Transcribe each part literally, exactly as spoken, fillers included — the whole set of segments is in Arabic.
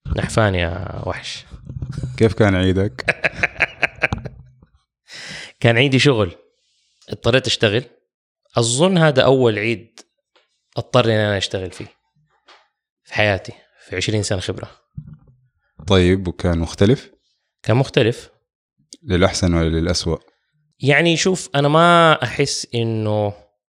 نحفان يا وحش. كيف كان عيدك؟ كان عيدي شغل، اضطريت اشتغل. اظن هذا اول عيد اضطر اني انا اشتغل فيه في حياتي في عشرين سنة خبرة. طيب وكان مختلف؟ كان مختلف للأحسن ولا للأسوأ؟ يعني شوف، انا ما احس انه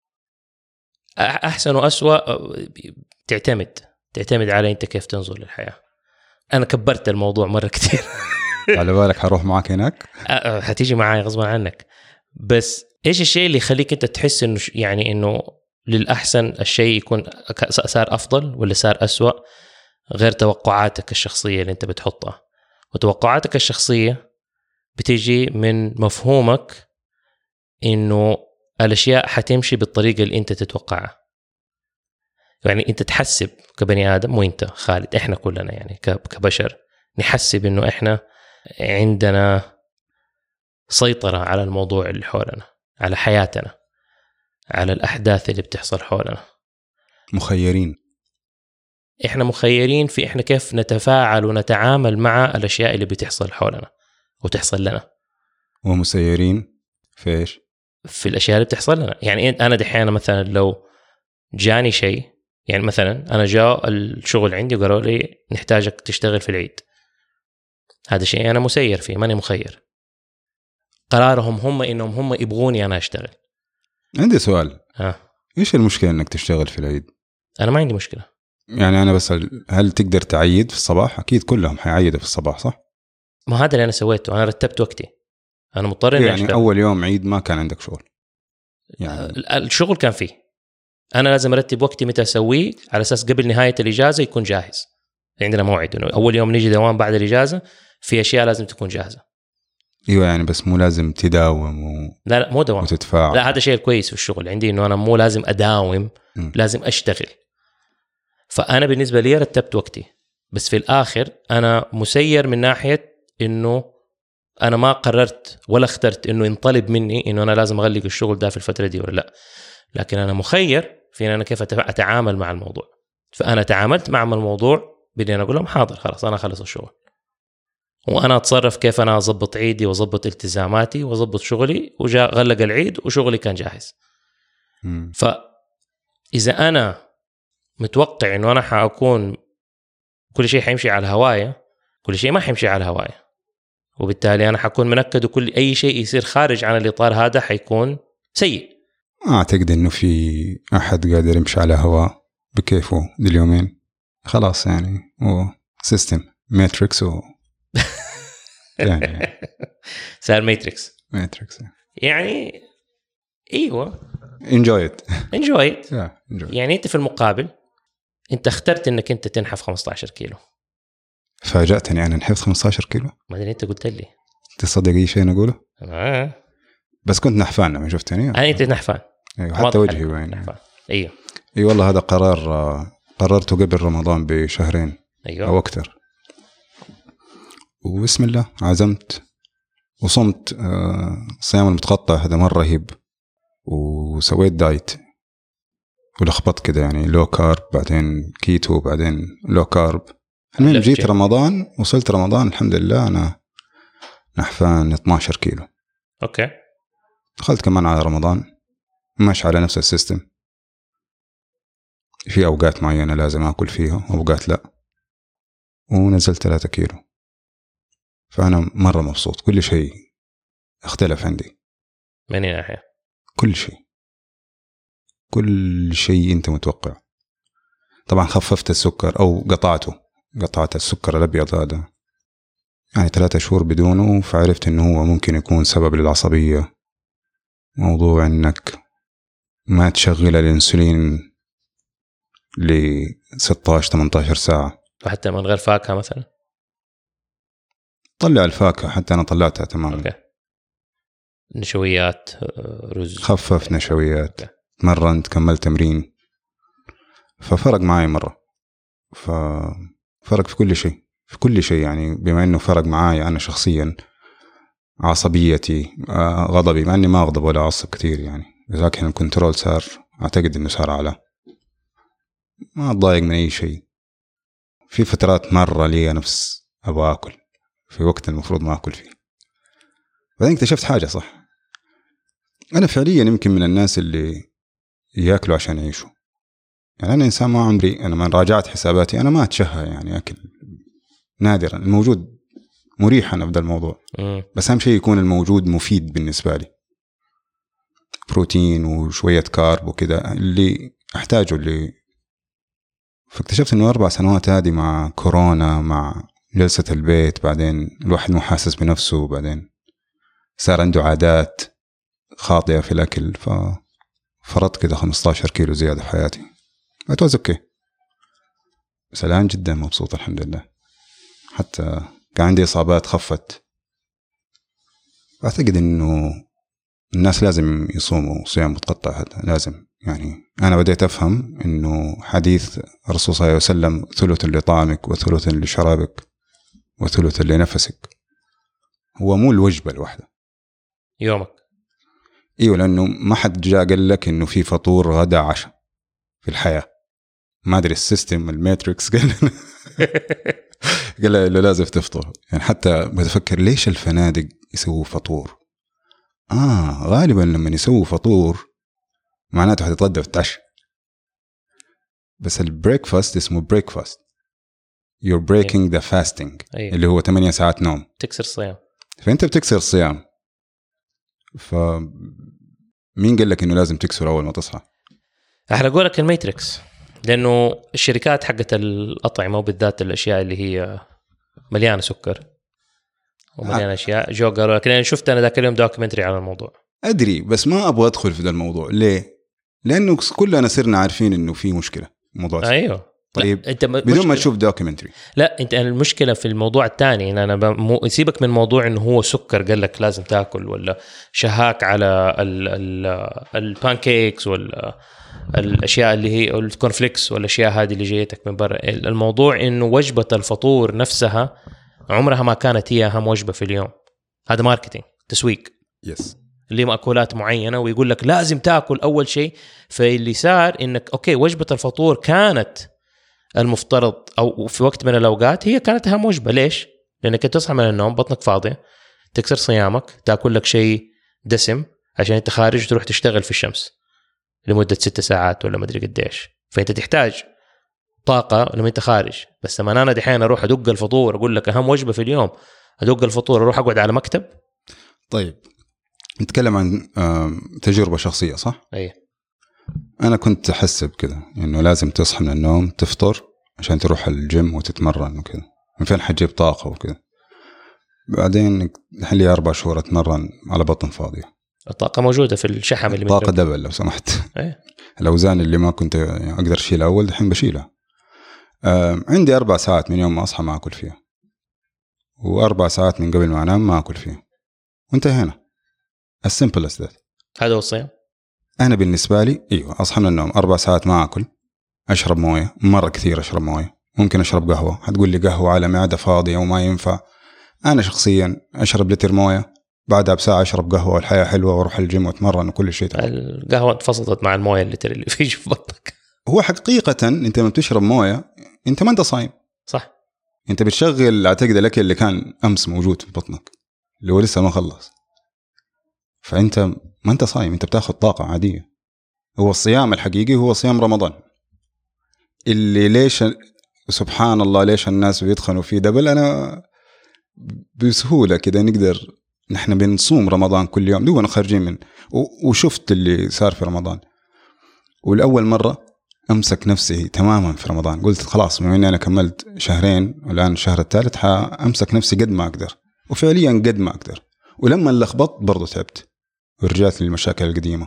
احسن واسوأ، تعتمد تعتمد على انت كيف تنظر للحياة. انا كبرت الموضوع مرة كتير. على بالك حروح معك هناك؟ هتيجي معاي غصبا عنك. بس ايش الشيء اللي يخليك انت تحس انه يعني انه للأحسن الشيء يكون صار افضل ولا صار أسوأ؟ غير توقعاتك الشخصية اللي انت بتحطها. وتوقعاتك الشخصية بتيجي من مفهومك انه الاشياء حتمشي بالطريقة اللي انت تتوقعها. يعني انت تحسب كبني ادم، وانت خالد، احنا كلنا يعني كبشر نحسب انه احنا عندنا سيطرة على الموضوع اللي حولنا، على حياتنا، على الأحداث اللي بتحصل حولنا. مخيرين. إحنا مخيرين في إحنا كيف نتفاعل ونتعامل مع الأشياء اللي بتحصل حولنا وتحصل لنا. ومسيرين في إيش؟ في الأشياء اللي بتحصل لنا. يعني أنا دحين مثلا لو جاني شيء، يعني مثلا أنا جاء الشغل عندي وقالوا لي نحتاجك تشتغل في العيد، هذا شيء أنا مسير فيه، ماني مخير. قرارهم هم إنهم هم يبغوني أنا أشتغل. عندي سؤال. ها. إيش المشكلة إنك تشتغل في العيد؟ أنا ما عندي مشكلة. يعني أنا بس هل تقدر تعيد في الصباح؟ أكيد كلهم حيعيدوا في الصباح صح؟ ما هذا اللي أنا سويته، أنا رتبت وقتي، أنا مضطر إني يعني أشتغل. أول يوم عيد ما كان عندك شغل؟ يعني الشغل كان فيه، أنا لازم أرتب وقتي متى أسويه على أساس قبل نهاية الإجازة يكون جاهز. عندنا موعد إنه أول يوم نيجي دوام بعد الإجازة في أشياء لازم تكون جاهزة. ايوه يعني بس مو لازم تداوم و... لا لا مو دوام وتتفاعل. لا، هذا شيء كويس في الشغل عندي انه انا مو لازم اداوم، م. لازم اشتغل. فانا بالنسبه لي رتبت وقتي، بس في الاخر انا مسير من ناحيه انه انا ما قررت ولا اخترت انه ينطلب مني انه انا لازم اغلق الشغل ده في الفتره دي ولا لا، لكن انا مخير في انا كيف اتعامل مع الموضوع. فانا تعاملت مع الموضوع بدي انا اقول لهم حاضر خلاص انا خلص الشغل، وانا اتصرف كيف انا اضبط عيدي واضبط التزاماتي واضبط شغلي، وجاء غلق العيد وشغلي كان جاهز. م. فاذا انا متوقع انه انا حاكون كل شيء حيمشي على هوايا، كل شيء ما حيمشي على هوايا، وبالتالي انا حكون منكد، وكل اي شيء يصير خارج عن الاطار هذا حيكون سيء. ما اعتقد انه في احد قادر يمشي على هواه بكيفه اليومين، خلاص يعني هو سيستم ماتريكس و يعني صار ماتريكس ماتريكس يعني ايوه enjoy it enjoy it yeah, enjoy it. يعني انت في المقابل انت اخترت انك انت تنحف خمسة عشر كيلو. فاجأتني انا نحفت خمسة عشر كيلو. ما ادري انت قلت لي تصدق اي شيء نقوله آه. بس كنت نحفان لما شفتني. انا انت نحفان ايوه حتى وجهي باين. ايوه اي والله هذا قرار قررته قبل رمضان بشهرين ايوه او اكثر، وبسم الله عزمت وصمت صيام المتقطع هذا مرة رهيب، وسويت دايت ولخبط كده يعني لو كارب بعدين كيتو بعدين لو كارب. المهم جيت رمضان وصلت رمضان الحمد لله أنا نحفان اثنا عشر كيلو. أوكي. دخلت كمان على رمضان ماشي على نفس السيستم، في أوقات معينة لازم أكل فيها أوقات لا، ونزلت ثلاثة كيلو. فأنا مرة مبسوط، كل شيء اختلف عندي من ناحية، كل شيء كل شيء أنت متوقع. طبعا خففت السكر أو قطعته، قطعت السكر الأبيض هذا يعني ثلاثة شهور بدونه، فعرفت أنه هو ممكن يكون سبب للعصبية، موضوع أنك ما تشغل الأنسولين ل ستة عشر ثمانية عشر ساعة. وحتى من غير فاكهة مثلا طلع الفاكهة، حتى أنا طلعتها تماما. أوكي. نشويات رز، خفف نشويات. أوكي. مرنت كملت تمرين، ففرق معي مرة، ففرق في كل شيء في كل شيء يعني بما أنه فرق معي أنا شخصيا، عصبيتي غضبي، مع أني ما أغضب ولا أعصب كتير يعني، لكن الكنترول صار أعتقد أنه صار أعلى، ما أتضايق من أي شيء. في فترات مرة لي نفس أبغى أكل في وقت المفروض ما أكل فيه. بعدين اكتشفت حاجة صح، أنا فعليا يمكن من الناس اللي يأكلوا عشان يعيشوا. يعني أنا إنسان ما عمري، أنا من راجعت حساباتي أنا ما أتشهى يعني أكل، نادرا. الموجود مريح أنا بدأ الموضوع، بس أهم شيء يكون الموجود مفيد بالنسبة لي، بروتين وشوية كارب وكذا اللي أحتاجه. اللي فاكتشفت إنه أربع سنوات هذه مع كورونا، مع جلسة البيت، بعدين الواحد مو حاسس بنفسه، بعدين صار عنده عادات خاطئة في الأكل، ففرضت كده خمستاشر كيلو زيادة في حياتي. أتوز أوكي، بس الآن جدا مبسوط الحمد لله. حتى كان عندي إصابات خفت. أعتقد إنه الناس لازم يصوموا صيام متقطع، هذا لازم. يعني أنا بديت أفهم إنه حديث الرسول صلى الله عليه وسلم ثلث لطعامك وثلث لشرابك وثلث لنفسك، هو مو الوجبة الواحدة يومك. إيوه، لأنه ما حد جاء قال لك إنه في فطور غدا عشاء في الحياة. ما أدري السيستم الماتريكس قال قال له لازم تفطر. يعني حتى بتفكر ليش الفنادق يسووا فطور؟ آه غالبا لما يسووا فطور معناته هتتغدى وتتعشى. بس البريكفاست اسمه بريكفاست، you're breaking the fasting. أيه. اللي هو ثمانية ساعات نوم، تكسر الصيام. فأنت بتكسر الصيام. فمين قال لك إنه لازم تكسر أول ما تصحى؟ أحرق لك الماتريكس، لأنه الشركات حقت الأطعمة وبالذات الأشياء اللي هي مليانة سكر ومليانة آه. أشياء جو قالوا. لكن أنا شفت أنا ذاك اليوم دوكيومنتري على الموضوع. أدري، بس ما أبغى أدخل في ذا الموضوع. ليه؟ لأنه كلنا صرنا عارفين إنه في مشكلة موضوع. أيوه. طيب انت بدون ما تشوف دوكيومنتري. لا انت المشكله في الموضوع الثاني ان انا مو... سيبك من موضوع انه هو سكر قال لك لازم تاكل، ولا شهاك على ال ال البانكيكس ولا الاشياء اللي هي الكورنفليكس والاشياء هذه اللي جايتك من برا. الموضوع انه وجبه الفطور نفسها عمرها ما كانت هي اهم وجبه في اليوم. هذا ماركتينج، تسويق. يس. اللي مأكولات معينه ويقول لك لازم تاكل اول شيء. فاللي صار انك اوكي وجبه الفطور كانت المفترض أو في وقت من الأوقات هي كانت أهم وجبة. ليش؟ لأنك تصحى من النوم بطنك فاضية، تكسر صيامك، تأكل لك شيء دسم عشان أنت خارج تروح تشتغل في الشمس لمدة ست ساعات ولا مدري قديش. فأنت تحتاج طاقة لما أنت خارج. بس لما أنا دحين أروح أدق الفطور أقول لك أهم وجبة في اليوم أدق الفطور أروح أقعد على مكتب. طيب نتكلم عن تجربة شخصية صح؟ أيه. أنا كنت أحسب كده إنه لازم تصحى من النوم تفطر عشان تروح الجيم وتتمرن وكده. من فين حتجيب طاقة وكده؟ بعدين حلي أربع شهور أتمرن على بطن فاضية. الطاقة موجودة في الشحم اللي طاقة دبل لو سمحت. أيه؟ الأوزان اللي ما كنت أقدر أشيلها أول دحين بشيلها. عندي أربع ساعات من يوم ما أصحى ما أكل فيها، وأربع ساعات من قبل ما أنام ما أكل فيها، وانتهينا. as simple as that. هذا هو الصيام. أنا بالنسبة لي أيوة أصحى من النوم أربع ساعات ما أكل، أشرب موية مرة كثير، أشرب موية، ممكن أشرب قهوة. هتقول لي قهوة على معدة فاضية وما ينفع. أنا شخصيا أشرب لتر موية بعدها بساعة أشرب قهوة والحياة حلوة وأروح الجيم وأتمرن وكل شيء تمام. القهوة انفصلت مع الموية اللتر اللي فيش في بطنك. هو حقيقة أنت لما بتشرب موية أنت ما أنت صايم صح. أنت بتشغل أعتقد الأكل اللي كان أمس موجود في بطنك اللي هو لسه ما خلص، فأنت ما أنت صايم، أنت بتاخد طاقة عادية. هو الصيام الحقيقي هو صيام رمضان اللي ليش سبحان الله ليش الناس بيدخلوا فيه دبل. أنا بسهولة كده نقدر نحن بنصوم رمضان كل يوم دوبنا خارجين من وشفت اللي صار في رمضان، والأول مرة أمسك نفسي تماما في رمضان. قلت خلاص بما إني أنا كملت شهرين والآن الشهر الثالث حأمسك نفسي قد ما أقدر، وفعليا قد ما أقدر. ولما اللخبط برضو تعبت ورجعت للمشاكل القديمة،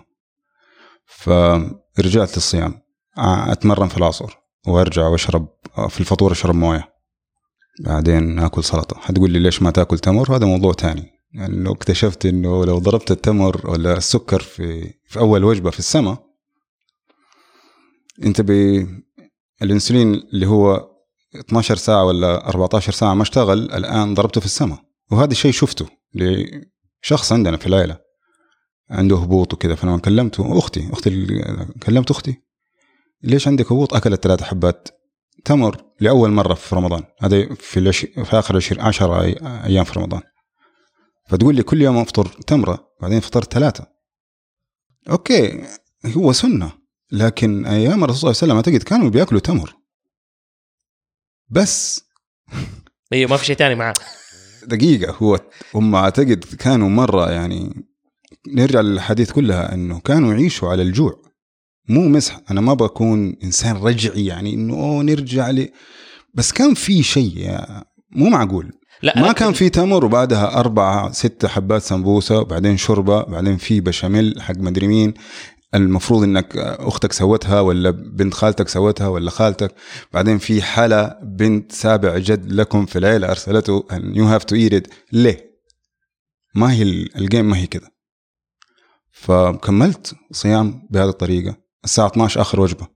فرجعت للصيام، أتمرن في العصر وأرجع وأشرب في الفطور، أشرب موية، بعدين أكل سلطة. هتقول لي ليش ما تأكل تمر؟ هذا موضوع تاني. يعني لو اكتشفت إنه لو ضربت التمر ولا السكر في في أول وجبة في السماء، أنت بالإنسولين اللي هو اثناشر ساعة ولا أربعة عشر ساعة ما اشتغل، الآن ضربته في السماء. وهذا الشيء شفته لشخص عندنا في العائلة عنده هبوط وكذا. فلما كلمته أختي أختي كلمت أختي ليش عندك هبوط؟ أكلت ثلاثة حبات تمر لأول مرة في رمضان، هذا في العش... في آخر عشر عشر أيام في رمضان، فتقول لي كل يوم أفطر تمرة بعدين فطرت ثلاثة، أوكي هو سنة، لكن أيام الرسول صلى الله عليه وسلم أعتقد كانوا بيأكلوا تمر بس. ايوه ما في شيء تاني معاه. دقيقة، هو هم أعتقد كانوا مرة يعني نرجع للحديث كلها إنه كانوا يعيشوا على الجوع مو مسح. أنا ما بكون إنسان رجعي يعني إنه أوه نرجع لي، بس كان في شيء مو معقول. لا ما كان في تمر وبعدها أربعة ستة حبات سمبوسة وبعدين شوربة بعدين في بشاميل حق مدري مين المفروض إنك أختك سوتها ولا بنت خالتك سوتها ولا خالتك، بعدين في حلا بنت سابع جد لكم في العيلة أرسلته and you have to eat it. ليه؟ ما هي الجيم ما هي كذا. فكملت صيام بهذه الطريقة. الساعة اثنا عشر آخر وجبة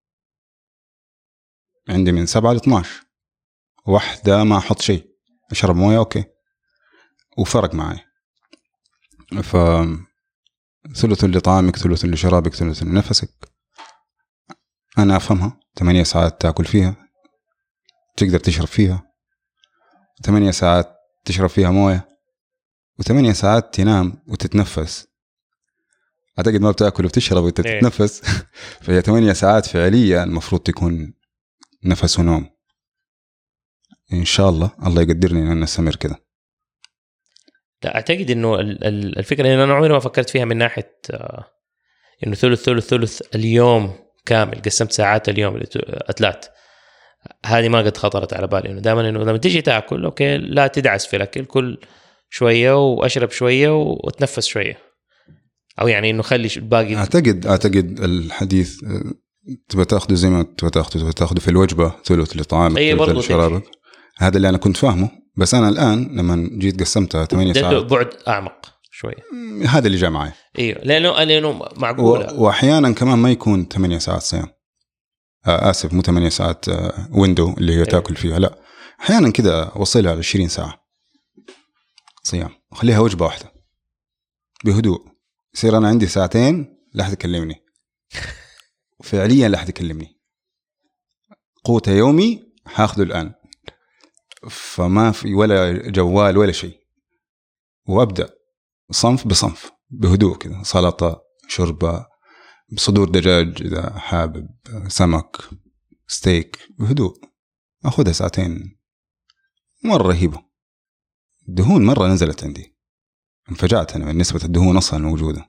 عندي من سبعة ل اثنا عشر، واحدة ما أحط شيء، أشرب موية أوكي، وفرق معي. ف ثلث لطعامك ثلث لشرابك ثلث لنفسك. أنا أفهمها. ثمانية ساعات تأكل فيها تقدر تشرب فيها، ثمانية ساعات تشرب فيها موية، وثمانية ساعات تنام وتتنفس. أعتقد ما بتأكل وتشرب وتتنفس فهي ثمانية ساعات فعليا المفروض تكون نفس ونوم. إن شاء الله الله يقدرني أن نستمر كده. لا أعتقد إنه الفكرة إن أنا عمري ما فكرت فيها من ناحية إنه ثلث ثلث ثلث اليوم كامل، قسمت ساعات اليوم أتلات، هذه ما قد خطرت على بالي. إنه دائما إنه لما تيجي تأكل أوكي لا تدعس في الأكل، كل شوية وأشرب شوية وأتنفس شوية، أو يعني إنه خلي الباقي. أعتقد أعتقد الحديث تبى تأخذه زي ما تبى تأخذه تبى تأخذه في الوجبة، ثلث لطعامك ثلث لشرابك. هذا اللي أنا كنت فاهمه، بس أنا الآن لما جيت قسمتها ثمانية ساعات بعد أعمق شوية، هذا اللي جاء معي. ايوه لانه لانه معقوله. واحيانا كمان ما يكون ثمانية ساعات صيام، آه اسف مو ثمانية ساعات آه ويندو اللي هي تاكل فيها، لا احيانا كده وصلها على عشرين ساعه صيام وخليها وجبه واحده بهدوء. يصير انا عندي ساعتين لا احد يكلمني فعليا لا احد يكلمني، قوت يومي حاخذه الان، فما في ولا جوال ولا شيء، وابدا صنف بصنف بهدوء كده، سلطة شوربة صدور دجاج إذا حابب، سمك ستيك بهدوء، أخذها ساعتين. مرة رهيبة. الدهون مرة نزلت عندي، انفجعت أنا من نسبة الدهون أصلا موجودة،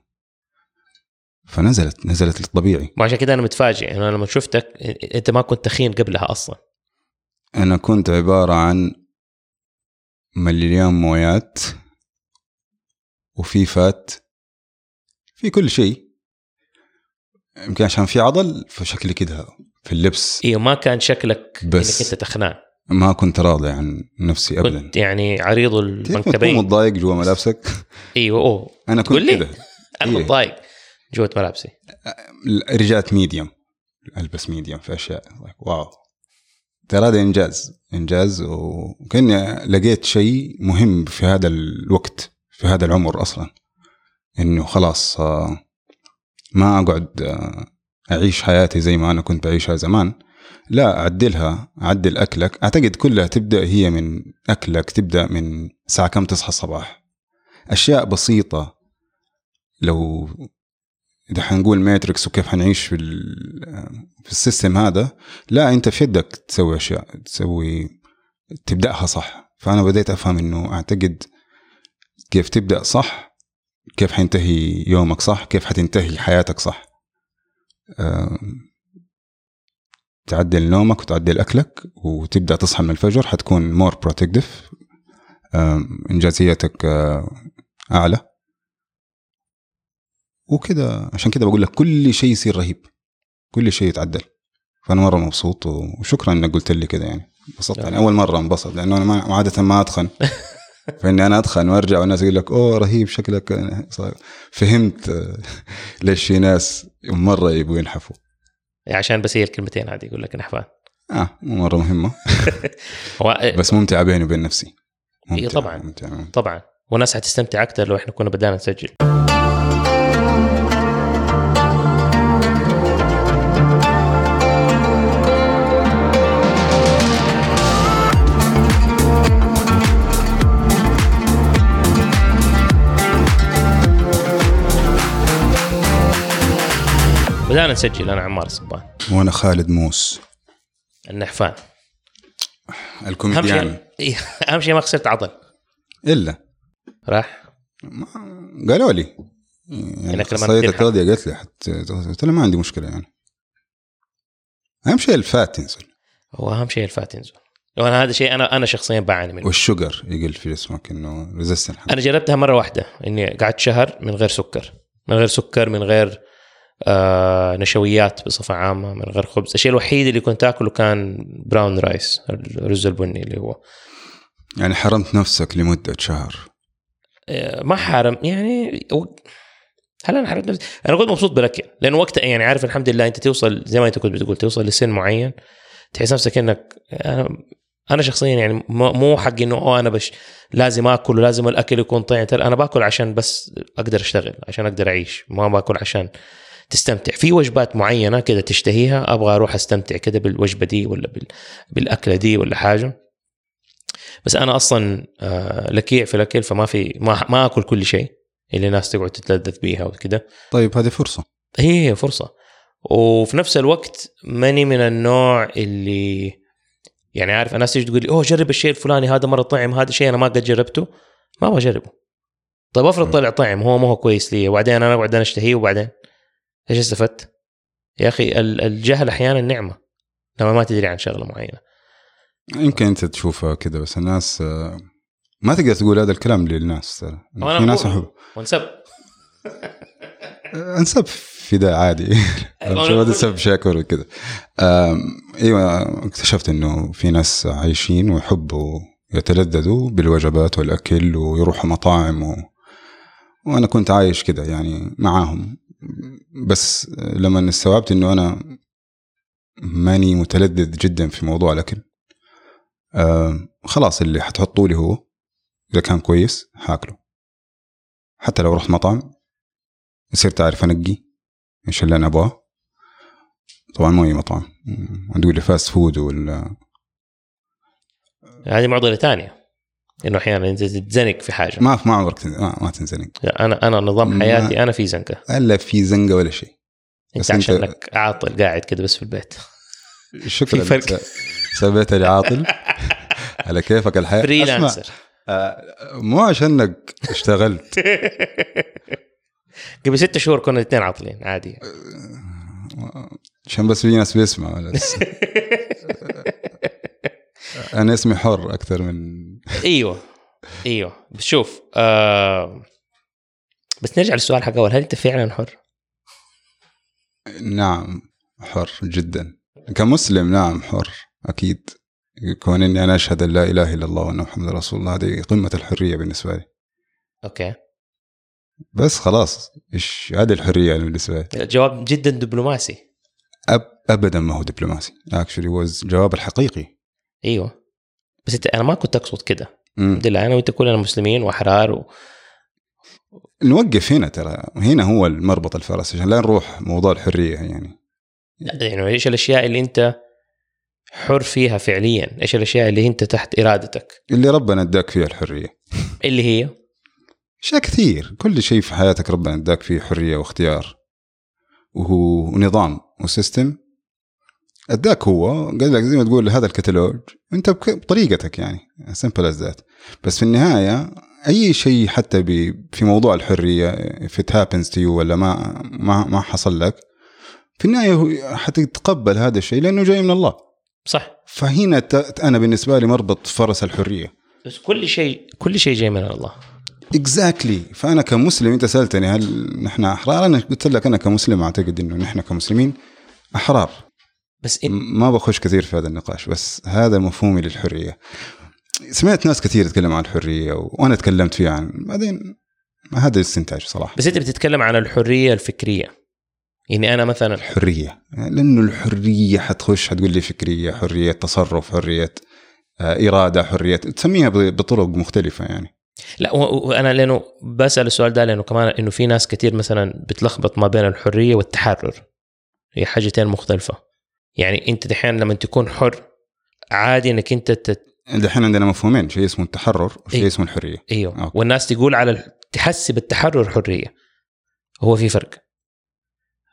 فنزلت نزلت للطبيعي. وعشان كده أنا متفاجئ أنا لما شفتك أنت ما كنت تخين قبلها أصلا. أنا كنت عبارة عن مليان مويات وفي فات في كل شيء، يمكن عشان في عضل فشكلي كده في اللبس. ايوه ما كان شكلك بس انك انت تخنان، ما كنت راضي عن نفسي ابدا، كنت يعني عريض المنكبين، كنت متضايق جوا ملابسك. ايوه اوه انا كنت كده انا إيه؟ متضايق جوا ملابسي. رجعت ميديوم، البس ميديوم في اشياء واو، ترى هذا انجاز انجاز، وكأني لقيت شيء مهم في هذا الوقت في هذا العمر أصلا، إنه خلاص ما أقعد أعيش حياتي زي ما أنا كنت أعيشها زمان، لا أعدلها، أعدل أكلك. أعتقد كلها تبدأ هي من أكلك، تبدأ من ساعة كم تصحى الصباح، أشياء بسيطة. لو إذا حنقول ماتريكس وكيف حنعيش في في السيستم هذا، لا أنت في يدك تسوي أشياء، تسوي تبدأها صح. فأنا بديت أفهم إنه أعتقد كيف تبدأ صح، كيف حينتهي يومك صح، كيف حتنتهي حياتك صح. تعدل نومك وتعدل أكلك وتبدأ تصحى من الفجر، حتكون more productive، إنجازيتك أعلى وكده. عشان كده بقول لك كل شيء يصير رهيب، كل شيء يتعدل. فأنا مرة مبسوط وشكرا إنك قلت لي كده، يعني انبسطت، يعني أول مرة انبسط، لأنه أنا عادة ما أدخن فإني أنا أدخن وأرجع والناس يقول لك أوه رهيب شكلك. فهمت ليش في ناس مرة يبغوا ينحفوا، عشان بس هي الكلمتين عادي يقول لك نحفان. آه مرة مهمة بس ممتعة بيني وبين نفسي. إيه طبعا ممتعة. طبعا والناس هتستمتع أكتر لو إحنا كنا بدأنا نسجل. بدأنا نسجل. أنا عمار الصبان وأنا خالد موس النحفان الكوميديان. أهم شيء ما خسرت عضل إلا راح قالوا لي يعني قصيدة التغذية قلت لي حتى قلت له ما عندي مشكلة يعني. أهم شيء الفات ينزل. هو أهم شيء الفات ينزل. وأنا هذا شيء أنا أنا شخصيا بعاني منه. والشجر يقل في جسمك إنه ريزيستنت. أنا جربتها مرة واحدة إني قعدت شهر من غير سكر من غير سكر من غير آه نشويات بصفة عامة من غير خبز. الشيء الوحيد اللي كنت أكله كان براون رايس الرز البني اللي هو يعني حرمت نفسك لمدة شهر. آه ما حرم يعني هل أنا حرمت نفسي؟ أنا كنت مبسوط بالأكل لأنه وقتها يعني عارف الحمد لله أنت توصل زي ما أنت كنت بتقول توصل لسن معين تحس نفسك إنك أنا, أنا شخصيا يعني مو حق إنه أو أنا بش لازم أكل ولازم الأكل يكون طعم. أنا باكل عشان بس أقدر أشتغل عشان أقدر أعيش ما باكل عشان تستمتع. في وجبات معينة كده تشتهيها أبغى أروح أستمتع كده بالوجبة دي ولا بالأكلة دي ولا حاجة. بس أنا أصلا لكيع في الأكل فما في ما, ما أكل كل شيء اللي الناس تقعد تتلذذ بيها وكده. طيب هذه فرصة. هي فرصة وفي نفس الوقت ماني من النوع اللي يعني عارف الناس تيجي تقول لي أوه جرب الشيء الفلاني هذا مرة طعم هذا شيء أنا ما قد جربته ما أبغى أجربه. طيب أفرض طلع طعم هو ما هو كويس لي وبعدين أنا أقعد أنا أشتهيه وبعدين إيش استفدت يا أخي؟ الجهل أحيانا نعمة لما ما تدري عن شغلة معينة. يمكن أنت تشوفها كده بس الناس ما تقدر تقول هذا الكلام للناس. في ناس أحب ونسب انسب في ده عادي شو هذا سبب شاكر وكده. ايوه اكتشفت انه في ناس عايشين ويحبوا يتلذذوا بالوجبات والاكل ويروحوا مطاعم و... وانا كنت عايش كده يعني معاهم. بس لما استوعبت انه انا ماني متلذذ جدا في موضوع الاكل خلاص اللي حتحطوا لي هو اذا كان كويس هاكله. حتى لو رحت مطعم صرت أعرف أنقي إيش اللي أنا أبغاه. طبعا ما هي مطعم عندي لي فاست فود ولا هذه معضلة تانية إنه أحيانا أنت تتزنق في حاجة ما ما عمرك ما, ما تنزنق. أنا أنا نظام حياتي أنا في زنقة إلا في زنقة ولا شيء. بس أنت عشانك انت... عاطل قاعد كده بس في البيت. شكرا في فرق. سبيت لي عاطل على كيفك الحياة. فريلانسر آه مو عشانك اشتغلت. قبل ستة شهور كنا الاثنين عاطلين عادي عشان بس في ناس بيسمع ولا أنا اسمي حر أكثر من أيوة أيوة. بس شوف آه... بس نرجع للسؤال حق أول هل أنت فعلا حر؟ نعم حر جدا كمسلم. نعم حر أكيد. كون إني أنا أشهد أن لا إله إلا الله وأن محمد رسول الله هذه قمة الحرية بالنسبة لي. أوكي بس خلاص إيش هذه الحرية بالنسبة لي؟ الجواب جدا دبلوماسي. أب أبدا ما هو دبلوماسي actually was جواب الحقيقي. أيوة بس أنت أنا ما كنت أقصد كده. دلنا أنا وأنت كلنا مسلمين وأحرار و... نوقف هنا ترى هنا هو المربط الفرس عشان لا نروح موضوع الحرية يعني. يعني إيش الأشياء اللي أنت حر فيها فعليا؟ إيش الأشياء اللي أنت تحت إرادتك اللي ربنا اداك فيها الحرية؟ اللي هي أشياء كثير. كل شيء في حياتك ربنا اداك فيه حرية واختيار وهو نظام وسيستم اداك. هو قال لك زي ما تقول هذا الكتالوج انت بطريقتك يعني simple as that. بس في النهاية اي شيء حتى في موضوع الحرية if it happens to you ولا ما ما ما حصل لك في النهاية حتتقبل هذا الشيء لأنه جاي من الله. صح. فهنا أنا بالنسبة لي مربط فرس الحرية. بس كل شيء كل شيء جاي من الله. exactly. فأنا كمسلم أنت سألتني هل نحن أحرار؟ أنا قلت لك أنا كمسلم أعتقد إنه نحن كمسلمين أحرار. بس إن... ما بخش كثير في هذا النقاش بس هذا مفهومي للحرية. سمعت ناس كثير تتكلم عن الحرية وأنا تكلمت فيها عن بعدين هذا الاستنتاج صراحة. بس أنت بتتكلم عن الحرية الفكرية يعني أنا مثلا الحرية لأنه الحرية حتخش حتقول لي فكرية حرية تصرف حرية إرادة حرية تسميها بطرق مختلفة يعني. لا وأنا لأنه بسأل السؤال ده لأنه كمان إنه في ناس كتير مثلا بتلخبط ما بين الحرية والتحرر هي حاجتين مختلفة. يعني أنت دحين لما تكون حر عادي إنك أنت تت... دحين عندنا مفهومين شيء اسمه التحرر وشيء إيه؟ اسمه الحرية. أيوه أوكي. والناس تقول على تحسب التحرر حرية. هو في فرق.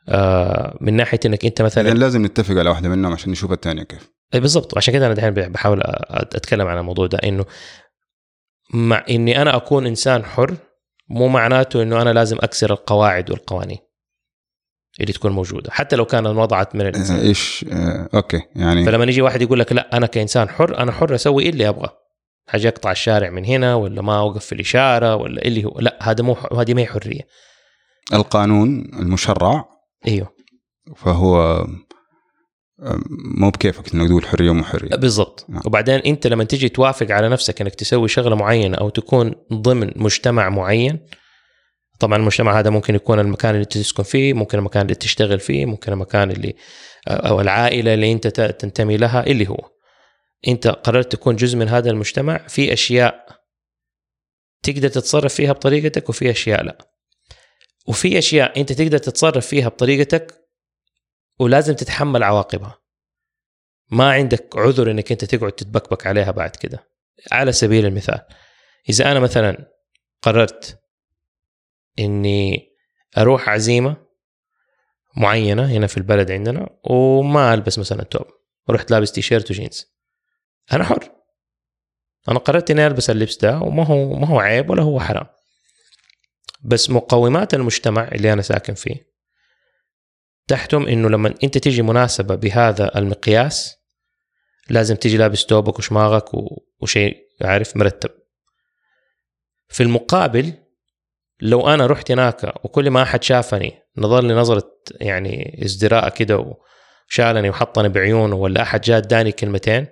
آه من ناحيه انك انت مثلا يعني لازم نتفق على واحده منهم عشان نشوف الثانيه كيف. بالضبط. وعشان كده انا دحين بحاول اتكلم عن الموضوع ده، انه مع اني انا اكون انسان حر مو معناته انه انا لازم اكسر القواعد والقوانين اللي تكون موجوده حتى لو كانت وضعت من الانسان. ايش آه، اوكي يعني فلما يجي واحد يقول لك لا انا كانسان حر انا حر اسوي اللي ابغى، حاجه اقطع الشارع من هنا ولا ما اوقف في الاشاره ولا اللي هو، لا هذا مو، هذه ما هي حريه. القانون المشرع ايوه فهو مو بكيفك انك تقول حريه ومو حريه. بالضبط. نعم. وبعدين انت لما تيجي توافق على نفسك انك تسوي شغله معينه او تكون ضمن مجتمع معين، طبعا المجتمع هذا ممكن يكون المكان اللي تسكن فيه، ممكن المكان اللي تشتغل فيه، ممكن المكان اللي او العائله اللي انت تنتمي لها، اللي هو انت قررت تكون جزء من هذا المجتمع. في اشياء تقدر تتصرف فيها بطريقتك وفي اشياء لا، وفي اشياء انت تقدر تتصرف فيها بطريقتك ولازم تتحمل عواقبها، ما عندك عذر انك انت تقعد تتبكبك عليها بعد كده. على سبيل المثال اذا انا مثلا قررت اني اروح عزيمه معينه هنا في البلد عندنا وما البس مثلا توب، ورحت لابس تيشيرت وجينز، انا حر، انا قررت اني البس اللبس ده وما هو ما هو عيب ولا هو حرام. بس مقومات المجتمع اللي انا ساكن فيه تحتم انه لما انت تيجي مناسبه بهذا المقياس لازم تيجي لابس توبك وشماغك وشيء عارف مرتب. في المقابل لو انا رحت هناك وكل ما احد شافني نظر لي نظره يعني ازدراء كده وشالني وحطني بعيونه، ولا احد جاء اداني كلمتين،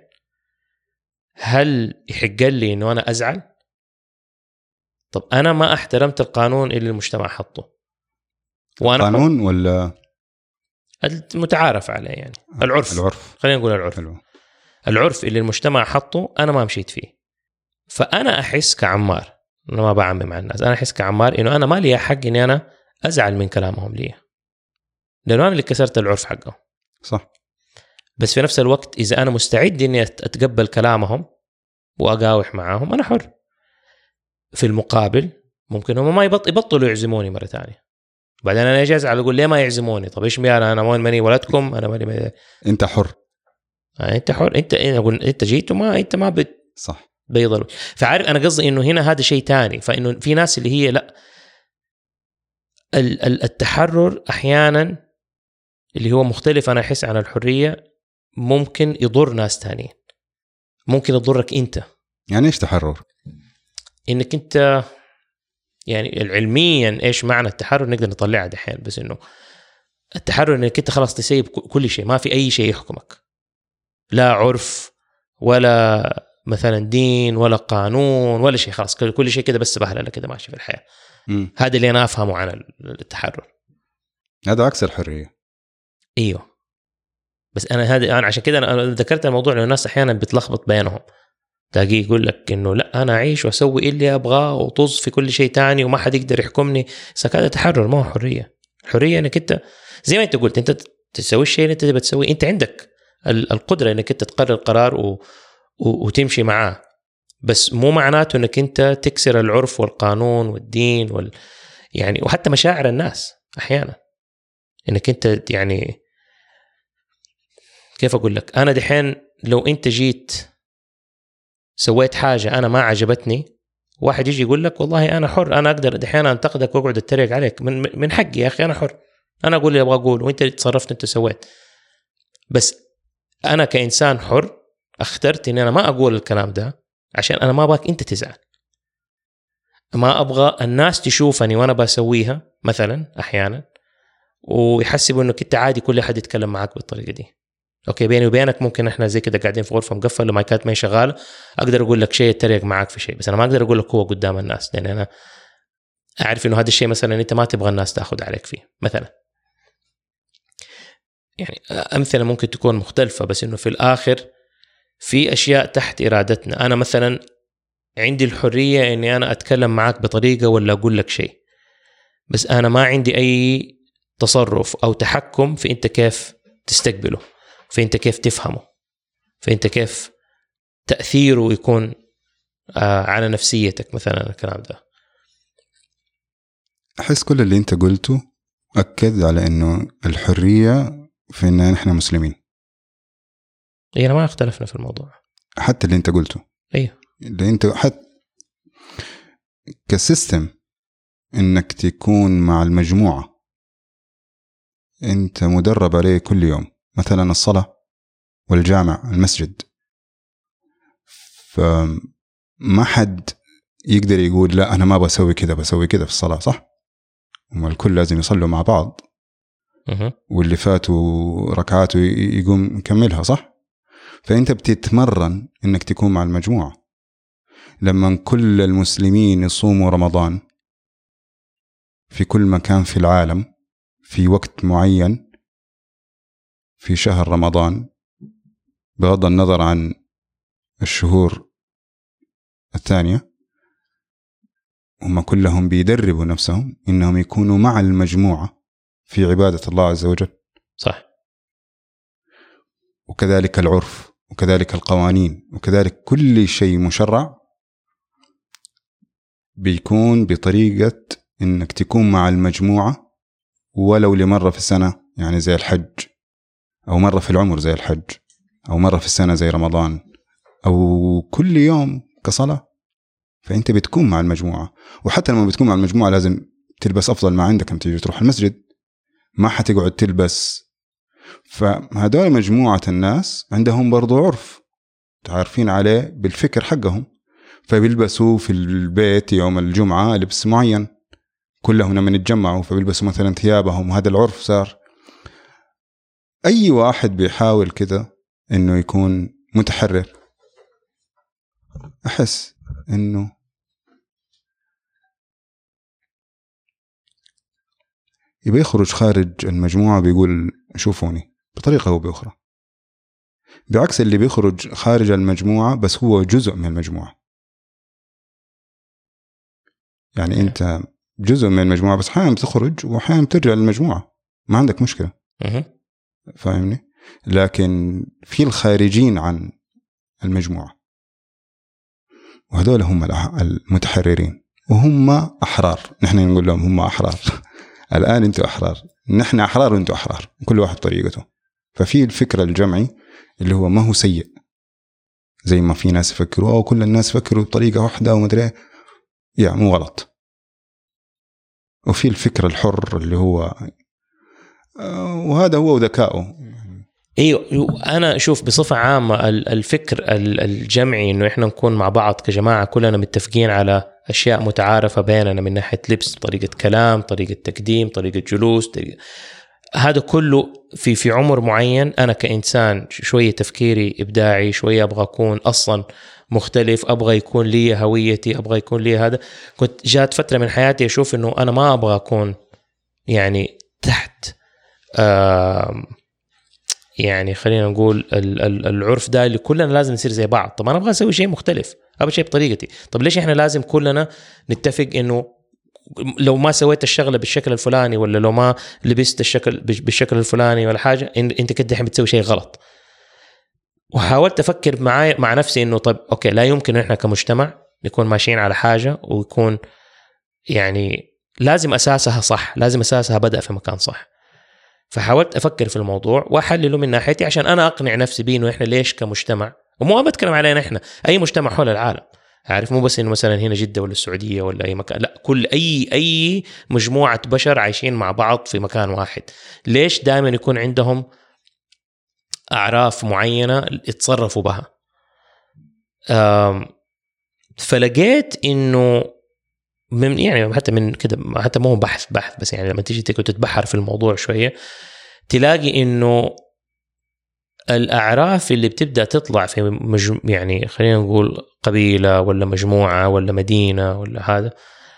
هل يحق لي انه انا ازعل؟ طب انا ما احترمت القانون اللي المجتمع حطه. وانا قانون ولا المتعارف عليه يعني العرف العرف خلينا نقول العرف حلو. العرف اللي المجتمع حطه انا ما مشيت فيه. فانا احس كعمار، انا ما بعمم مع الناس، انا احس كعمار انه انا ما لي حق اني انا ازعل من كلامهم لي، لانه انا اللي كسرت العرف حقه. صح. بس في نفس الوقت اذا انا مستعد اني اتقبل كلامهم واقاوح معاهم انا حر. في المقابل ممكن هم ما يبط يبطلوا يعزموني مره ثانيه، بعدين انا اجي ازعل اقول ليه ما يعزموني؟ طب ايش مي انا انا مو ماني ولدكم، انا ماني ماني. انت حر. آه انت حر، انت اقول انت جيت وما انت ما بت صح بيضل. فعارف انا قصدي انه هنا هذا شيء تاني. فانه في ناس اللي هي لا، التحرر احيانا اللي هو مختلف انا احس عن الحريه ممكن يضر ناس تانيين، ممكن يضرك انت. يعني ايش تحرر؟ انك انت يعني علميا ايش معنى التحرر نقدر نطلعها دحين، بس انه التحرر انك انت خلاص تسيب كل شيء، ما في اي شيء يحكمك، لا عرف ولا مثلا دين ولا قانون ولا شيء، خلاص كل شيء كده بس بهلله كده ماشي في الحياه. م. هذا اللي انا افهمه عن التحرر. هذا عكس الحريه. ايوه بس انا هذا انا عشان كده انا ذكرت الموضوع لانه الناس احيانا بتلخبط بينهم، تلاقيه يقول لك انه لا انا اعيش واسوي اللي ابغاه وطز في كل شيء تاني وما حد يقدر يحكمني. هذا تحرر ما هو حريه. الحريه انك انت زي ما انت قلت انت تسوي الشيء اللي انت تبغى تسويه، انت عندك القدره انك انت تقرر قرار و... و... وتمشي معاه، بس مو معناته انك انت تكسر العرف والقانون والدين وال... يعني وحتى مشاعر الناس احيانا. انك انت يعني كيف اقول لك، انا دحين لو انت جيت سويت حاجه انا ما عجبتني، واحد يجي يقول لك والله انا حر، انا اقدر دحين انتقدك واقعد اتريق عليك، من من حقي يا اخي، انا حر، انا اقول اللي ابغى اقول وانت تصرفت انت سويت. بس انا كانسان حر اخترت اني انا ما اقول الكلام ده عشان انا ما ابغاك انت تزعل، ما ابغى الناس تشوفني وانا بسويها مثلا احيانا ويحسبوا انك انت عادي كل احد يتكلم معك بالطريقه دي. اوكي بيني وبينك ممكن احنا زي كده قاعدين في غرفه مقفله المايكات ما هي شغاله، اقدر اقول لك شيء اتريق معك في شيء، بس انا ما اقدر اقول لك هو قدام الناس، لان انا اعرف انه هذا الشيء مثلا انت ما تبغى الناس تاخذ عليك فيه مثلا. يعني امثله ممكن تكون مختلفه، بس انه في الاخر في اشياء تحت ارادتنا. انا مثلا عندي الحريه اني انا اتكلم معك بطريقه ولا اقول لك شيء، بس انا ما عندي اي تصرف او تحكم في انت كيف تستقبله، في انت كيف تفهمه، في انت كيف تاثيره يكون آه على نفسيتك مثلا. الكلام ده احس كل اللي انت قلته أكد على إنه الحرية في إن نحن مسلمين. إيه أنا ما اختلفنا في الموضوع، حتى اللي أنت قلته أيه اللي أنت حتى كسيستم إنك تكون مع المجموعة أنت مدرب عليه كل يوم، مثلا الصلاة والجامع المسجد، فما حد يقدر يقول لا أنا ما بسوي كذا بسوي كذا في الصلاة، صح؟ والكل لازم يصلوا مع بعض واللي فاتوا ركعاته يقوم يكملها، صح؟ فأنت بتتمرن إنك تكون مع المجموعة. لما كل المسلمين يصوموا رمضان في كل مكان في العالم في وقت معين في شهر رمضان، بغض النظر عن الشهور الثانية، هم كلهم بيدربوا نفسهم إنهم يكونوا مع المجموعة في عبادة الله عز وجل، صح؟ وكذلك العرف وكذلك القوانين وكذلك كل شيء مشرع بيكون بطريقة إنك تكون مع المجموعة ولو لمرة في السنة، يعني زي الحج، أو مرة في العمر زي الحج، أو مرة في السنة زي رمضان، أو كل يوم كصلاة. فأنت بتكون مع المجموعة، وحتى لما بتكون مع المجموعة لازم تلبس أفضل ما عندك لما تيجي تروح المسجد، ما حتقعد تلبس. فهذول مجموعة الناس عندهم برضو عرف تعرفين عليه بالفكر حقهم، فبيلبسوا في البيت يوم الجمعة لبس معين، كلهم لما يتجمعوا فبيلبسوا مثلا ثيابهم، وهذا العرف صار. أي واحد بيحاول كده إنه يكون متحرر أحس إنه يبي يخرج خارج المجموعة بيقول شوفوني بطريقة أو بأخرى، بعكس اللي بيخرج خارج المجموعة بس هو جزء من المجموعة. يعني أنت جزء من المجموعة بس أحيانا بتخرج وأحيانا بترجع للمجموعة، ما عندك مشكلة، فاهمني؟ لكن في الخارجين عن المجموعة، وهذول هم المتحررين وهم أحرار. نحن نقول لهم هم أحرار الآن أنتوا أحرار، نحن أحرار وأنتوا أحرار، كل واحد طريقته. ففي الفكر الجمعي اللي هو ما هو سيء زي ما في ناس يفكروا أو كل الناس يفكروا بطريقة واحدة ومدري، يا مو غلط. وفي الفكر الحر اللي هو وهذا هو ذكائه. ايوه انا اشوف بصفه عامه الفكر الجمعي انه احنا نكون مع بعض كجماعه كلنا متفقين على اشياء متعارفه بيننا من ناحيه لبس، طريقه كلام، طريقه تقديم، طريقه جلوس، طريقة... هذا كله في في عمر معين. انا كانسان شويه تفكيري ابداعي، شويه ابغى اكون اصلا مختلف، ابغى يكون لي هويتي، ابغى يكون لي هذا. كنت جات فتره من حياتي اشوف انه انا ما ابغى اكون يعني تحت آه يعني خلينا نقول العرف ده اللي كلنا لازم نصير زي بعض. طب انا ابغى اسوي شيء مختلف، ابغى شيء بطريقتي. طب ليش احنا لازم كلنا نتفق انه لو ما سويت الشغله بالشكل الفلاني، ولا لو ما لبست الشكل بالشكل الفلاني ولا حاجه، انت كده الحين بتسوي شيء غلط. وحاولت افكر معاي مع نفسي انه طب اوكي، لا يمكن احنا كمجتمع نكون ماشيين على حاجه ويكون يعني لازم اساسها صح، لازم اساسها بدأ في مكان صح. فحاولت أفكر في الموضوع وأحلله من ناحيتي عشان أنا أقنع نفسي بيه إنه إحنا ليش كمجتمع، ومو بتكلم علينا إحنا، أي مجتمع حول العالم، عارف، مو بس إنه مثلا هنا جدة ولا السعودية ولا أي مكان، لا، كل أي أي مجموعة بشر عايشين مع بعض في مكان واحد. ليش دائما يكون عندهم أعراف معينة يتصرفوا بها؟ فلقيت إنه من يعني حتى من كده، حتى مو بحث بحث بس يعني لما تيجي تتبحر في الموضوع شوية تلاقي إنه الأعراف اللي بتبدأ تطلع في مجم... يعني خلينا نقول قبيلة ولا مجموعة ولا مدينة ولا هذا،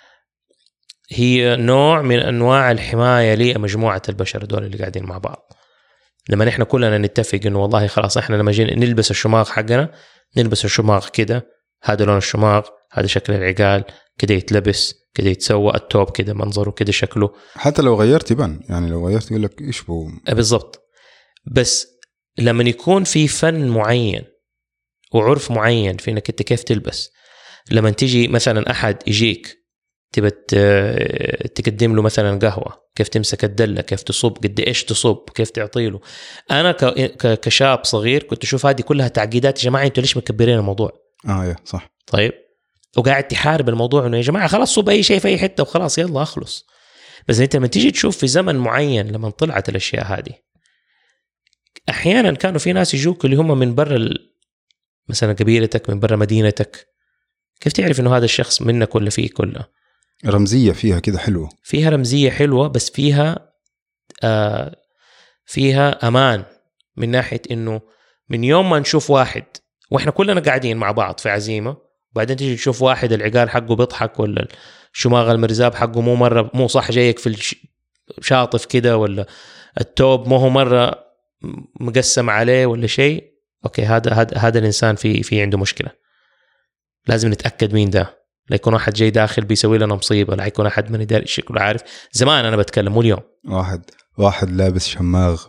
هي نوع من أنواع الحماية لمجموعة البشر دول اللي قاعدين مع بعض. لما نحن كلنا نتفق إنه والله خلاص إحنا لما جينا نلبس الشماغ حقنا نلبس الشماغ كده، هذا لون الشماغ، هذا شكل العقال، كده يتلبس، كده يتسوى التوب، كده منظره، كده شكله. حتى لو غيرت يبان، يعني لو غيرت يقول لك إيش بو بالضبط. بس لما يكون في فن معين وعرف معين في انك انت كيف تلبس، لما تيجي مثلا احد يجيك تبى تقدم له مثلا قهوة، كيف تمسك الدلة، كيف تصب، قد إيش تصب، كيف تعطيله. أنا كشاب صغير كنت أشوف هذه كلها تعقيدات. يا جماعة أنتوا ليش مكبرين الموضوع؟ آه يا صح. طيب وقاعد تحارب الموضوع إنه يا جماعة خلاص صب أي شيء في أي حتة وخلاص يلا أخلص. بس أنت لما تيجي تشوف في زمن معين لما طلعت الأشياء هذه، أحيانا كانوا في ناس يجوك اللي هم من برا مثلا قبيلتك، من برا مدينتك، كيف تعرف إنه هذا الشخص منك ولا فيه كله؟ رمزية فيها كده حلوة، فيها رمزية حلوة، بس فيها آه فيها أمان من ناحية إنه من يوم ما نشوف واحد وإحنا كلنا قاعدين مع بعض في عزيمة، وبعدين تيجي تشوف واحد العقال حقه بيضحك، ولا الشماغ المرزاب حقه مو مرة مو صح جايك في الشاطف كده، ولا التوب مو هو مرة مقسم عليه ولا شيء، أوكي هذا هذا هذا الإنسان في في عنده مشكلة. لازم نتأكد مين ده. لا يكون واحد جاي داخل بيسوي لنا مصيبة، لا يكون أحد من يدار شكله عارف. زمان أنا بتكلم مو اليوم. واحد واحد لابس شماغ.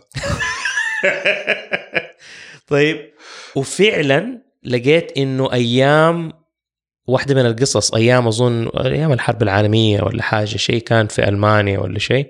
طيب وفعلا لقيت إنه أيام واحدة من القصص، أيام أظن أيام الحرب العالمية ولا حاجة شيء، كان في ألمانيا ولا شيء،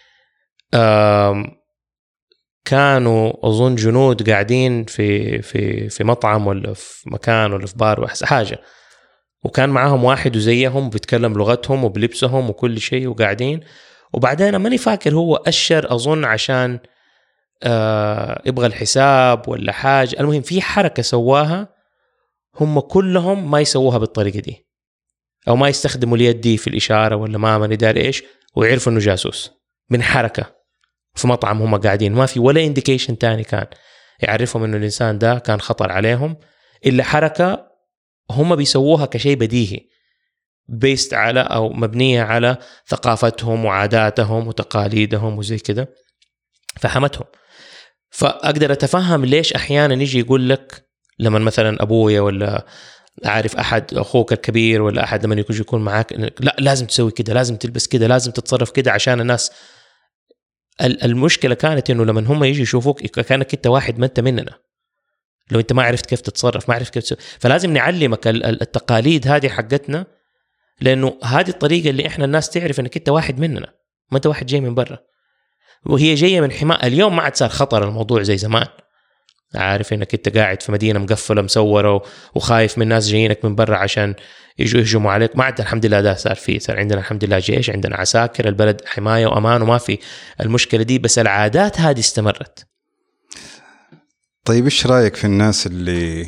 كانوا أظن جنود قاعدين في في في مطعم ولا في مكان ولا في بار ولا حاجة، وكان معاهم واحد وزيهم بيتكلم لغتهم وبلبسهم وكل شيء وقاعدين. وبعدين ماني فاكر هو أشر أظن عشان آه يبغى الحساب ولا حاجة، المهم في حركة سواها هم كلهم ما يسووها بالطريقة دي، أو ما يستخدموا اليد دي في الإشارة ولا ما ماني داري إيش، ويعرفوا إنه جاسوس من حركة في مطعم هم قاعدين. ما في ولا إنديكيشن تاني كان يعرفهم إنه الإنسان ده كان خطر عليهم، إلا حركة هم بيسووها كشيء بديهي بيست على أو مبنية على ثقافتهم وعاداتهم وتقاليدهم وزي كده، فهمتهم. فأقدر أتفهم ليش أحيانا يجي يقول لك لما مثلا أبويا ولا أعرف أحد أخوك الكبير ولا أحد لما يكون يكون معاك، لا لازم تسوي كده، لازم تلبس كده، لازم تتصرف كده عشان الناس. المشكلة كانت إنه لما هم يجي يشوفوك كأنك أنت واحد ما أنت مننا، لو أنت ما عرفت كيف تتصرف ما عرفت كيف تسوي. فلازم نعلمك التقاليد هذه حقتنا، لأنه هذه الطريقة اللي إحنا الناس تعرف إنك أنت واحد مننا، ما أنت واحد جاي من برا، وهي جاية من حماية. اليوم ما عاد صار خطر الموضوع زي زمان، عارف إنك أنت قاعد في مدينة مقفلة مسورة وخايف من ناس جايينك من برا عشان يجوا يهجموا عليك. ما عاد الحمد لله ده صار فيه، صار عندنا الحمد لله جيش، عندنا عساكر، البلد حماية وأمان وما في المشكلة دي، بس العادات هذه استمرت. طيب إيش رأيك في الناس اللي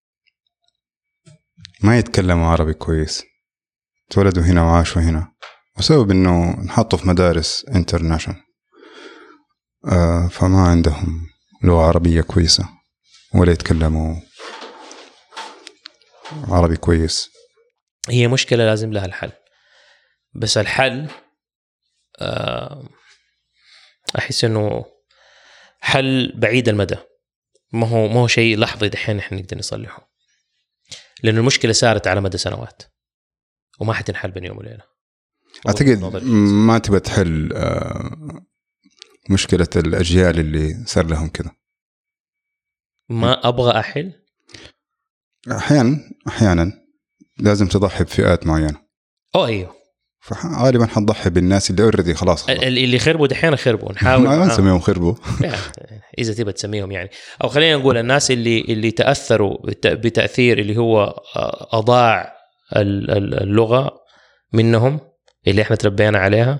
ما يتكلموا عربي كويس، تولدوا هنا وعاشوا هنا، وسبب إنه نحطوا في مدارس انترناشونال آه فما عندهم لغة عربية كويسة ولا يتكلموا عربي كويس؟ هي مشكلة لازم لها الحل، بس الحل آه أحس إنه حل بعيد المدى، ما هو ما هو شيء لحظي دحين إحنا نقدر نصلحه، لأن المشكلة صارت على مدى سنوات وما حتنحل بين يوم وليلة. أعتقد ما تبى تحل آه مشكلة الأجيال اللي صار لهم كده. ما أبغى أحل. أحيانا أحيانا لازم تضحي بفئات معينة. أو أيوه. فغالبا حنضحي بالناس اللي أوريدي خلاص, خلاص. اللي خربوا دحين خربوا، نحاول ما نسميهم خربوا. إذا تبى تسميهم يعني، أو خلينا نقول الناس اللي اللي تأثروا بتأثير اللي هو أضاع اللغة منهم اللي إحنا تربينا عليها.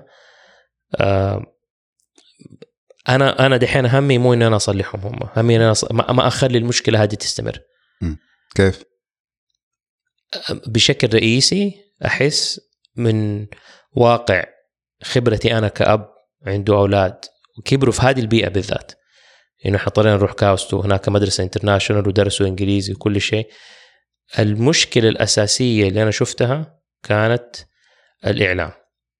أنا أنا دحين همي مو إن أنا أصلحهم، هم همي إن أنا ما أخلي المشكلة هذه تستمر. كيف؟ بشكل رئيسي أحس من واقع خبرتي أنا كأب عنده أولاد وكبروا في هذه البيئة بالذات، إنه إحنا طلعنا نروح كاوستو هناك مدرسة انترناشونال ودرسوا إنجليزي وكل شيء. المشكلة الأساسية اللي أنا شفتها كانت الإعلام،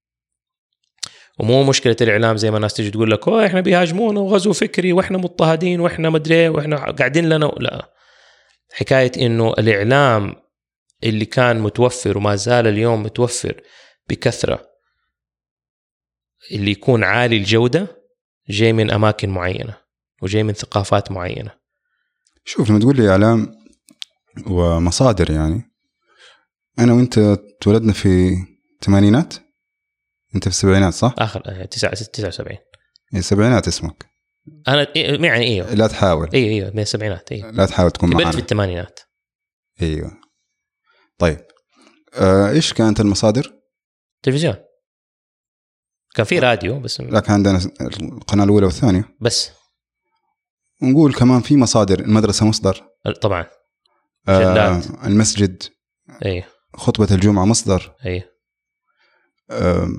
ومو مشكلة الإعلام زي ما الناس تيجي تقول لك أوه إحنا بيهاجمونا وغزو فكري وإحنا مضطهدين وإحنا مدري وإحنا قاعدين لنا. لا، حكاية إنه الإعلام اللي كان متوفر وما زال اليوم متوفر بكثرة اللي يكون عالي الجودة جاي من أماكن معينة وجاي من ثقافات معينة. شوف لما تقول لي إعلام ومصادر، يعني أنا وإنت تولدنا في ثمانينات؟ انت في السبعينات صح؟ اخر تسعة تسعة وسبعين. السبعينات اسمك. انا يعني ايوه لا تحاول. ايوه ايوه من السبعينات. ايوه لا تحاول تكون معنا. كبرت في الثمانينات. ايوه طيب آه، ايش كانت المصادر؟ تلفزيون، كان في راديو بس. لكن عندنا القناة الأولى والثانية بس. ونقول كمان في مصادر، المدرسة مصدر طبعا. آه، المسجد. ايوه. خطبة الجمعة مصدر. ايوه. آه،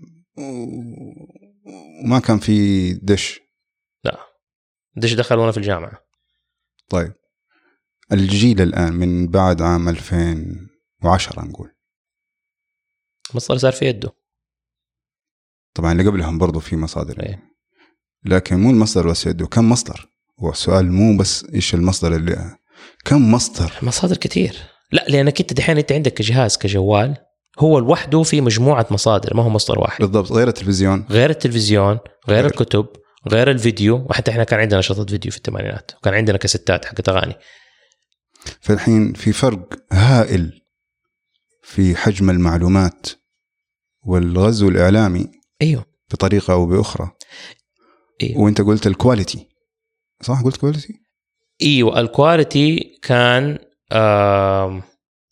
وما كان في دش. لا دش دخل وانا في الجامعة. طيب الجيل الآن من بعد عام ألفين وعشرة نقول مصدر صار في يده. طبعا اللي قبلهم برضو في مصادر. أيه. لكن مو المصدر بس يده، كم مصدر؟ هو السؤال مو بس إيش المصدر اللي كم مصدر. مصادر كتير. لا لأنك أنت دحين أنت عندك جهاز كجوال هو لوحده في مجموعة مصادر، ما هو مصدر واحد. بالضبط. غير التلفزيون غير التلفزيون غير, غير الكتب غير الفيديو. وحتى إحنا كان عندنا نشاطات فيديو في الثمانينات وكان عندنا كاسيتات حقت أغاني. فالحين في فرق هائل في حجم المعلومات والغزو الإعلامي. أيوه بطريقة أو بأخرى. أيوه. وانت قلت الكواليتي صح؟ قلت كواليتي. ايوه الكواليتي كان آه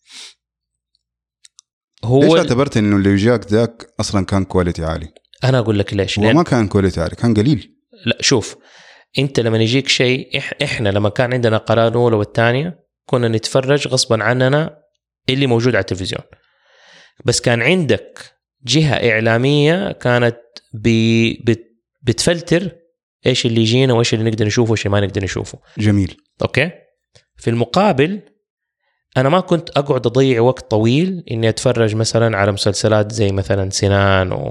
هو ليش اعتبرت انه اللي جاك ذاك اصلا كان كواليتي عالي؟ انا اقول لك ليش. هو لأن... ما كان كواليتي عالي، كان قليل. لا شوف انت لما يجيك شيء إح... احنا لما كان عندنا قناه الاولى والثانيه كنا نتفرج غصبا عننا اللي موجود على التلفزيون، بس كان عندك جهه اعلاميه كانت ب... بت... بتفلتر ايش اللي يجينا وايش اللي نقدر نشوفه وايش اللي ما نقدر نشوفه. جميل. اوكي. في المقابل انا ما كنت اقعد اضيع وقت طويل اني اتفرج مثلا على مسلسلات زي مثلا سنان و...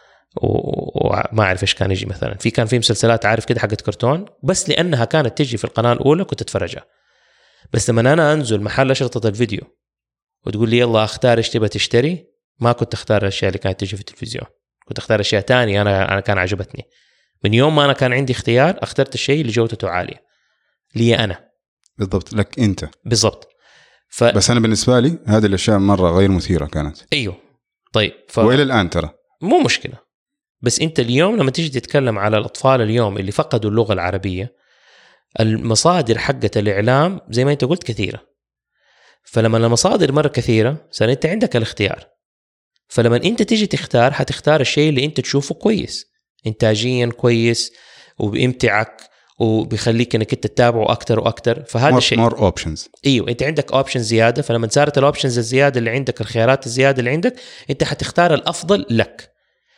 وما اعرف ايش كان يجي مثلا في كان في مسلسلات عارف كده حقت كرتون، بس لانها كانت تجي في القناه الاولى كنت اتفرجها. بس لما انا انزل محل اشرطه الفيديو وتقول لي يلا اختار ايش تبغى تشتري، ما كنت اختار الاشياء اللي كانت تجي في التلفزيون، كنت اختار اشياء تانية انا انا كان عجبتني. من يوم ما انا كان عندي اختيار اخترت الشيء اللي جودته عاليه لي انا. بالضبط لك انت. بالضبط. ف... بس انا بالنسبه لي هذه الاشياء مره غير مثيره كانت. ايوه طيب ف... والى الان ترى مو مشكله. بس انت اليوم لما تيجي تتكلم على الاطفال اليوم اللي فقدوا اللغه العربيه، المصادر حقه الاعلام زي ما انت قلت كثيره. فلما المصادر مره كثيره صار انت عندك الاختيار. فلما انت تيجي تختار حتختار الشيء اللي انت تشوفه كويس انتاجيا كويس وبيمتعك وبيخليك انك انت تتابعه اكثر واكثر. فهذا الشيء مور اوبشنز. ايوه انت عندك اوبشنز زياده. فلما صارت الاوبشنز الزياده اللي عندك، الخيارات الزياده اللي عندك، انت حتختار الافضل لك.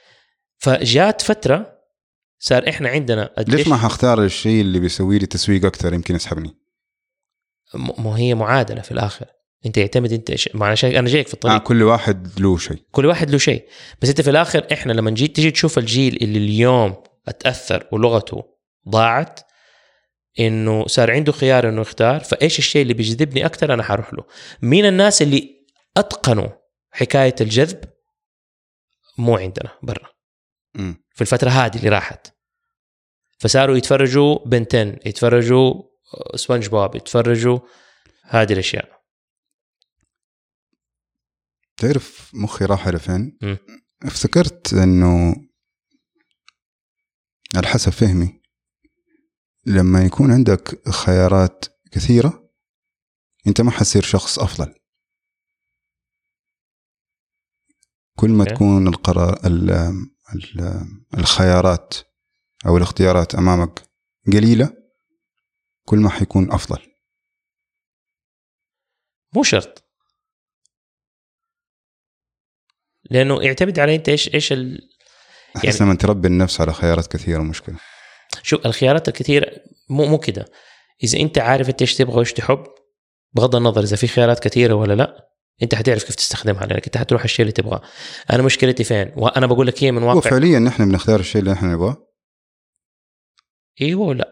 فجات فتره صار احنا عندنا ليش ما حختار الشيء اللي بيسوي لي تسويق اكثر يمكن يسحبني؟ مو هي معادله في الاخر. انت يعتمد انت ايش معنى شيء. انا جايك في الطريق. آه كل واحد له شيء. كل واحد له شيء. بس انت في الاخر احنا لما نجي تيجي تشوف الجيل اللي اليوم اتاثر ولغته ضاعت، انه صار عنده خيار انه يختار. فايش الشيء اللي بيجذبني اكثر انا حروح له. مين الناس اللي اتقنوا حكايه الجذب؟ مو عندنا برا في الفتره هذه اللي راحت. فصاروا يتفرجوا بنتين، يتفرجوا سبونج بوب، يتفرجوا هذه الاشياء. تعرف مخي راح على فين؟ افتكرت انه على حسب فهمي لما يكون عندك خيارات كثيرة انت ما حتصير شخص افضل. كل ما تكون القرار الخيارات او الاختيارات امامك قليلة كل ما حيكون افضل. مو شرط، لانه يعتمد على انت ايش ايش ال... يعني لما تربي النفس على خيارات كثيرة مشكلة. شوف الخيارات الكثيرة مو مو كده. إذا أنت عارف أنت إيش تبغى وإيش تحب، بغض النظر إذا في خيارات كثيرة ولا لا، أنت هتعرف كيف تستخدمها لأنك أنت هتروح الشيء اللي تبغاه. أنا مشكلتي فين؟ وأنا بقول لك هي من واقع. وفعليا نحن بنختار الشيء اللي نحن نبغاه. إيوه ولا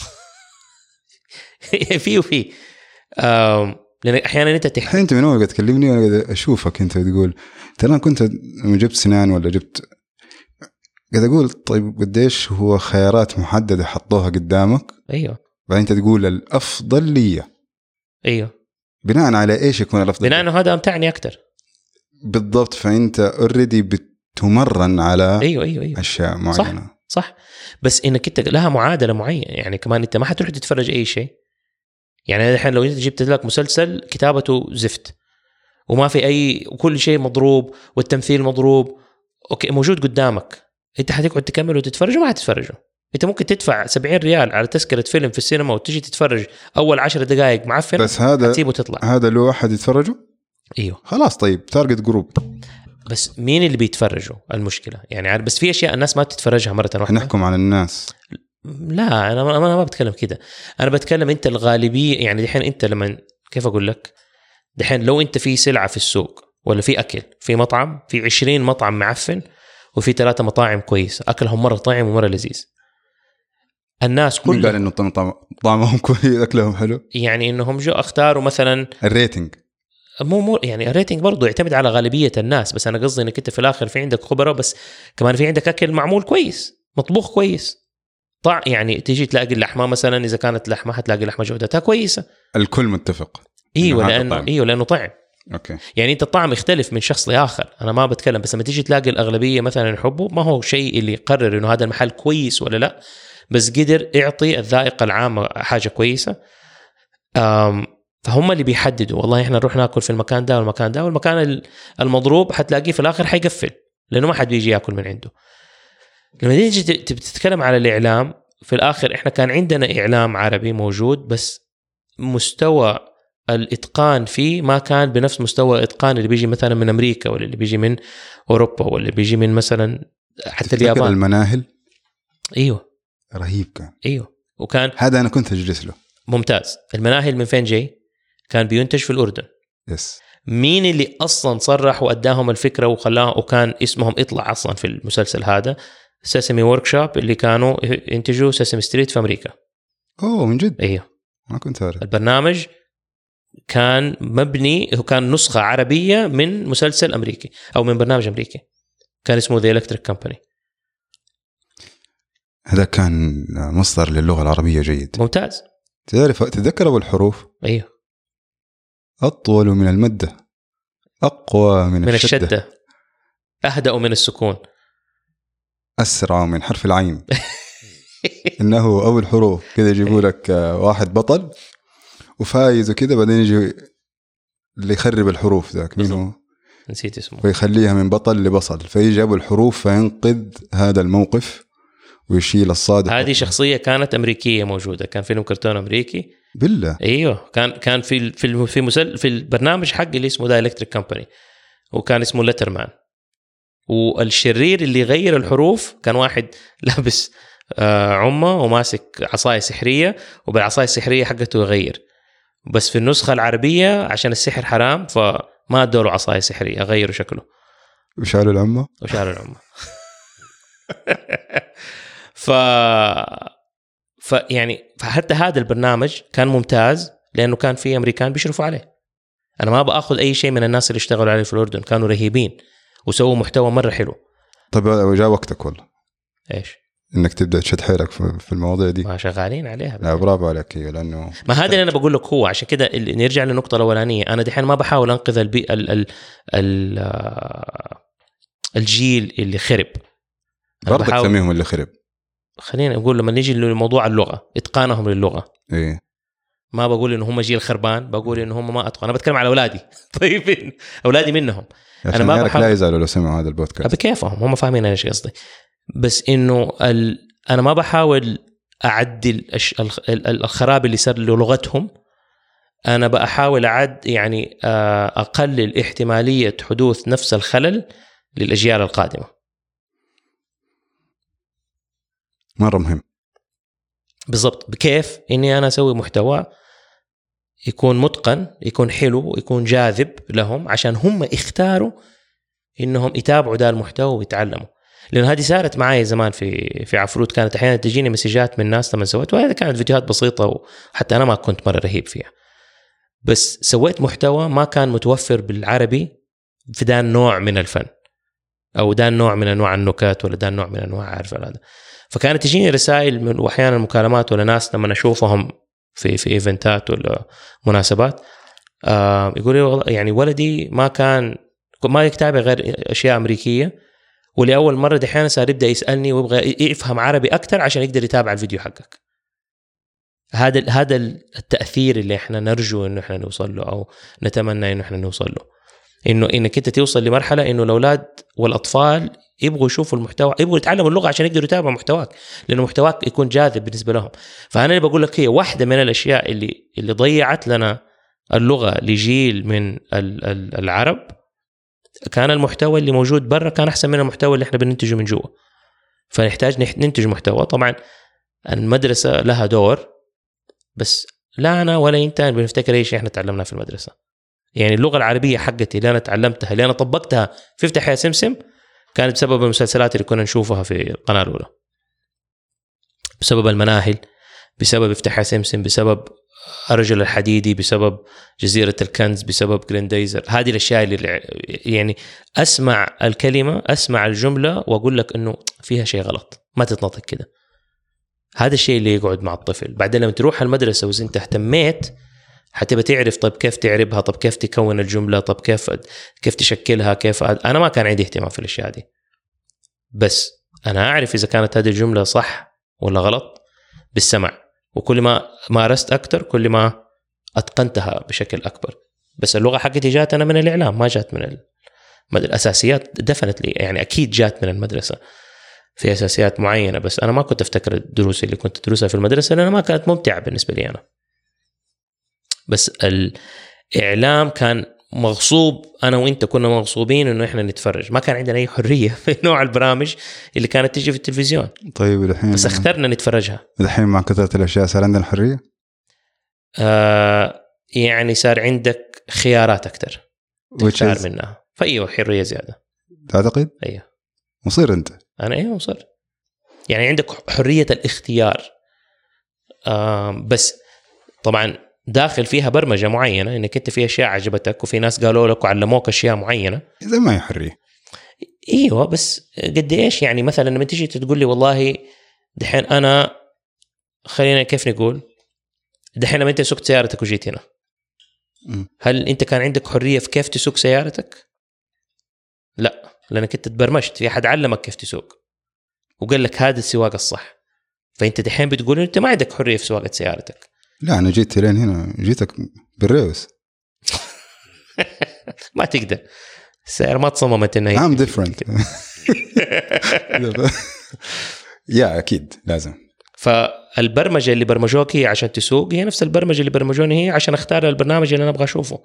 في وفي آم... لأن أحيانا أنت تحكي. أنت من أول تكلمني وأنا أشوفك أنت تقول ترى أنا كنت جبت سنان ولا جبت، قاعد أقول طيب قديش هو خيارات محددة حطوها قدامك. أيوه. بعدين أنت تقول الأفضل لي. أيوه. بناء على إيش يكون الأفضل؟ بناء إنه هذا أمتعني أكتر. بالضبط. فانت اوريدي بتمرن على ايوه ايوه ايوه اشياء معينه. صح صح. بس انك انت لها معادله معينه، يعني كمان انت ما حتروح تتفرج اي شيء. يعني الحين لو انت جبت لك مسلسل كتابته زفت وما في اي، وكل شيء مضروب والتمثيل مضروب، اوكي موجود قدامك، انت حتقعد تكمل وتتفرج وما حتتفرجه. انت ممكن تدفع سبعين ريال على تذكره فيلم في السينما وتجي تتفرج اول عشر دقائق معفن، بس هذا تسيبه تطلع. هذا لو احد يتفرجه ايوه خلاص. طيب تارجت جروب، بس مين اللي بيتفرجوا المشكله يعني. بس في اشياء الناس ما بتتفرجها مره واحده. نحكم على الناس. لا انا ما انا ما بتكلم كده، انا بتكلم انت الغالبيه. يعني دحين انت لما كيف اقول لك، دحين لو انت في سلعه في السوق ولا في اكل في مطعم، في عشرين مطعم معفن وفي ثلاثه مطاعم كويسه اكلهم مره طعم ومره لذيذ، الناس كلها قال انه طعمهم كويس اكلهم حلو، يعني انهم جو اختاروا مثلا الريتنج. مو مو يعني الريتنج برضو يعتمد على غالبيه الناس، بس انا قصدي انك انت في الاخر في عندك خبراء، بس كمان في عندك اكل معمول كويس مطبوخ كويس طع. يعني تيجي تلاقي اللحمه مثلا، اذا كانت لحمه حتلاقي لحمه جودتها كويسه، الكل متفق. ايوه لانه ايوه لانه طعم. اوكي يعني انت الطعم يختلف من شخص لاخر، انا ما بتكلم، بس لما تيجي تلاقي الاغلبيه مثلا يحبوا، ما هو شيء اللي يقرر انه هذا المحل كويس ولا لا، بس قدر يعطي الذائقه العامه حاجه كويسه. فهم اللي بيحددوا والله احنا نروح ناكل في المكان ده والمكان ده، والمكان المضروب حتلاقيه في الاخر حيقفل لانه ما حد بيجي ياكل من عنده. لما تيجي تتكلم على الاعلام، في الاخر احنا كان عندنا اعلام عربي موجود، بس مستوى الاتقان فيه ما كان بنفس مستوى الاتقان اللي بيجي مثلا من امريكا ولا اللي بيجي من اوروبا ولا اللي بيجي من مثلا حتى اليابان. المناهل ايوه رهيب كان. ايوه وكان هذا انا كنت اجلس له. ممتاز. المناهل من فين جاي؟ كان بينتج في الاردن. يس. مين اللي اصلا صرح واداهم الفكره وخلاهم وكان اسمهم يطلع اصلا في المسلسل هذا؟ سيسمي وركشوب اللي كانوا ينتجوا سيسمي ستريت في امريكا. اوه من جد؟ ايوه ما كنت عارف. البرنامج كان مبني، هو كان نسخه عربيه من مسلسل امريكي او من برنامج امريكي كان اسمه ذا إلكتريك كومباني. هذا كان مصدر للغه العربيه جيد. ممتاز. تعرف تتذكر ابو الحروف؟ ايوه. اطول من المده، اقوى من, من الشده, الشدة. اهدأ من السكون، اسرع من حرف العين. انه ابو الحروف كذا يجيبوا لك واحد بطل وفايز وكذا، بعدين يجي اللي يخرب الحروف ذاك مين هو؟ نسيت اسمه. ويخليها من بطل لبصل، فيجي ابو الحروف فينقذ هذا الموقف ويشيل الصادق. هذه شخصيه كانت امريكيه موجوده، كان فيلم كرتون امريكي بالله. ايوه كان كان في في في مسل في البرنامج حق اللي اسمه ذا إلكتريك كومباني، وكان اسمه لترمان. والشرير اللي غير الحروف كان واحد لابس آه عمة وماسك عصاية سحرية، وبالعصاية السحرية حقته يغير. بس في النسخة العربية عشان السحر حرام فما ادوا له عصاية سحرية، غيروا شكله وشالوا العمة وشالوا العمة. ف فيعني فحتى هذا البرنامج كان ممتاز لأنه كان فيه أمريكان بيشرفوا عليه. أنا ما بأخذ أي شيء من الناس اللي اشتغلوا عليه في الأردن، كانوا رهيبين وسووا محتوى مرة حلو. طيب وجاء وقتك والله إيش إنك تبدأ تشد حيلك في المواضيع دي. ما شغالين عليها. لا برافو عليك. لأنه ما هذا اللي أنا بقول لك، هو عشان كده نرجع للنقطة الأولانية. أنا دحين ما بحاول أنقذ البي... ال... ال... ال... الجيل اللي خرب. برضك بحاول... سميهم اللي خرب. خلينا نقول لما نيجي لموضوع اللغة، إتقانهم للغة. إيه. ما بقول إنه هم جيل خربان، بقول إنه هم ما أتقن. أنا بتكلم على أولادي. طيب أولادي منهم. أنا ما بحاول... لا يزالوا لو سمعوا هذا البودكاست. بكيفهم هم فاهمين إيش قصدي. بس إنه ال... أنا ما بحاول أعدل الش... الخراب اللي صار للغتهم. أنا بحاول أعد يعني أقلل احتمالية حدوث نفس الخلل للأجيال القادمة. مرة مهم. بالضبط. بكيف إني أنا أسوي محتوى يكون متقن، يكون حلو، يكون جاذب لهم، عشان هم يختاروا إنهم يتابعوا ده المحتوى ويتعلموا. لأن هذه صارت معي زمان في في عفروت، كانت أحيانا تجيني مسجات من ناس لما سويت، وهذا كانت فيديوهات بسيطة وحتى أنا ما كنت مرة رهيب فيها، بس سويت محتوى ما كان متوفر بالعربي في ده النوع من الفن، أو ده النوع من أنواع النكات، ولا ده النوع من أنواع عارف هذا. فكانت تجيني رسائل من وأحيانا مكالمات ولا ناس لما نشوفهم في في إيفنتات ولا مناسبات، آه يقولوا يعني ولدي ما كان ما يتابع غير اشياء امريكيه، ولاول مره دحين صار يبدا يسالني ويبغى يفهم عربي اكثر عشان يقدر يتابع الفيديو حقك. هذا هذا التاثير اللي احنا نرجو انه احنا نوصل له او نتمنى انه احنا نوصل له، انه انك انت توصل لمرحله انه الاولاد والاطفال يبغوا يشوفوا المحتوى، يبغوا يتعلموا اللغه عشان يقدروا يتابعوا محتواك، لانه محتواك يكون جاذب بالنسبه لهم. فانا اللي بقول لك هي واحده من الاشياء اللي اللي ضيعت لنا اللغه لجيل من العرب، كان المحتوى اللي موجود برا كان احسن من المحتوى اللي احنا بننتجه من جوا. فنحتاج ننتج محتوى. طبعا المدرسه لها دور، بس لا انا ولا انت بنفتكر اي شيء احنا تعلمناه في المدرسه. يعني اللغه العربيه حقتي اللي انا تعلمتها اللي انا طبقتها في افتح يا سمسم كانت بسبب المسلسلات اللي كنا نشوفها في القناه الاولى، بسبب المناهل، بسبب افتح يا سمسم، بسبب الرجل الحديدي، بسبب جزيره الكنز، بسبب جريندايزر. هذه الاشياء اللي يعني اسمع الكلمه، اسمع الجمله واقول لك انه فيها شيء غلط، ما تتنطق كده. هذا الشيء اللي يقعد مع الطفل. بعدين لما تروح المدرسه واذا انت اهتميت حتبقى تعرف طب كيف تعربها، طب كيف تكون الجمله، طب كيف كيف تشكلها، كيف. انا ما كان عندي اهتمام في الاشياء دي، بس انا اعرف اذا كانت هذه الجمله صح ولا غلط بالسمع، وكل ما مارست اكثر كل ما اتقنتها بشكل اكبر. بس اللغه حقتي جات انا من الاعلام، ما جات من الاساسيات. دفنتلي يعني اكيد جات من المدرسه في اساسيات معينه، بس انا ما كنت افتكر الدروس اللي كنت ادرسها في المدرسه لانها ما كانت ممتعه بالنسبه لي انا. بس الاعلام كان مغصوب، انا وانت كنا مغصوبين انه احنا نتفرج، ما كان عندنا اي حريه في نوع البرامج اللي كانت تيجي في التلفزيون. طيب الحين بس اخترنا نتفرجها. الحين مع كثرة الاشياء صار عندنا الحريه؟ آه يعني صار عندك خيارات اكثر تختار منها، فايوه حريه زياده. تعتقد؟ ايوه مصير انت. انا ايوه مصير، يعني عندك حريه الاختيار. آه بس طبعا داخل فيها برمجه معينه، انك انت في اشياء عجبتك وفي ناس قالوا لك وعلموك اشياء معينه. اذا ما هي حريه. ايوه بس قد ايش يعني؟ مثلا لما تيجي تقول لي والله دحين انا خلينا كيف نقول دحين لما انت سوقت سيارتك وجيت هنا، هل انت كان عندك حريه في كيف تسوق سيارتك؟ لا، لانك انت تبرمجت في احد علمك كيف تسوق وقال لك هذا السواقه الصح. فانت دحين بتقول انت ما عندك حريه في سواقه سيارتك. لا انا جيت لين هنا، جيتك بالريوس. ما تقدر، السيارة ما تصممت انها I'm different. يا اكيد لازم. فالبرمجه اللي برمجوك هي عشان تسوق، هي نفس البرمجه اللي برمجوني هي عشان اختار البرنامج اللي انا ابغى اشوفه.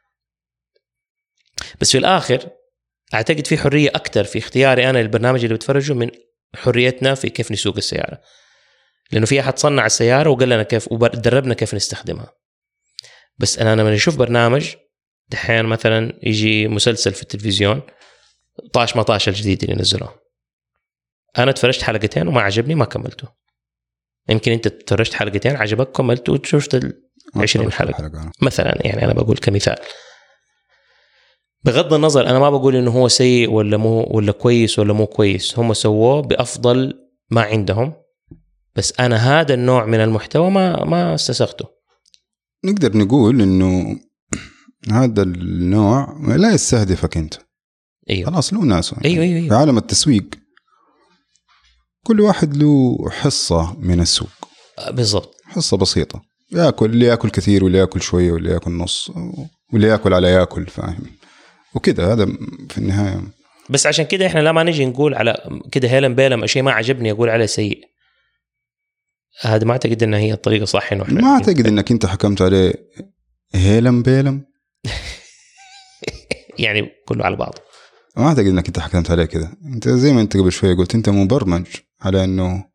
بس في الاخر اعتقد في حريه اكثر في اختياري انا البرنامج اللي بتفرجه من حريتنا في كيف نسوق السياره، لانه في احد صنع السياره وقال لنا كيف ودربنا كيف نستخدمها. بس انا لما اشوف برنامج دحين مثلا يجي مسلسل في التلفزيون طاش ما طاش الجديد اللي نزلوه، انا تفرجت حلقتين وما عجبني ما كملته. يمكن انت تفرجت حلقتين عجبك كملته وشفت عشرين حلقه مثلا، يعني انا بقول كمثال. بغض النظر انا ما بقول انه هو سيء ولا مو ولا كويس ولا مو كويس، هم سووه بافضل ما عندهم، بس انا هذا النوع من المحتوى ما ما استسغته. نقدر نقول انه هذا النوع لا يستهدفك انت. ايوه خلاص له ناس. أيوة أيوة أيوة. في عالم التسويق كل واحد له حصة من السوق. بالضبط، حصة بسيطة، ياكل اللي ياكل كثير واللي ياكل شوية واللي ياكل نص واللي ياكل على ياكل، فاهم وكده. هذا في النهاية. بس عشان كده احنا لا ما نجي نقول على كده هيلن بيلم شيء ما عجبني اقول عليه سيء. هذا ما اعتقد انها هي الطريقة صح انه احنا ما اعتقد انك انت حكمت عليه هيلن بيلم. يعني كله على بعض. ما اعتقد انك انت حكمت عليه كده. انت زي ما انت قبل شويه قلت انت مبرمج على انه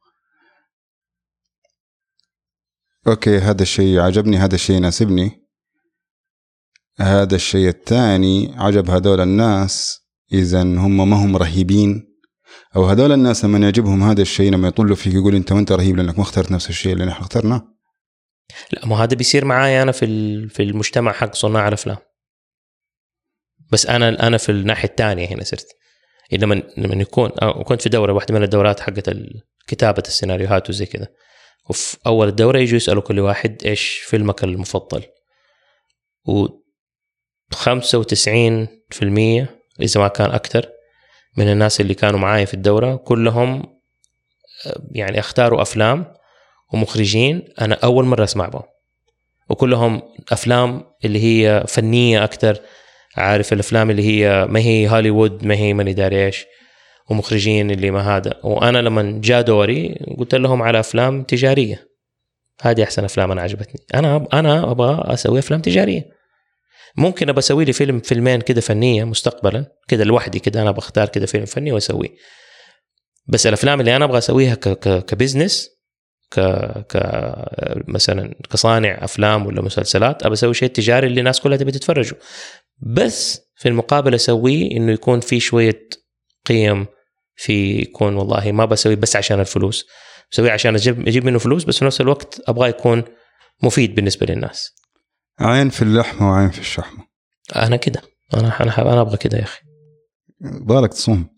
اوكي هذا الشيء عجبني، هذا الشيء يناسبني، هذا الشيء الثاني عجب هذول الناس، اذا هم ما هم رهيبين، او هذول الناس لما يعجبهم هذا الشيء لما يطلوا فيك يقول انت وانت رهيب لانك ما اخترت نفس الشيء اللي نحن اخترناه. لا ما هذا بيصير معايا انا في في المجتمع حق صناع الافلام، بس انا انا في الناحيه الثانيه هنا صرت لما لما يكون كنت في دوره واحده من الدورات حقت كتابه السيناريوهات وزي كذا، وفي اول الدوره يجوا يسالوا كل واحد ايش فيلمك المفضل، و خمسة وتسعين بالمية إذا ما كان أكتر من الناس اللي كانوا معايا في الدورة كلهم يعني اختاروا أفلام ومخرجين أنا أول مرة أسمع بهم، وكلهم أفلام اللي هي فنية أكتر، عارف الأفلام اللي هي ما هي هوليوود ما هي ماني داري إيش، ومخرجين اللي ما هذا. وأنا لما جاء دوري قلت لهم على أفلام تجارية، هذه أحسن أفلام أنا عجبتني، أنا أنا أبغى أسوي أفلام تجارية. ممكن أبغى أسوي لي فيلم فيلمين كده فنية مستقبلا كده لوحدي كده، أنا بختار كده فيلم فني وأسويه. بس الأفلام اللي أنا أبغى أسويها ك ك كبزنس ك ك مثلا كصانع أفلام ولا مسلسلات، أبغى أسوي شيء تجاري اللي الناس كلها تبي تتفرجوا، بس في المقابل أسويه إنه يكون في شوية قيم، في يكون والله ما بسوي بس عشان الفلوس، بسويه عشان أجيب أجيب منه فلوس، بس في نفس الوقت أبغى يكون مفيد بالنسبة للناس. عين في اللحمة وعين في الشحمة. أنا كده أنا أنا أنا أبغى كده يا أخي. بالك تصوم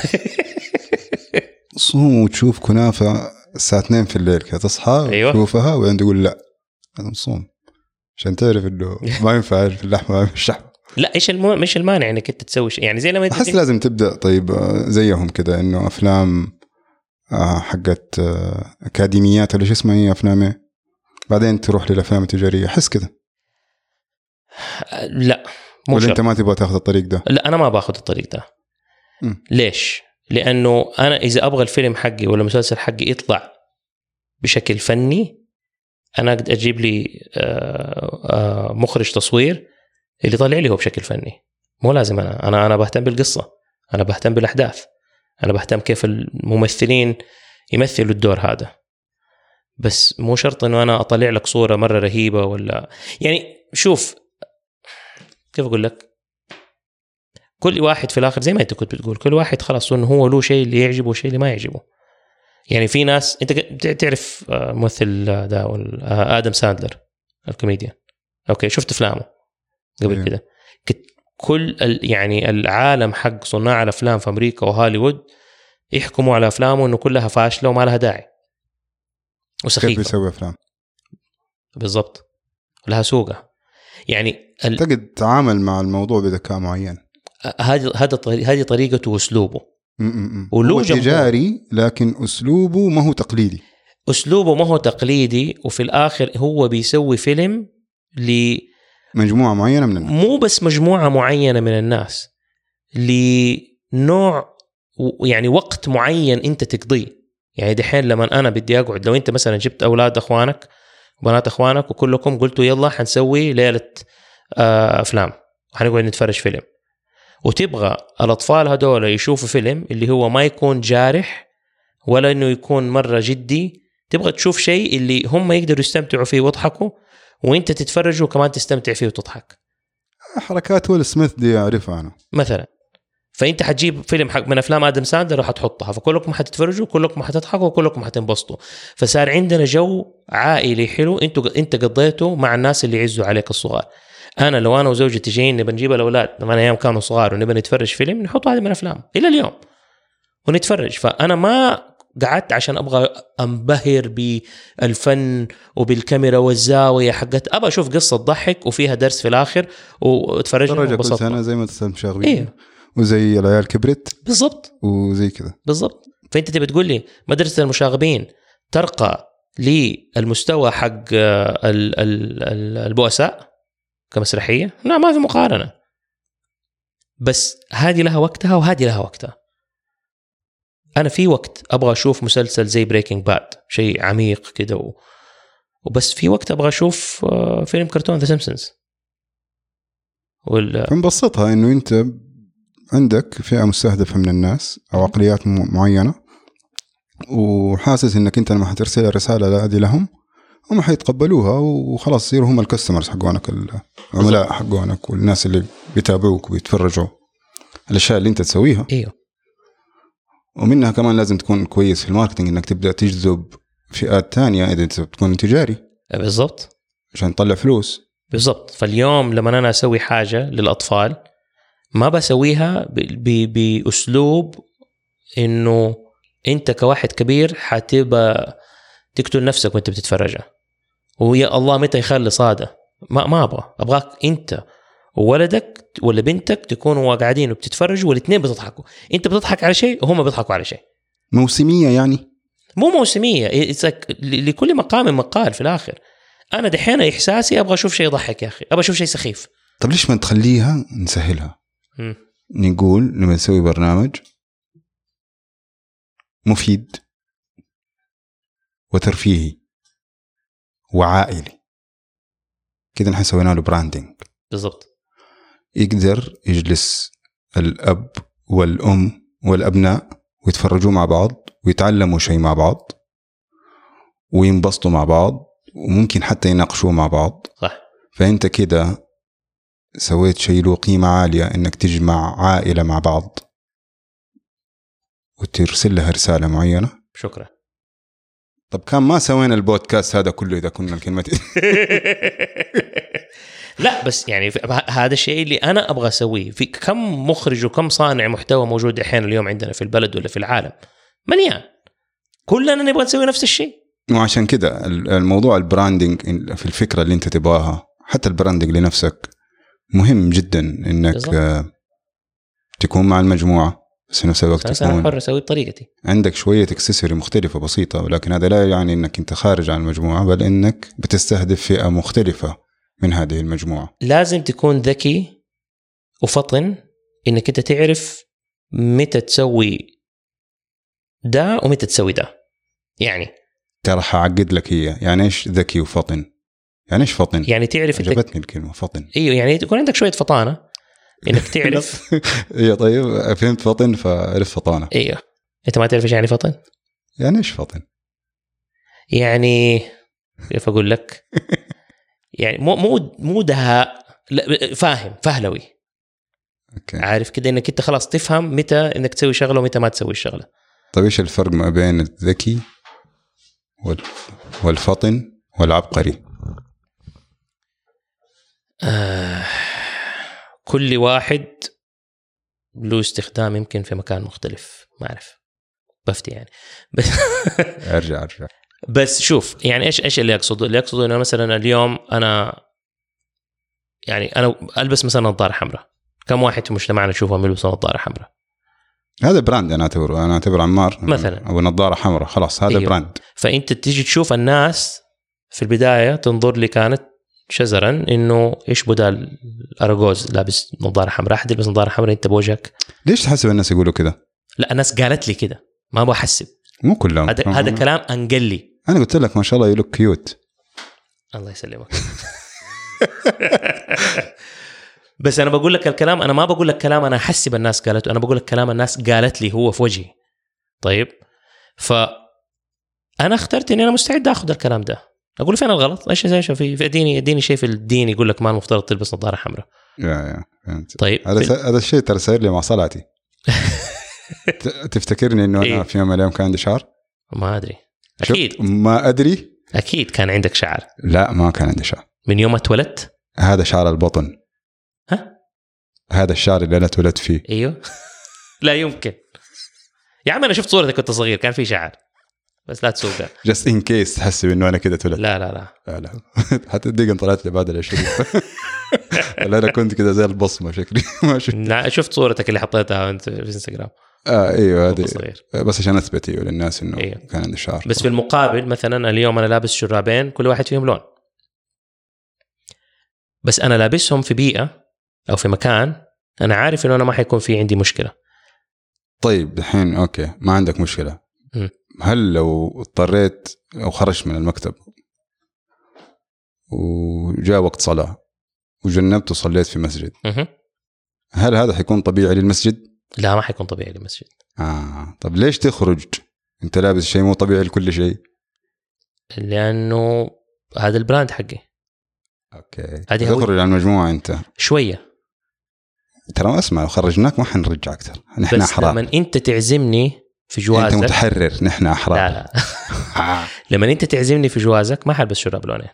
صوم وتشوف كنافة الساعة اثنين في الليل كده تصحى أيوة. وتشوفها وعند يقول لا لازم تصوم عشان تعرف إنه ما ينفع في اللحمة وعين في الشحمة. لا إيش المو... مش المانع إنك أنت تسوي شيء يعني زي لما أحس لازم تبدأ طيب زيهم كده إنه أفلام حقت أكاديميات ولا شو اسمها هي أفلام بعدين تروح للأفلام التجارية. أحس كده. لا مو ولا أنت ما تبغى تأخذ الطريق ده؟ لا أنا ما باخذ الطريق ده. م. ليش؟ لأنه أنا إذا أبغى الفيلم حقي ولا مسلسل حقي يطلع بشكل فني، أنا أقدر أجيب لي مخرج تصوير اللي طالع لي هو بشكل فني. مو لازم أنا أنا أنا بهتم بالقصة، أنا بهتم بالأحداث، أنا بهتم كيف الممثلين يمثلوا الدور هذا. بس مو شرط إنه أنا أطلع لك صورة مرة رهيبة ولا يعني. شوف كيف أقول لك، كل واحد في الآخر زي ما أنت كنت بتقول كل واحد خلاص إنه هو له شيء اللي يعجبه وشيء اللي ما يعجبه. يعني في ناس أنت تعرف ممثل ده آدم ساندلر الكوميديان، أوكي شفت أفلامه قبل كده. كل يعني العالم حق صناع الأفلام في أمريكا وهوليوود يحكموا على أفلامه إنه كلها فاشلة وما لها داعي وسخيفة. كيف بيسوي أفلام بالضبط لها سوقها يعني. أعتقد تعامل مع الموضوع بذكاء معين. هذه هذا هذه طريقته وأسلوبه. هو تجاري لكن أسلوبه ما هو تقليدي. أسلوبه ما هو تقليدي، وفي الآخر هو بيسوي فيلم لمجموعة معينة من الناس، مو بس مجموعة معينة من الناس، لنوع يعني وقت معين أنت تقضيه. يعني دحين لما أنا بدي أقعد، لو أنت مثلا جبت أولاد أخوانك وبنات أخوانك وكلكم قلتوا يلا حنسوي ليلة أفلام وحنقعد نتفرج فيلم، وتبغى الأطفال هدول يشوفوا فيلم اللي هو ما يكون جارح ولا إنه يكون مرة جدي، تبغى تشوف شيء اللي هم يقدروا يستمتعوا فيه ويضحكوا وإنت تتفرج وكمان تستمتع فيه وتضحك. حركات ويل سميث دي أعرفها أنا مثلا. فأنت حتجيب فيلم حق من أفلام آدم ساندلر وحتحطها، فكلكم حتتفرجوا كلكم حتضحكوا وكلكم حتنبسطوا. فصار عندنا جو عائلي حلو انتوا انت قضيته مع الناس اللي يعزوا عليك الصغار. أنا لو أنا وزوجتي جايين نبى نجيب الأولاد لما أنا أيام كانوا صغار ونبى نتفرج فيلم، نحط هذه من الأفلام إلى اليوم ونتفرج. فأنا ما قعدت عشان أبغى أنبهر بالفن وبالكاميرا والزاوية حقت، أبغى أشوف قصة تضحك وفيها درس في الآخر واتفرجها وانبسطت. أنا زي ما تسلم شاغبين إيه؟ وزي العيال كبرت بالضبط وزي كذا بالضبط. فأنت تبي تقول لي مدرسة المشاغبين ترقى للمستوى حق البؤساء كمسرحية؟ لا ما في مقارنة. بس هذه لها وقتها وهذه لها وقتها. أنا في وقت أبغى أشوف مسلسل زي بريكنج باد شيء عميق كده و... وبس في وقت أبغى أشوف فيلم كرتون ذا سيمبسونز وال... فنبسطها إنه أنت عندك فئة مستهدفة من الناس أو عقليات معينة، وحاسس إنك أنت لما حترسل الرسالة هذه لهم هم حيتقبلوها وخلاص يصيروا هم الكاستمرز حقونك، العملاء حقونك والناس اللي بيتابعوك وبيتفرجوا الأشياء اللي أنت تسويها. إيوه. ومنها كمان لازم تكون كويس في الماركتينج إنك تبدأ تجذب فئات تانية إذا تكون تجاري. بالضبط. عشان تطلع فلوس. بالضبط. فاليوم لما أنا أسوي حاجة للأطفال ما بسويها بأسلوب إنه أنت كواحد كبير حتبقى تقتل نفسك وأنت بتتفرجها ويا الله متى يخلص هذا. ما ما أبغى أبغاك أنت وولدك ولا بنتك تكونوا قاعدين وبتتفرجوا والاثنين بتضحكوا، انت بتضحك على شيء وهم بيضحكوا على شيء. موسميه يعني، مو موسميه، لكل مقام مقال في الاخر. انا دحين احساسي ابغى اشوف شيء يضحك يا اخي، ابغى اشوف شيء سخيف. طب ليش ما تخليها نسهلها؟ م. نقول لما نسوي برنامج مفيد وترفيهي وعائلي كده، نحن سوينا له براندينج بالضبط. يقدر يجلس الأب والأم والأبناء ويتفرجوا مع بعض ويتعلموا شيء مع بعض وينبسطوا مع بعض وممكن حتى يناقشوا مع بعض. صح. فأنت كده سويت شيء له قيمة عالية، إنك تجمع عائلة مع بعض وترسل لها رسالة معينة. شكرا. طب كان ما سوينا البودكاست هذا كله إذا كنا الكلمة لا بس يعني هذا الشيء اللي أنا أبغى أسويه. في كم مخرج وكم صانع محتوى موجود أحيانا اليوم عندنا في البلد ولا في العالم، مليان، كلنا نبغى نسوي نفس الشيء. وعشان كده الموضوع البراندنج في الفكرة اللي أنت تبغاها، حتى البراندنج لنفسك مهم جدا، إنك بالضبط. تكون مع المجموعة بس في نفس الوقت تكون حر أسوي بطريقتي. عندك شوية اكسسوري مختلفة بسيطة، ولكن هذا لا يعني إنك أنت خارج عن المجموعة، بل إنك بتستهدف فئة مختلفة من هذه المجموعة. لازم تكون ذكي وفطن إنك أنت تعرف متى تسوي ده ومتى تسوي ده. يعني ترى حأعقد لك هي يعني إيش ذكي وفطن؟ يعني إيش فطن؟ يعني تعرف عجبتني التك... الكلمة فطن. أيوه يعني تكون عندك شوية فطانة إنك تعرف. إيه طيب فهمت فطن فعرف فطانة. أيوه أنت ما تعرف إيش يعني فطن؟ يعني إيش فطن؟ يعني كيف أقول لك؟ يعني مو مو مو دهاء، فاهم فهلوي. أوكي. عارف كده إنك أنت خلاص تفهم متى إنك تسوي شغلة ومتى ما تسوي الشغلة. طيب إيش الفرق ما بين الذكي والفطن والعبقري؟ آه كل واحد له استخدام يمكن في مكان مختلف، ما أعرف بفتي يعني بس أرجع أرجع بس شوف يعني إيش إيش اللي أقصده اللي أقصده إنه مثلا اليوم أنا يعني أنا ألبس مثلا نظارة حمراء، كم واحد في مجتمعنا نشوفهم يلبسون نظارة حمراء؟ هذا براند. أنا أعتبره أنا أعتبر عمار مثلا أو نظارة حمراء، خلاص هذا أيوه. براند. فأنت تيجي تشوف الناس في البداية تنظر لي كانت شزرا إنه إيش بدال أراغوز لابس نظارة حمراء، أحد يلبس نظارة حمراء أنت بوجهك. ليش تحسب الناس يقولوا كده؟ لا الناس قالت لي كده، ما بحسب، مو كلهم. هذا هذا كلام أنقل لي. أنا قلت لك ما شاء الله يلوك كيوت. الله يسلمك. بس أنا بقول لك الكلام، أنا ما بقول لك كلام أنا أحسب الناس قالته، أنا بقول لك كلام الناس قالت لي هو في وجهي. طيب فأنا اخترت إني أنا مستعد أخذ الكلام ده. أقول فين الغلط؟ إيش إيش في في ديني ديني شيء في الدين يقول لك ما المفترض تلبس نظارة حمراء. يا يا فهمت. طيب هذا س... هذا الشيء ترى صاير لي مع صلاتي. تفتكرني إنه أنا في يوم من الأيام كان عندي شعر؟ ما أدري. أكيد ما أدري. أكيد كان عندك شعر. لا ما كان عندي شعر. من يوم اتولدت؟ هذا شعر البطن. ها؟ هذا الشعر اللي أنا اتولدت فيه. أيوه. لا يمكن. يا عم أنا شفت صورتك كنت صغير كان في شعر. بس لا تسوقها. just in case تحسب إنه أنا كده اتولدت. لا لا لا. لا لا. حتى الدقن طلعت لي بعد العشرين. لا أنا كنت كده زي البصمة شكلي. ما شفت. لا شفت صورتك اللي حطيتها أنت في إنستغرام. آه أيوه هذه. بس عشان أثبت أيوه للناس إنه أيوه. كان عندي شعر. بس في المقابل مثلا اليوم أنا لابس شرابين كل واحد فيهم لون. بس أنا لابسهم في بيئة أو في مكان أنا عارف إنه أنا ما حيكون في عندي مشكلة. طيب الحين أوكي ما عندك مشكلة. م. هل لو اضطريت أو خرجت من المكتب وجاء وقت صلاة وجنبت وصليت في مسجد م- هل هذا حيكون طبيعي للمسجد؟ لا ما حيكون طبيعي للمسجد. آه طب ليش تخرج أنت لابس شيء مو طبيعي لكل شيء؟ لأنه هذا البراند حقي. أوكي تخرج عن المجموعة أنت شوية. ترى اسمع لو خرجناك ما حنرجع أكثر نحن أحرار. لما أنت تعزمني في جوازك أنت متحرر نحن أحرار. لا لا. لما أنت تعزمني في جوازك ما حلبس شراب لونين.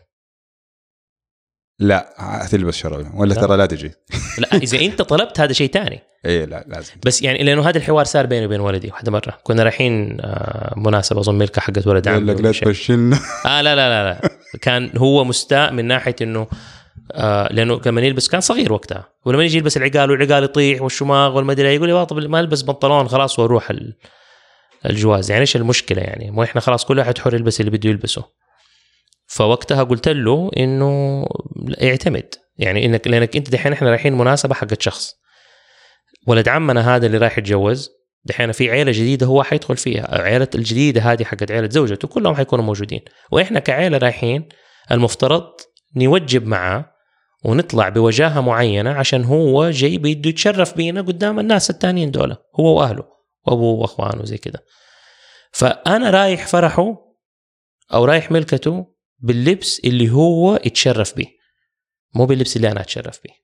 لا تلبس شراب ولا لا. ترى لا تجي. لا إذا أنت طلبت هذا شيء تاني. إيه لا لازم. بس يعني لأنه هذا الحوار صار بيني وبين ولدي واحدة مرة كنا رايحين مناسبة أظن ملكة حقت ولد عمي. لا لا تبشلنا. آه لا لا لا لا كان هو مستاء من ناحية إنه آه لانه كمان يلبس كان صغير وقتها، ولما يجي يلبس العقال والعقال يطيح والشماغ والمدري يقول لي طب ما البس بنطلون خلاص واروح الجواز. يعني ايش المشكله يعني؟ مو احنا خلاص كل واحد حر يلبس اللي بده يلبسه. فوقتها قلت له انه اعتمد، يعني انك لانك انت دحين احنا رايحين مناسبه حقت شخص، ولد عمنا هذا اللي رايح يتجوز دحين في عيله جديده هو حيدخل فيها، عيله الجديده هذه حقت عيله زوجته كلهم حيكونوا موجودين، واحنا كعيله رايحين المفترض نوجب معاه ونطلع بوجاهه معينه عشان هو جاي بده يتشرف بينا قدام الناس التانيين دول، هو واهله وابوه واخوانه زي كده. فانا رايح فرحه او رايح ملكته باللبس اللي هو يتشرف به، مو باللبس اللي انا اتشرف به.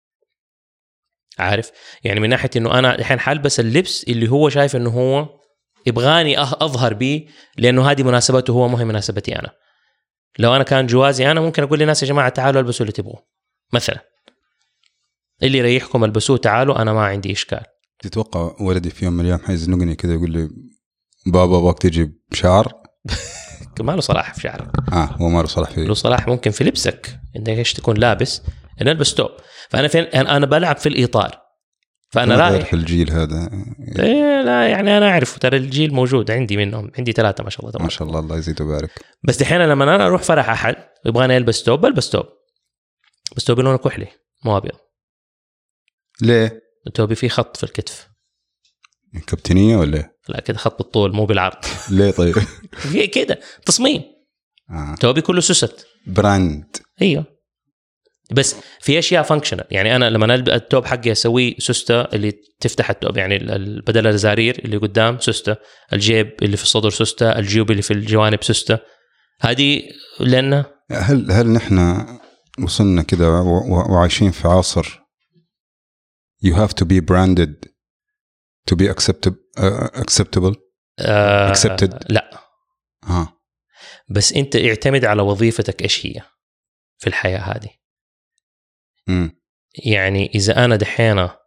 عارف يعني من ناحيه انه انا الحين حلبس اللبس اللي هو شايف انه هو يبغاني اظهر به، لانه هذه مناسبته هو مو هي مناسبتي انا. لو انا كان جوازي انا ممكن اقول للناس يا جماعه تعالوا البسوا اللي تبغوا مثلا، اللي يريحكم البسوه تعالوا، انا ما عندي اشكال. تتوقع ولدي في يوم من الايام حيزنقني كذا يقول لي بابا ابغاك تجي بشعر؟ ما له صلاح في شعرك. اه هو ما له صلاح فيه، له صلاح ممكن في لبسك انك ايش تكون لابس، انا البس توب. فانا فين انا بلعب في الاطار، فانا رايح في الجيل هذا. إيه لا يعني انا اعرف ترى الجيل موجود عندي منهم، عندي ثلاثه ما شاء الله. ما شاء الله الله يزيد ويبارك. بس دحين لما انا اروح فرح احد يبغاني البس توب بلبس توب، بس توبي لونه كحلي مو ابيض. ليه؟ توبي فيه خط في الكتف. كابتنيه ولا؟ لا كده خط بالطول مو بالعرض. ليه طيب؟ كده تصميم. آه. توبي كله سوست براند. ايوه بس في اشياء فانكشنال. يعني انا لما البس التوب حقي اسويه سوسته اللي تفتح التوب، يعني بدل الزرارير اللي قدام سوسته، الجيب اللي في الصدر سوسته، الجيوب اللي في الجوانب سوسته. هذه لأن هل هل نحن وصلنا كده وعايشين في عصر you have to be branded to be acceptable uh, acceptable uh, accepted؟ لا ها. بس انت اعتمد على وظيفتك ايش هي في الحياة هذه. م. يعني اذا انا دحينا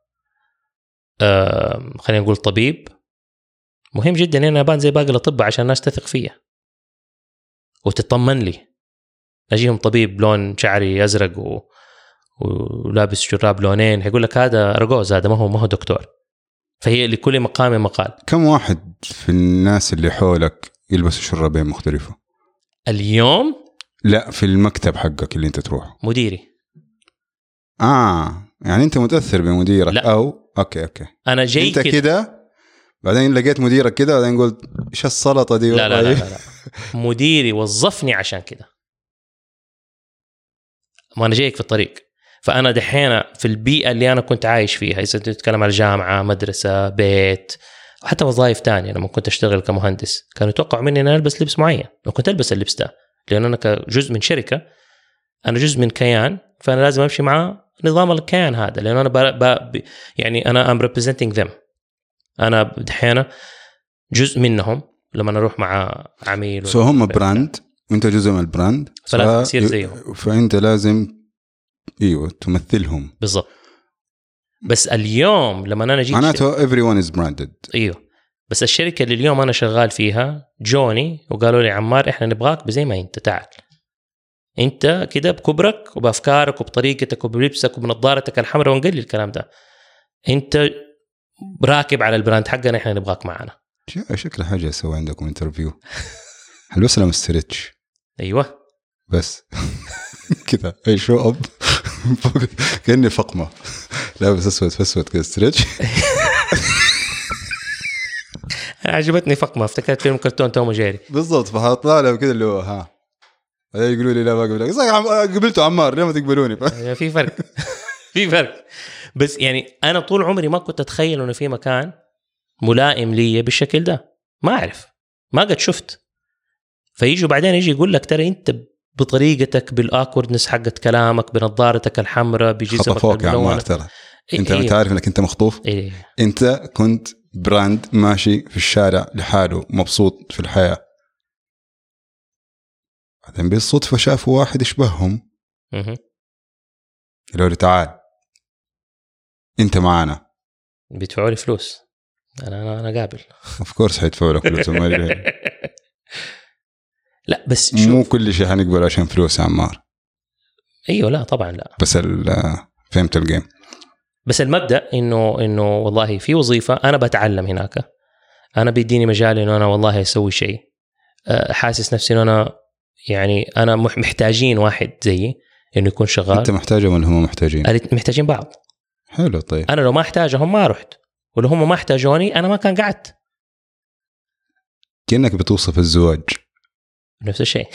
آه خلينا نقول طبيب، مهم جدا ان انا ابان زي باقي الاطباء عشان الناس تثق فيا وتطمن لي. اجيهم طبيب لون شعري ازرق و... ولابس جراب لونين، هيقول لك هذا ارجوز، هذا ما هو ما هو دكتور. فهي لكل مقام مقال. كم واحد في الناس اللي حولك يلبسوا شرابين مختلفة اليوم؟ لا في المكتب حقك اللي انت تروح. مديري. اه يعني انت متاثر بمديرك؟ لا. او اوكي اوكي انا جاي انت كده بعدين لقيت مديرك كده بعدين قلت ايش السلطه دي؟ لا لا, لا لا لا مديري وظفني عشان كده، ما انا جايك في الطريق. فانا دحين في البيئه اللي انا كنت عايش فيها، اذا تتكلم على الجامعه، مدرسه، بيت، حتى وظائف تانية. لما كنت اشتغل كمهندس كانوا يتوقعوا مني ان انا البس لبس معين، لو كنت البس اللبس ده لان انا كجزء من شركه، انا جزء من كيان، فانا لازم امشي مع نظام الكيان هذا، لانه انا ب... ب... يعني انا ام representing them. انا دحين جزء منهم لما نروح مع عميل. سو هم براند وانت جزء من البراند، فلازم تصير زيهم، فانت لازم ايوه تمثلهم بالضبط. بس اليوم لما انا جيت معناته everyone is branded. ايوه بس الشركه اللي اليوم انا شغال فيها جوني وقالوا لي عمار احنا نبغاك بزي ما انت، تعال انت كده بكبرك وبافكارك وبطريقتك وبلبسك وبنظارتك الحمراء، ونقل الكلام ده، انت راكب على البراند حقنا، احنا نبغاك معنا. شكل حاجه اسوي عندكم انترفيو هلبس لهم ستريتش. ايوه بس كذا اي شو اب كاني فقمه لابس اسود في اسود كذا ستريتش. عجبتني فقمه، افتكرت فيلم كرتون توم وجيري بالضبط. فهطلع لهم كذا اللي هو ها يقولوا لي لا ما قبلك، صح قبلته عمار ليه ما تقبلوني؟ في فرق في فرق. بس يعني انا طول عمري ما كنت اتخيل انه في مكان ملائم لي بالشكل ده، ما اعرف، ما قد شفت. فيجوا بعدين يجي يقول لك ترى انت بطريقتك، بالاكوردنس حقت كلامك، بنظارتك الحمراء، بجسمك خطفوك يا عمار ترى. انت إيه انت عارف انك انت مخطوف. إيه. انت كنت براند ماشي في الشارع لحاله مبسوط في الحياة، بعدين بالصدفة شافوا واحد يشبههم قالوا له تعال انت معانا، بيدفعوا لي فلوس، انا انا انا قابل اوف كورس حيدفعوا لك فلوس. لا بس مو كل شيء حنقبل عشان فلوس يا عمار. ايوه لا طبعا لا، بس فهمت الجيم. بس المبدأ انه انه والله في وظيفة انا بتعلم هناك، انا بيديني مجال انه انا والله اسوي شيء، حاسس نفسي انه انا يعني انا محتاجين واحد زيي انه يكون شغال. انت محتاجه ولا هم محتاجين؟ محتاجين بعض. حلو. طيب انا لو ما احتاجهم ما رحت، ولو هم ما احتاجوني انا ما كان قعدت. كأنك بتوصف الزواج. نفس الشيء.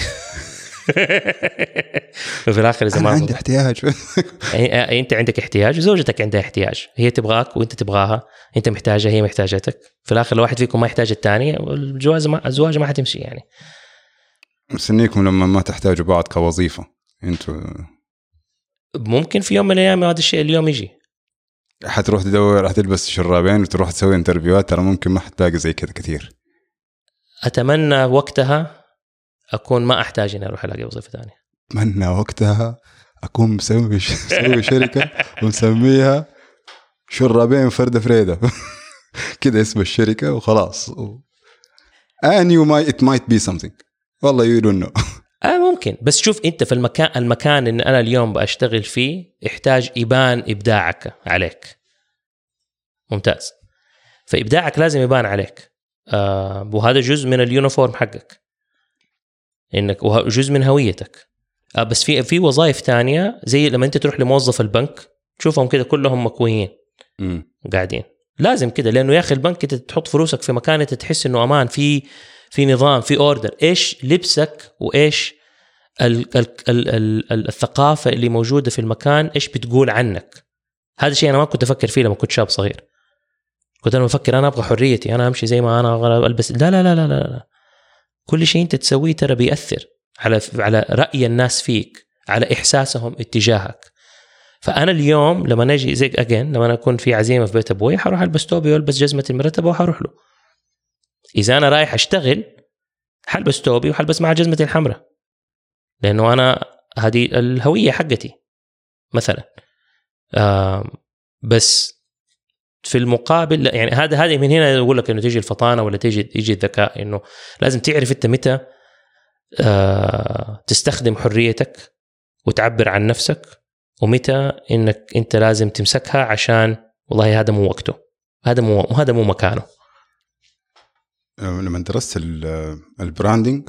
وفي الاخر اذا أنا ما عندي احتياج. انت عندك احتياج وزوجتك عندها احتياج، هي تبغاك وانت تبغاها، انت محتاجها هي محتاجتك، في الاخر لو واحد فيكم ما يحتاج الثاني الجواز ما الزواج ما حتمشي. يعني مستنيكم لما ما تحتاجوا بعض كوظيفة انتوا. ممكن في يوم من الايام هذا الشيء اليوم يجي، حتروح تدور حتلبس شرابين وتروح تسوي انترفيوهات، ترى ممكن ما حتلاقي زي كذا كثير. اتمنى وقتها اكون ما احتاج اني اروح الاقي وظيفه ثانيه. اتمنى وقتها اكون مسوي مسوي شركه ومسميها شرابين فرده فريده كده اسم الشركه وخلاص. and you might it might be something والله you don't know. آه ممكن، بس شوف انت في المكان المكان اللي انا اليوم بشتغل فيه يحتاج يبان ابداعك عليك. ممتاز، فابداعك لازم يبان عليك، آه وهذا جزء من اليونيفورم حقك، انك وجزء من هويتك. آه بس في في وظائف تانية زي لما انت تروح لموظف البنك تشوفهم كده كلهم مكويين قاعدين، لازم كده، لانه يا اخي البنك انت تحط فلوسك في مكان انت تحس انه امان، في في نظام، في اوردر. ايش لبسك وايش ال ال ال ال الثقافه اللي موجوده في المكان ايش بتقول عنك. هذا الشيء انا ما كنت افكر فيه لما كنت شاب صغير. كنت انا بفكر انا ابغى حريتي، انا امشي زي ما انا البس. لا لا لا لا لا, لا. كل شيء انت تسويه ترى بيأثر على على رأي الناس فيك، على احساسهم اتجاهك. فانا اليوم لما نجي زي اجين، لما انا اكون في عزيمه في بيت ابوي حروح البس توبي والبس جزمه المرتبه وحروح له. اذا انا رايح اشتغل حلبس توبي وحلبس مع جزمتي الحمراء، لانه انا هذه الهويه حقتي مثلا. بس في المقابل يعني هذا هذه من هنا اقول لك انه تيجي الفطانه ولا تيجي يجي الذكاء، انه لازم تعرف انت متى تستخدم حريتك وتعبر عن نفسك، ومتى انك انت لازم تمسكها عشان والله هذا مو وقته، هذا مو هذا مو مكانه. لما درست البراندنج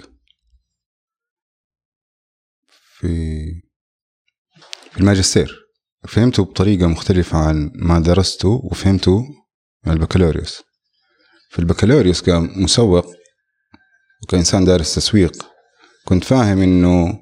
في الماجستير فهمته بطريقة مختلفة عن ما درسته وفهمته من البكالوريوس. في البكالوريوس كمسوق وكإنسان دارس تسويق كنت فاهم إنه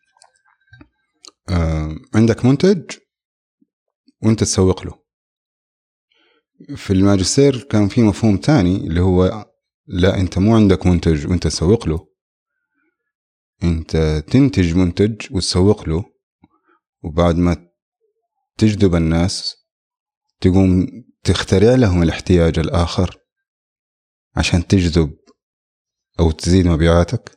عندك منتج وانت تسوق له. في الماجستير كان في مفهوم تاني اللي هو لا، انت مو عندك منتج وانت تسوق له، انت تنتج منتج وتسوق له، وبعد ما تجذب الناس تقوم تخترع لهم الاحتياج الآخر عشان تجذب أو تزيد مبيعاتك.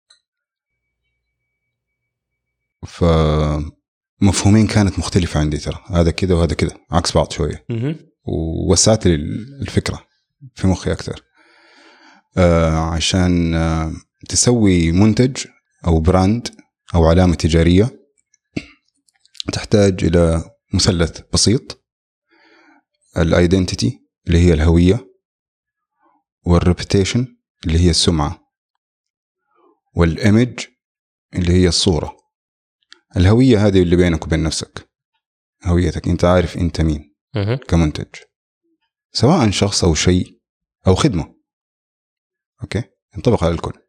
فمفهومين كانت مختلفة عندي، ترى هذا كده وهذا كده عكس بعض شوية، ووسعت لي الفكرة في مخي أكثر. آه عشان آه تسوي منتج أو براند أو علامة تجارية تحتاج إلى مثلث بسيط: الايدنتيتي اللي هي الهوية، والريبيتيشن اللي هي السمعة، والإيمج اللي هي الصورة. الهوية هذه اللي بينك وبين نفسك، هويتك، انت عارف انت مين كمنتج، سواء شخص او شيء او خدمة. اوكي، ينطبق على الكل.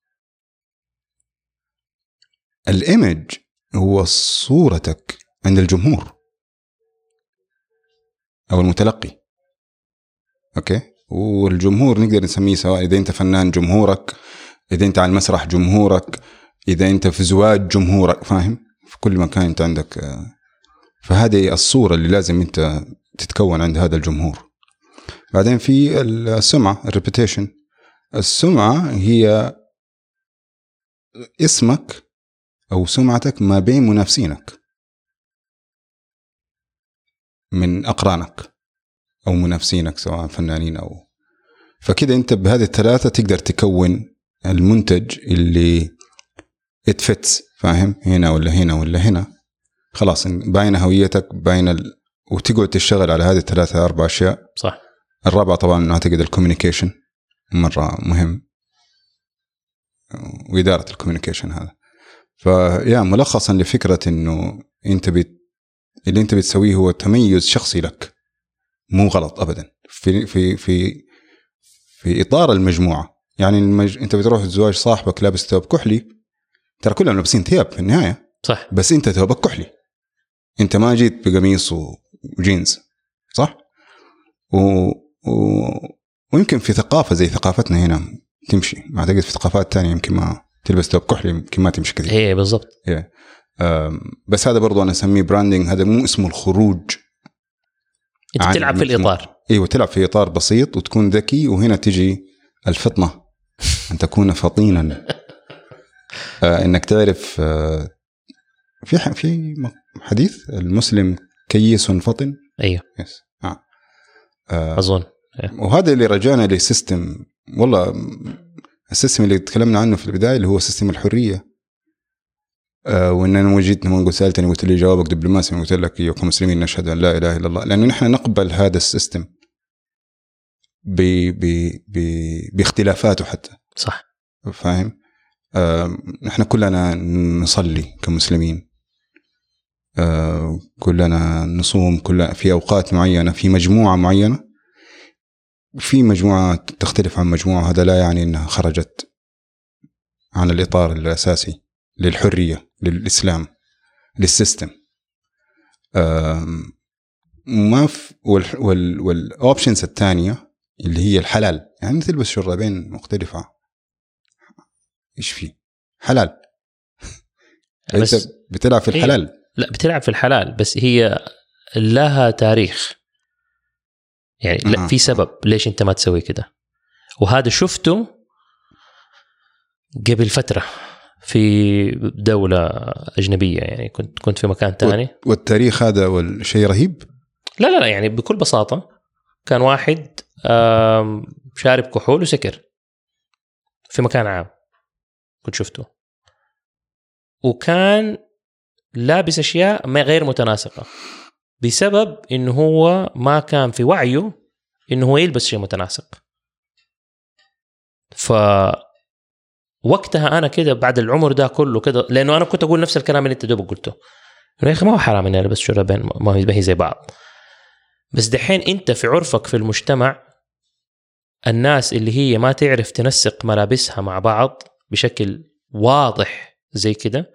الإيمج هو صورتك عند الجمهور او المتلقي. اوكي، والجمهور نقدر نسميه سواء اذا انت فنان جمهورك، اذا انت على المسرح جمهورك، اذا انت في زواج جمهورك، فاهم؟ في كل مكان انت عندك. فهذه الصورة اللي لازم انت تتكون عند هذا الجمهور. بعدين في السمعة، الريبيتيشن. السمعة هي اسمك او سمعتك ما بين منافسينك من اقرانك او منافسينك سواء فنانين او. فكده انت بهذه الثلاثة تقدر تكون المنتج اللي اتفتس، فاهم؟ هنا ولا هنا ولا هنا، خلاص باينه هويتك باينه ال... وتقعد تشتغل على هذه الثلاثه اربع اشياء. صح. الرابعه طبعا اعتقد الكوميونيكيشن مره مهم، واداره الكوميونيكيشن هذا. فيا ملخصا لفكره انه انت بت... اللي انت بتسويه هو تميز شخصي لك، مو غلط ابدا في في في في اطار المجموعه. يعني المج... انت بتروح الزواج صاحبك لابس ثوب كحلي، ترى كلهم لابسين ثياب في النهايه، صح، بس انت ثوبك كحلي، انت ما جيت بقميص وجينز، صح. و... و... ويمكن في ثقافه زي ثقافتنا هنا تمشي، ما اعتقد في ثقافات تانية يمكن ما تلبس ثوب كحلي يمكن ما تمشي كثير. ايه بالضبط. إيه. بس هذا برضو انا اسميه براندنج، هذا مو اسمه الخروج، انت تلعب في الاطار. ايوه تلعب في اطار بسيط وتكون ذكي. وهنا تجي الفطنه، ان تكون فطينا. آه انك تعرف آه في في حديث المسلم كيس فطن. ايوه يس. آه. آه اظن. وهذا اللي رجعنا لسيستم، والله السيستم اللي تكلمنا عنه في البدايه اللي هو سيستم الحريه. آه وان انا وجيت لما قلت سالتني قلت لي جوابك دبلوماسي، قلت لك ايوه كمسلمين نشهد ان لا اله الا الله، لانه نحن نقبل هذا السيستم ب ب ب باختلافاته حتى. صح. فاهم. آه نحن كلنا نصلي كمسلمين، آه كلنا نصوم، كلنا في اوقات معينه، في مجموعه معينه، في مجموعه تختلف عن مجموعه. هذا لا يعني انها خرجت عن الاطار الاساسي للحريه، للاسلام، للسيستم. ما في وال والاوبشنز الثانيه اللي هي الحلال، يعني تلبس شرابين مختلفه، ايش فيه حلال؟ بس بتلعب في الحلال. لا بتلعب في الحلال، بس هي لها تاريخ يعني. آه. لا في سبب ليش انت ما تسوي كده، وهذا شفته قبل فتره في دولة أجنبية، يعني كنت كنت في مكان تاني. والتاريخ هذا والشيء رهيب. لا لا لا يعني بكل بساطة كان واحد شارب كحول وسكر في مكان عام، كنت شفته، وكان لابس أشياء ما غير متناسقة بسبب إنه هو ما كان في وعيه إنه هو يلبس شيء متناسق. ف وقتها أنا كده بعد العمر ده كله كده، لأنه أنا كنت أقول نفس الكلام اللي أنت دوبك قلته، يا أخي ما هو حرام إني ألبس شرابين ما هي زي بعض. بس دحين أنت في عرفك في المجتمع الناس اللي هي ما تعرف تنسق ملابسها مع بعض بشكل واضح زي كده،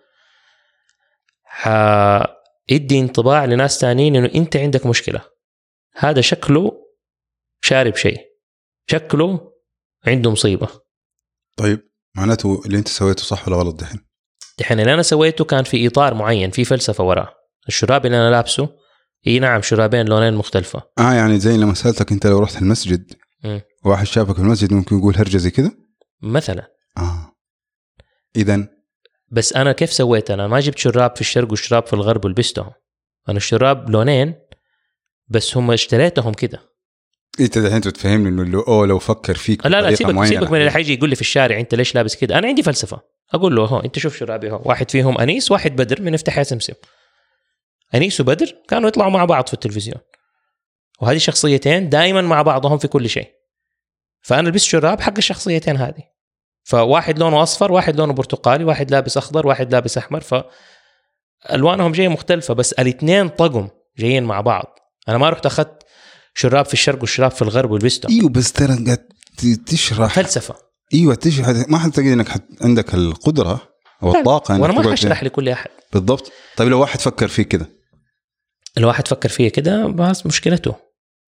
هيدي انطباع لناس تانيين إنه أنت عندك مشكلة، هذا شكله شارب شيء، شكله عنده مصيبة. طيب معناته اللي انت سويته صح ولا غلط دحين؟ دحين اللي انا سويته كان في اطار معين، في فلسفه وراه. الشراب اللي انا لابسه اي نعم شرابين لونين مختلفه. اه يعني زي لما سالتك انت لو رحت المسجد م. واحد شافك في المسجد ممكن يقول هرجه زي كده مثلا. اه اذا بس انا كيف سويت؟ انا ما جبت شراب في الشرق وشراب في الغرب ولبستهم، انا الشراب لونين بس هم اشتريتهم كده. انت دحين تفهمني انه لو أو لو فكر فيك لا لا سيبك سيبك من اللي حيجي يقول لي في الشارع انت ليش لابس كده. انا عندي فلسفه، اقول له هو انت شوف شرابي هو، واحد فيهم انيس واحد بدر من افتح يا سمسم. انيس وبدر كانوا يطلعوا مع بعض في التلفزيون، وهذه شخصيتين دائما مع بعضهم في كل شيء، فانا لبست شراب حق الشخصيتين هذه. فواحد لونه اصفر، واحد لونه برتقالي، واحد لابس اخضر، واحد لابس احمر، فالوانهم جايه مختلفه بس الاثنين طقم جايين مع بعض. انا ما رحت اخذت شراب في الشرق والشراب في الغرب ولبسته. ايوه بس ترى قاعد تشرح فلسفه. ايوه تشرح، ما حد تجد انك عندك القدره او الطاقه. وانا ما حشرح لكل احد بالضبط. طيب لو واحد فكر فيه كده، لو واحد فكر فيه كده بس مشكلته،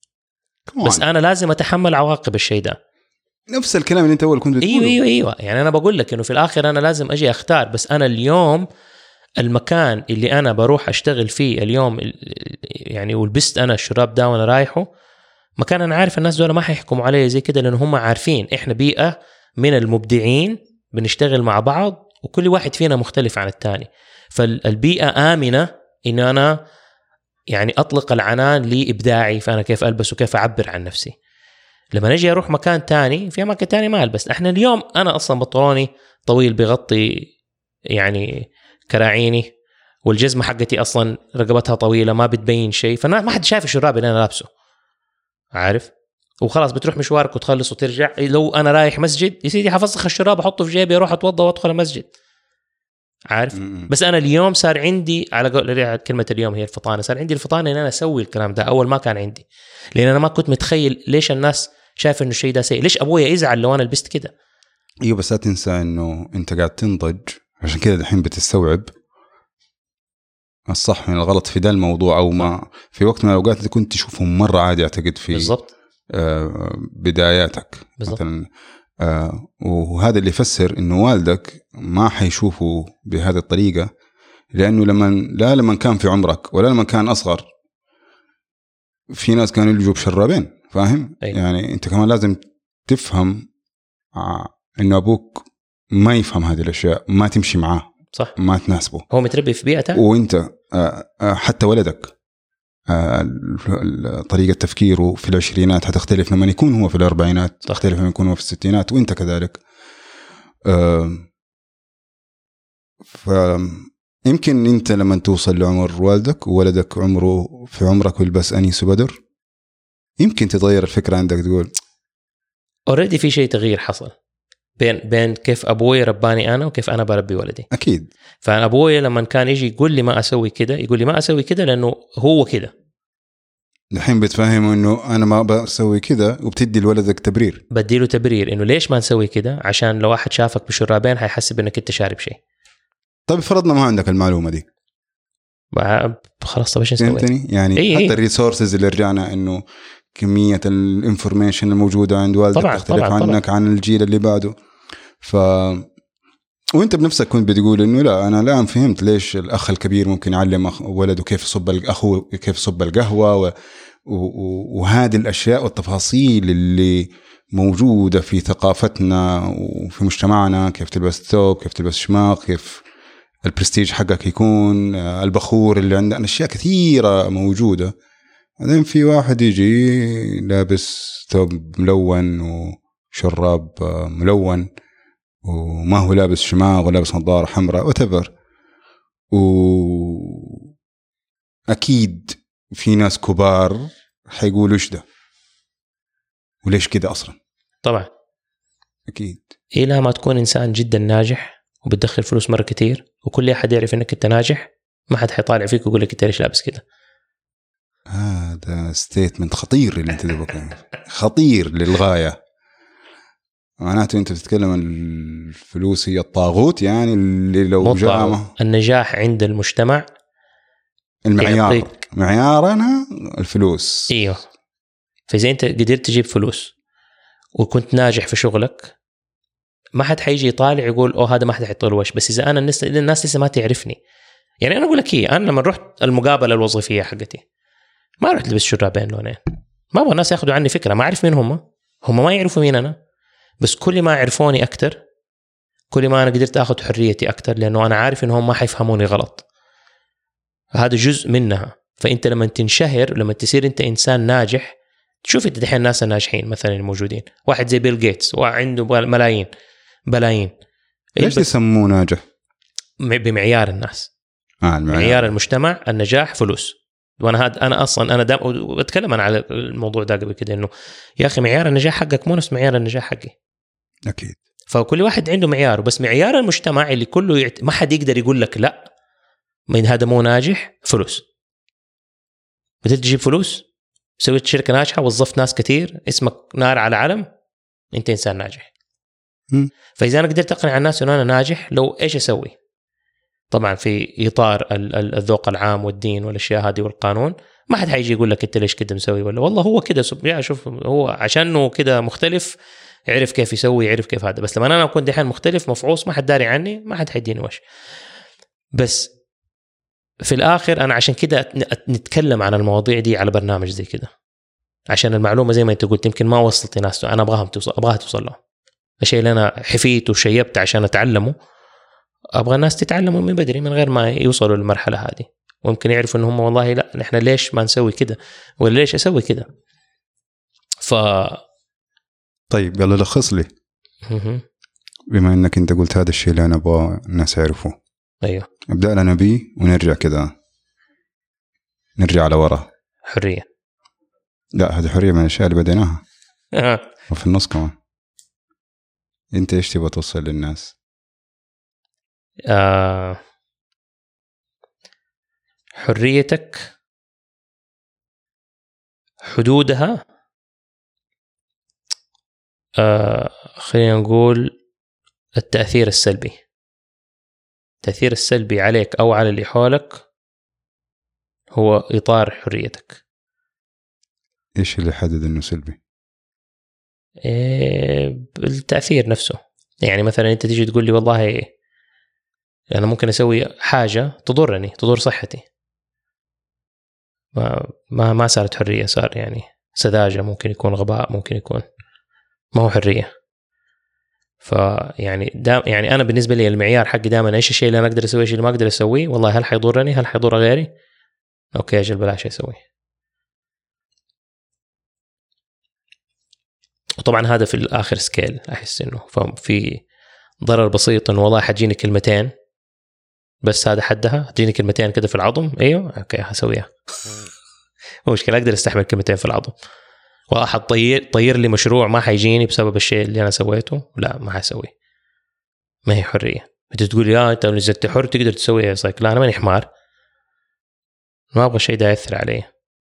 بس انا لازم اتحمل عواقب الشيء ده. نفس الكلام اللي انت اول كنت بتقوله. ايوه ايوه ايوه يعني انا بقول لك انه في الاخر انا لازم اجي اختار. بس انا اليوم المكان اللي انا بروح اشتغل فيه اليوم يعني، ولبست انا الشراب ده وانا رايحه مكان انا عارف الناس دول ما حيحكموا علي زي كده، لأنه هم عارفين إحنا بيئة من المبدعين بنشتغل مع بعض وكل واحد فينا مختلف عن التاني، فالبيئة آمنة إن أنا يعني أطلق العنان لإبداعي، فأنا كيف ألبس وكيف أعبر عن نفسي. لما نجي أروح مكان تاني في أماكن تاني ما ألبس. إحنا اليوم أنا أصلا بنطلوني طويل بيغطي يعني كراعيني والجزمه حقتي اصلا رقبتها طويله ما بتبين شيء، فما ما حد شايف الشراب اللي انا لابسه، عارف؟ وخلاص بتروح مشوارك وتخلص وترجع. لو انا رايح مسجد يا سيدي حفظخ الشراب احطه في جيبي اروح اتوضا وادخل المسجد، عارف؟ م-م. بس انا اليوم صار عندي على قول كلمه اليوم هي الفطانه، صار عندي الفطانه ان انا اسوي الكلام ده. اول ما كان عندي، لان انا ما كنت متخيل ليش الناس شايفه انه الشيء ده سيء، ليش ابويا يزعل لو انا لبست كده. ايوه بس لا تنسى انه انت قاعد تنضج، عشان كده الحين بتستوعب الصح من الغلط في ده الموضوع، او ما في وقت من الاوقات انت كنت تشوفهم مره عادي اعتقد في بالضبط آه بداياتك بالضبط. مثلا آه وهذا اللي يفسر انه والدك ما حيشوفه بهذه الطريقه، لانه لما لا لما كان في عمرك ولا لما كان اصغر في ناس كانوا يلجوا بشرابين، فاهم؟ أيوة. يعني انت كمان لازم تفهم آه انه ابوك ما يفهم هذه الاشياء، ما تمشي معاه، صح، ما تناسبه، هو متربي في بيئته، وانت آه آه حتى ولدك آه طريقة تفكيره في العشرينات هتختلف لما يكون هو في الأربعينات، تختلف لما يكون هو في الستينات، وانت كذلك. آه فيمكن انت لما توصل لعمر والدك وولدك عمره في عمرك ويلبس أنيس وبدر يمكن تتغير الفكرة عندك، تقول اوريدي في شيء تغيير حصل بين بين كيف ابوي رباني انا وكيف انا بربي ولدي. اكيد. فابوي لما كان يجي يقول لي ما اسوي كده، يقول لي ما اسوي كده لانه هو كده. الحين بتفهمه انه انا ما بسوي كده، وبتدي لولدك تبرير، بديله تبرير انه ليش ما نسوي كده، عشان لو واحد شافك بشرابين حيحسب انك انت شارب شيء. طيب فرضنا ما عندك المعلومه دي، خلاص طب ايش نسوي؟ يعني إيه حتى إيه؟ الريسورسز اللي رجعنا انه كميه الانفورميشن الموجوده عند والدك طبعًا تختلف طبعًا عنك طبعًا. عن الجيل اللي بعده. ف وانت بنفسك كنت بتقول انه لا انا الان فهمت ليش الاخ الكبير ممكن يعلم ولده كيف يصب الاخو كيف يصب القهوه و... و... وهذه الاشياء والتفاصيل اللي موجوده في ثقافتنا وفي مجتمعنا، كيف تلبس ثوب، كيف تلبس شماغ، كيف البرستيج حقك يكون، البخور اللي عندنا، اشياء كثيره موجوده. بعدين في واحد يجي لابس ثوب ملون وشراب ملون وما هو لابس شماغ ولا لابس نظارة حمراء وتبر، وأكيد في ناس كبار حيقولوا إيش ده وليش كده أصلا. طبعا أكيد. إلى ما تكون إنسان جدا ناجح وبتدخل فلوس مرة كتير وكل أحد يعرف إنك أنت ناجح، ما حد حيطالع فيك ويقول لك أنت ليش لابس كده. هذا ستيتمنت خطير اللي أنت تبغى، خطير للغاية. معناته أنت بتتكلم عن الفلوس هي الطاغوت، يعني اللي لو جاء النجاح عند المجتمع المعيار معيارنا الفلوس. ايوه. فإذا انت قدرت تجيب فلوس وكنت ناجح في شغلك ما حد حيجي يطالع يقول اوه هذا ما حد حيطول وش. بس اذا انا الناس الناس لسه ما تعرفني، يعني انا اقول لك ايه، انا لما رحت المقابله الوظيفيه حقتي ما رحت لبس شرابين لونين، ما ابغى الناس ياخذوا عني فكره، ما اعرف مين هم هم ما يعرفوا مين انا. بس كل ما عرفوني اكتر كل ما انا قدرت اخذ حريتي اكتر، لانه انا عارف انهم ما حيفهموني غلط. هذا جزء منها. فانت لما تنشهر، لما تصير انت انسان ناجح، تشوف انت دحين الناس الناجحين مثلا الموجودين، واحد زي بيل جيتس وعنده ملايين بلايين، ليش يسموه ناجح؟ بمعيار الناس. آه معيار المجتمع النجاح فلوس. وانا هاد انا اصلا انا دائما بتكلم انا على الموضوع ده قبل كده، انه يا اخي معيار النجاح حقك مو نفس معيار النجاح حقي. اكيد. فكل واحد عنده معياره، بس معيار المجتمع اللي كله يعت... ما حد يقدر يقول لك لا من هذا مو ناجح. فلوس، بدك تجيب فلوس، سويت شركه ناجحه، وظفت ناس كتير، اسمك نار على علم، انت انسان ناجح. م. فاذا انا قدرت اقنع الناس انه انا ناجح، لو ايش اسوي؟ طبعا في اطار الذوق العام والدين والاشياء هذه والقانون، ما حد حيجي يقول لك انت ليش كده مسوي، ولا والله هو كده يا شوف هو عشانه كده مختلف يعرف كيف يسوي، يعرف كيف هذا. بس لما انا اكون دحين مختلف مفعوص ما حد داري عني، ما حد حيديني وش. بس في الاخر انا عشان كده نتكلم عن المواضيع دي على برنامج زي كده، عشان المعلومه زي ما انت قلت يمكن ما وصلت لناس انا ابغاهم توصل، ابغاها توصل له. الشيء اللي انا حفيت وشيبت عشان اتعلمه ابغى الناس تتعلموا من بدري من غير ما يوصلوا للمرحله هذه، ويمكن يعرفوا ان هم والله لا نحن ليش ما نسوي كده ولا ليش اسوي كده. ف طيب يلا لخص لي، بما انك انت قلت هذا الشيء اللي انا ابغى الناس يعرفوه، ايوه ابدا لنا بيه ونرجع كذا، نرجع على ورا. حريه. لا هذه حريه من الاشياء اللي بديناها آه. وفي النص كمان. انت ايش تبغى توصل للناس؟ آه. حريتك حدودها آه خلينا نقول التأثير السلبي، التأثير السلبي عليك أو على اللي حولك هو إطار حريتك. ايش اللي يحدد انه سلبي؟ إيه التأثير نفسه. يعني مثلا أنت تيجي تقول لي والله أنا ممكن أسوي حاجة تضرني تضر صحتي، ما ما ما صارت حرية، صار يعني سذاجة، ممكن يكون غباء، ممكن يكون ما هو حرية. فيعني دام يعني أنا بالنسبة لي المعيار حقي دائما إيش الشيء اللي أنا أقدر أسويه، إيش اللي ما أقدر أسويه. والله هل حيضرني، هل حيضر غيري، أوكي أجل بلاش أسويه. وطبعا هذا في الآخر سكيل، أحس إنه في ضرر بسيط إنه والله حتجيني كلمتين بس هذا حدها، تجيني كلمتين كده في العظم، ايوه اوكي هسويها. مشكلة اقدر استحمل كلمتين في العظم. واحد طير طير لي مشروع ما حيجيني بسبب الشيء اللي انا سويته، لا ما حسويه. ما هي حرية. انت تقول يا انت لو زلت حر تقدر تسويها، صايك لا انا ماني حمار، ما ابغى الشيء ده ياثر علي.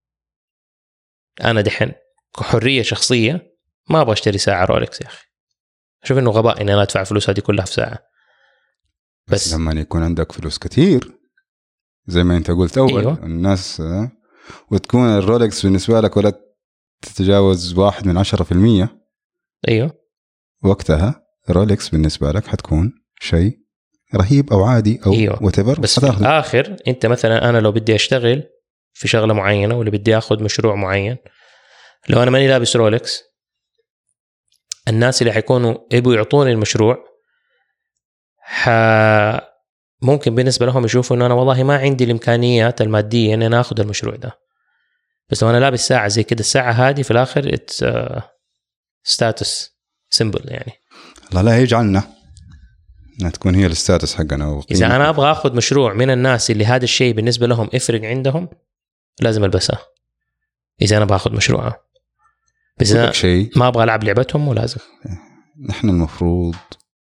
انا دحين كحرية شخصية ما ابغى اشتري ساعة رولكس يا اخي، اشوف انه غباء اني انا ادفع فلوس هذه كلها في ساعة. بس, بس لما يكون عندك فلوس كتير زي ما انت قلت اول، أيوة. الناس وتكون الرولكس بالنسبة لك ولا تتجاوز واحد من عشرة في المية، ايوه وقتها الرولكس بالنسبة لك حتكون شيء رهيب او عادي او أيوة. whatever. بس في الاخر انت مثلا انا لو بدي اشتغل في شغلة معينة ولا بدي اخذ مشروع معين، لو انا ماني لابس رولكس، الناس اللي حيكونوا يبوا يعطوني المشروع ح... ممكن بالنسبة لهم يشوفوا انه انا والله ما عندي الامكانيات المادية ان انا اخذ المشروع ده. بس لو انا لابس ساعة زي كده، الساعة هذه في الاخر اتس ستاتس سيمبل يعني. لا لا يجعلنا انها تكون هي الستاتس حقنا. اذا انا ابغى اخذ مشروع من الناس اللي هذا الشيء بالنسبة لهم يفرق عندهم، لازم البسها اذا انا باخذ مشروعها. بس أنا شيء ما ابغى العب لعبتهم ولازم. نحن المفروض،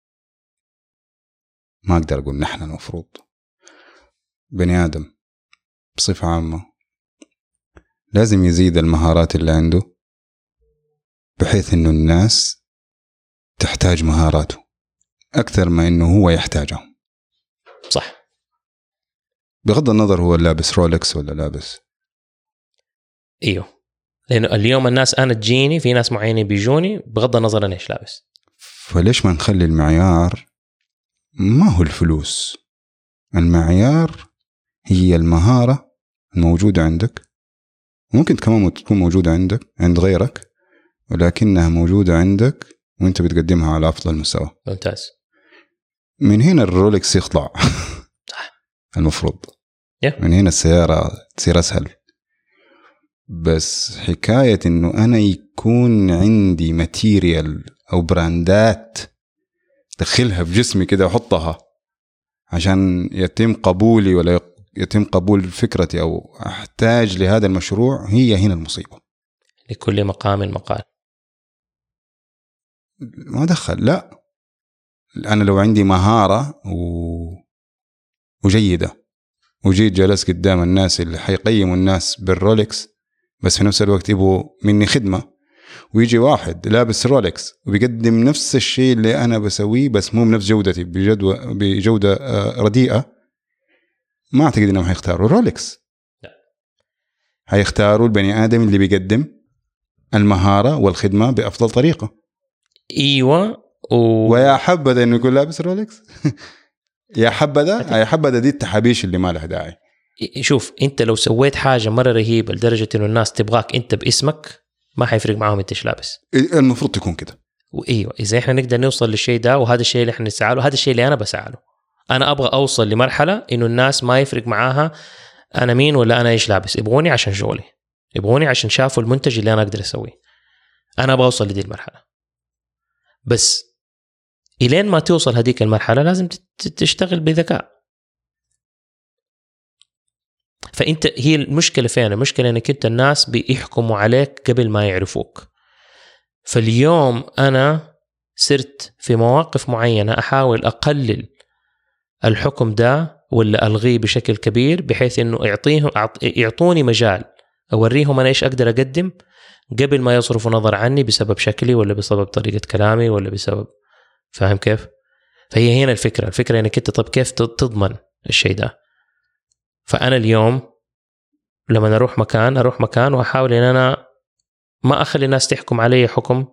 ما اقدر اقول نحن المفروض، بني ادم بصفة عامة لازم يزيد المهارات اللي عنده بحيث انه الناس تحتاج مهاراته اكثر ما انه هو يحتاجهم. صح. بغض النظر هو لابس رولكس ولا لابس. ايوه، لانه اليوم الناس انا تجيني في ناس معينين بيجوني بغض النظر انا ايش لابس. فليش ما نخلي المعيار ما هو الفلوس؟ المعيار هي المهارة الموجودة عندك، ممكن كمان تكون موجودة عندك عند غيرك، ولكنها موجودة عندك وانت بتقدمها على أفضل مستوى. ممتاز. من هنا الرولكس يطلع المفروض yeah. من هنا السيارة تصير أسهل. بس حكاية إنه أنا يكون عندي ماتيريال أو براندات دخلها في جسمي كده وحطها عشان يتم قبولي ولا يتم قبول فكرتي أو أحتاج لهذا المشروع، هي هنا المصيبة. لكل مقام مقال. ما دخل. لا، أنا لو عندي مهارة و... وجيدة وجيت جلس قدام الناس اللي حيقيموا الناس بالرولكس، بس في نفس الوقت يبغوا مني خدمة، ويجي واحد لابس رولكس وبيقدم نفس الشيء اللي أنا بسويه بس مو بنفس جودتي، بجودة, بجودة رديئة، ما أعتقد أنهم حيختاروا رولكس. حيختاروا البني آدم اللي بيقدم المهارة والخدمة بأفضل طريقة. ايوه و... ويا حبذا انه يكون لابس رولكس. يا حبذا يا حبذا دي التحابيش اللي ما لها داعي. شوف انت لو سويت حاجه مره رهيبه لدرجه انه الناس تبغاك انت باسمك، ما حيفرق معهم انت ايش لابس. المفروض تكون كده. وايوه اذا احنا نقدر نوصل للشيء ده، وهذا الشيء اللي احنا نسعى له، هذا الشيء اللي انا بسعى له. انا ابغى اوصل لمرحله انه الناس ما يفرق معاها انا مين ولا انا ايش لابس، يبغوني عشان شغلي، يبغوني عشان شافوا المنتج اللي انا اقدر اسويه. انا ابغى اوصل لدي المرحله. بس إلين ما توصل هذيك المرحلة لازم تشتغل بذكاء. فانت هي المشكله فين؟ المشكله انك انت الناس بيحكموا عليك قبل ما يعرفوك. فاليوم انا صرت في مواقف معينه احاول اقلل الحكم ده ولا الغيه بشكل كبير، بحيث انه يعطيهم يعطوني مجال اوريهم انا ايش اقدر اقدم قبل ما يصرفوا نظر عني بسبب شكلي ولا بسبب طريقه كلامي ولا بسبب، فاهم كيف؟ فهي هنا الفكره الفكره انك انت طب كيف تضمن الشيء ده. فانا اليوم لما اروح مكان اروح مكان واحاول ان انا ما اخلي الناس تحكم علي حكم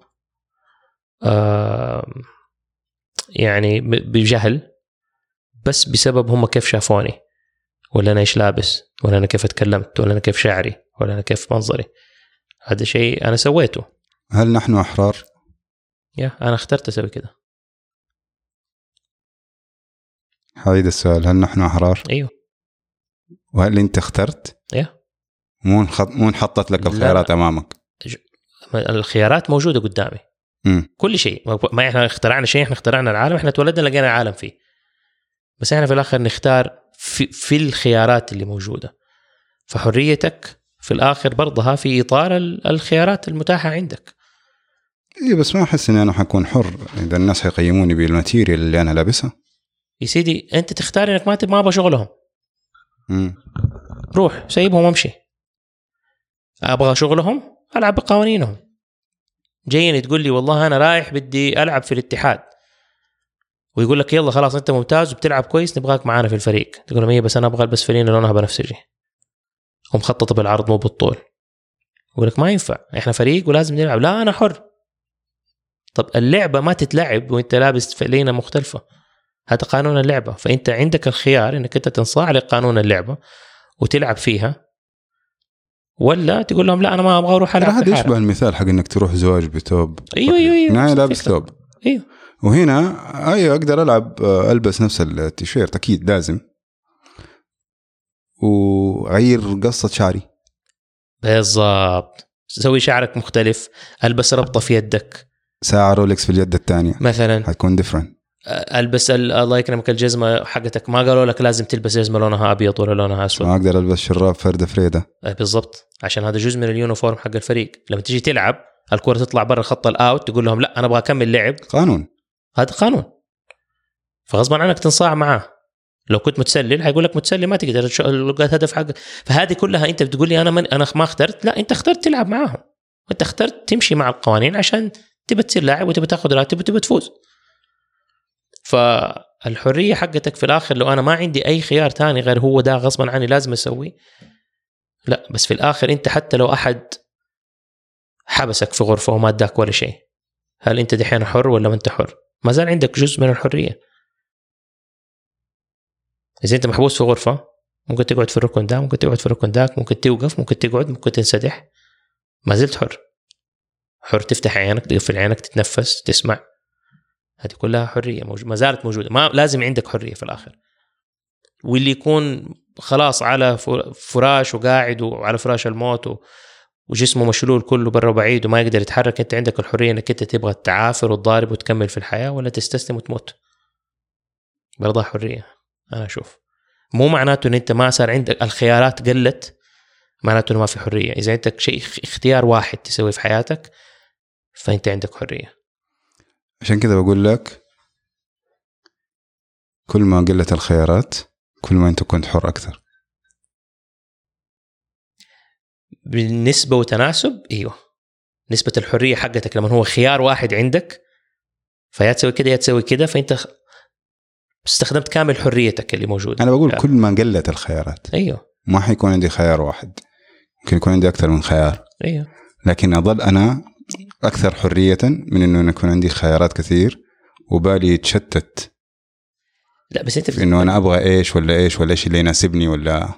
آه يعني بجهل، بس بسبب هم كيف شافوني، ولا انا ايش لابس، ولا انا كيف اتكلمت، ولا انا كيف شعري، ولا انا كيف منظري. هذا شيء انا سويته. هل نحن احرار؟ يا انا اخترت اسوي كده. هذا السؤال، هل نحن احرار؟ ايوه. وهل انت اخترت؟ ايوه. مو انخط... مو انحطت لك الخيارات لا. امامك. الخيارات موجوده قدامي. م. كل شيء، ما احنا اخترعنا شيء، احنا اخترعنا العالم، احنا تولدنا لقينا العالم فيه، بس احنا في الاخر نختار في, في الخيارات اللي موجوده. فحريتك في الاخر برضها في اطار الخيارات المتاحه عندك. ايه بس ما احس اني انا حكون حر اذا الناس حيقيموني بالماتيريال اللي انا لابسها. يا سيدي انت تختار انك ما ما ابغى شغلهم. امم روح سيبهم وامشي. ابغى شغلهم العب بقوانينهم. جايين تقول لي والله انا رايح بدي العب في الاتحاد، ويقول لك يلا خلاص انت ممتاز وبتلعب كويس نبغاك معانا في الفريق، تقول لهم ايه بس انا ابغى البس فانيله لونها بنفسجي ومخططه بالعرض مو بالطول. يقول لك ما ينفع احنا فريق ولازم نلعب. لا انا حر. طب اللعبه ما تتلعب وانت لابس فانيله مختلفه، هذا قانون اللعبه. فانت عندك الخيار انك انت تنصاع لقانون اللعبه وتلعب فيها، ولا تقول لهم لا انا ما ابغى اروح العب. هذا يشبه المثال حق انك تروح زواج بتوب. ايوه ايوه ايوه انا لابس ثوب. ايوه. وهنا ايوه اقدر العب البس نفس التيشيرت اكيد لازم، وغير قصه شعري. بالضبط. سوي شعرك مختلف، البس ربطه في يدك، ساعه رولكس في اليد الثانيه مثلا حتكون ديفرنت. البس الله يكرمك الجزمه حقتك ما قالوا لك لازم تلبس جزمه لونها ابيض ولا لونها اسود. ما اقدر البس شراب فرده فريده. بالضبط، عشان هذا جزء من اليونيفورم حق الفريق. لما تيجي تلعب الكره تطلع برا خط الاوت تقول لهم لا انا ابغى اكمل لعب. قانون، هذا قانون. فغصبا عنك تنصاع معاه. لو كنت متسلل هيقول لك متسلل ما تقدر لقيت هدف حق. فهذه كلها انت بتقول لي انا من انا ما اخترت. لا انت اخترت تلعب معاهم، انت اخترت تمشي مع القوانين عشان تبى تصير لاعب وتبى تاخذ راتب وتبى تفوز. فالحريه حقتك في الاخر لو انا ما عندي اي خيار تاني غير هو ده غصبا عني لازم اسويه. لا بس في الاخر انت حتى لو احد حبسك في غرفه وما اداك ولا شيء، هل انت دحين حر ولا ما انت حر؟ ما زال عندك جزء من الحريه. إذا أنت محبوس في غرفة ممكن تقعد في الركن ده، ممكن تقعد في الركن داك، ممكن توقف، ممكن تقعد، ممكن تنسدح، ما زلت حر. حر تفتح عينك، تقفل عينك، تتنفس، تسمع. هذه كلها حرية موجودة، ما زالت موجودة. ما لازم عندك حرية في الآخر. واللي يكون خلاص على فراش وقاعد وعلى فراش الموت وجسمه مشلول كله برا وبعيد وما يقدر يتحرك، أنت عندك الحرية أنك أنت تبغى تعافر وتضارب وتكمل في الحياة ولا تستسلم وتموت. برضه حرية. أنا أشوف مو معناته إن أنت ما صار عندك الخيارات قلت، معناته إنه ما في حرية. إذا عندك شيء اختيار واحد تسوي في حياتك فأنت عندك حرية. عشان كذا بقول لك كل ما قلت الخيارات كل ما أنت كنت حر أكثر. بالنسبة وتناسب أيوه. نسبة الحرية حقتك لما هو خيار واحد عندك فيا تسوي كده يا تسوي كده، فأنت استخدمت كامل حريتك اللي موجودة. أنا بقول يعني. كل ما قلت الخيارات أيوه ما حيكون عندي خيار واحد، ممكن يكون عندي أكثر من خيار. أيوه. لكن أظل أنا أكثر حرية من إنه يكون عندي خيارات كثير وبالي يتشتت. لا بس أنت إنه أنا أبغى إيش ولا إيش ولا إيش اللي يناسبني ولا.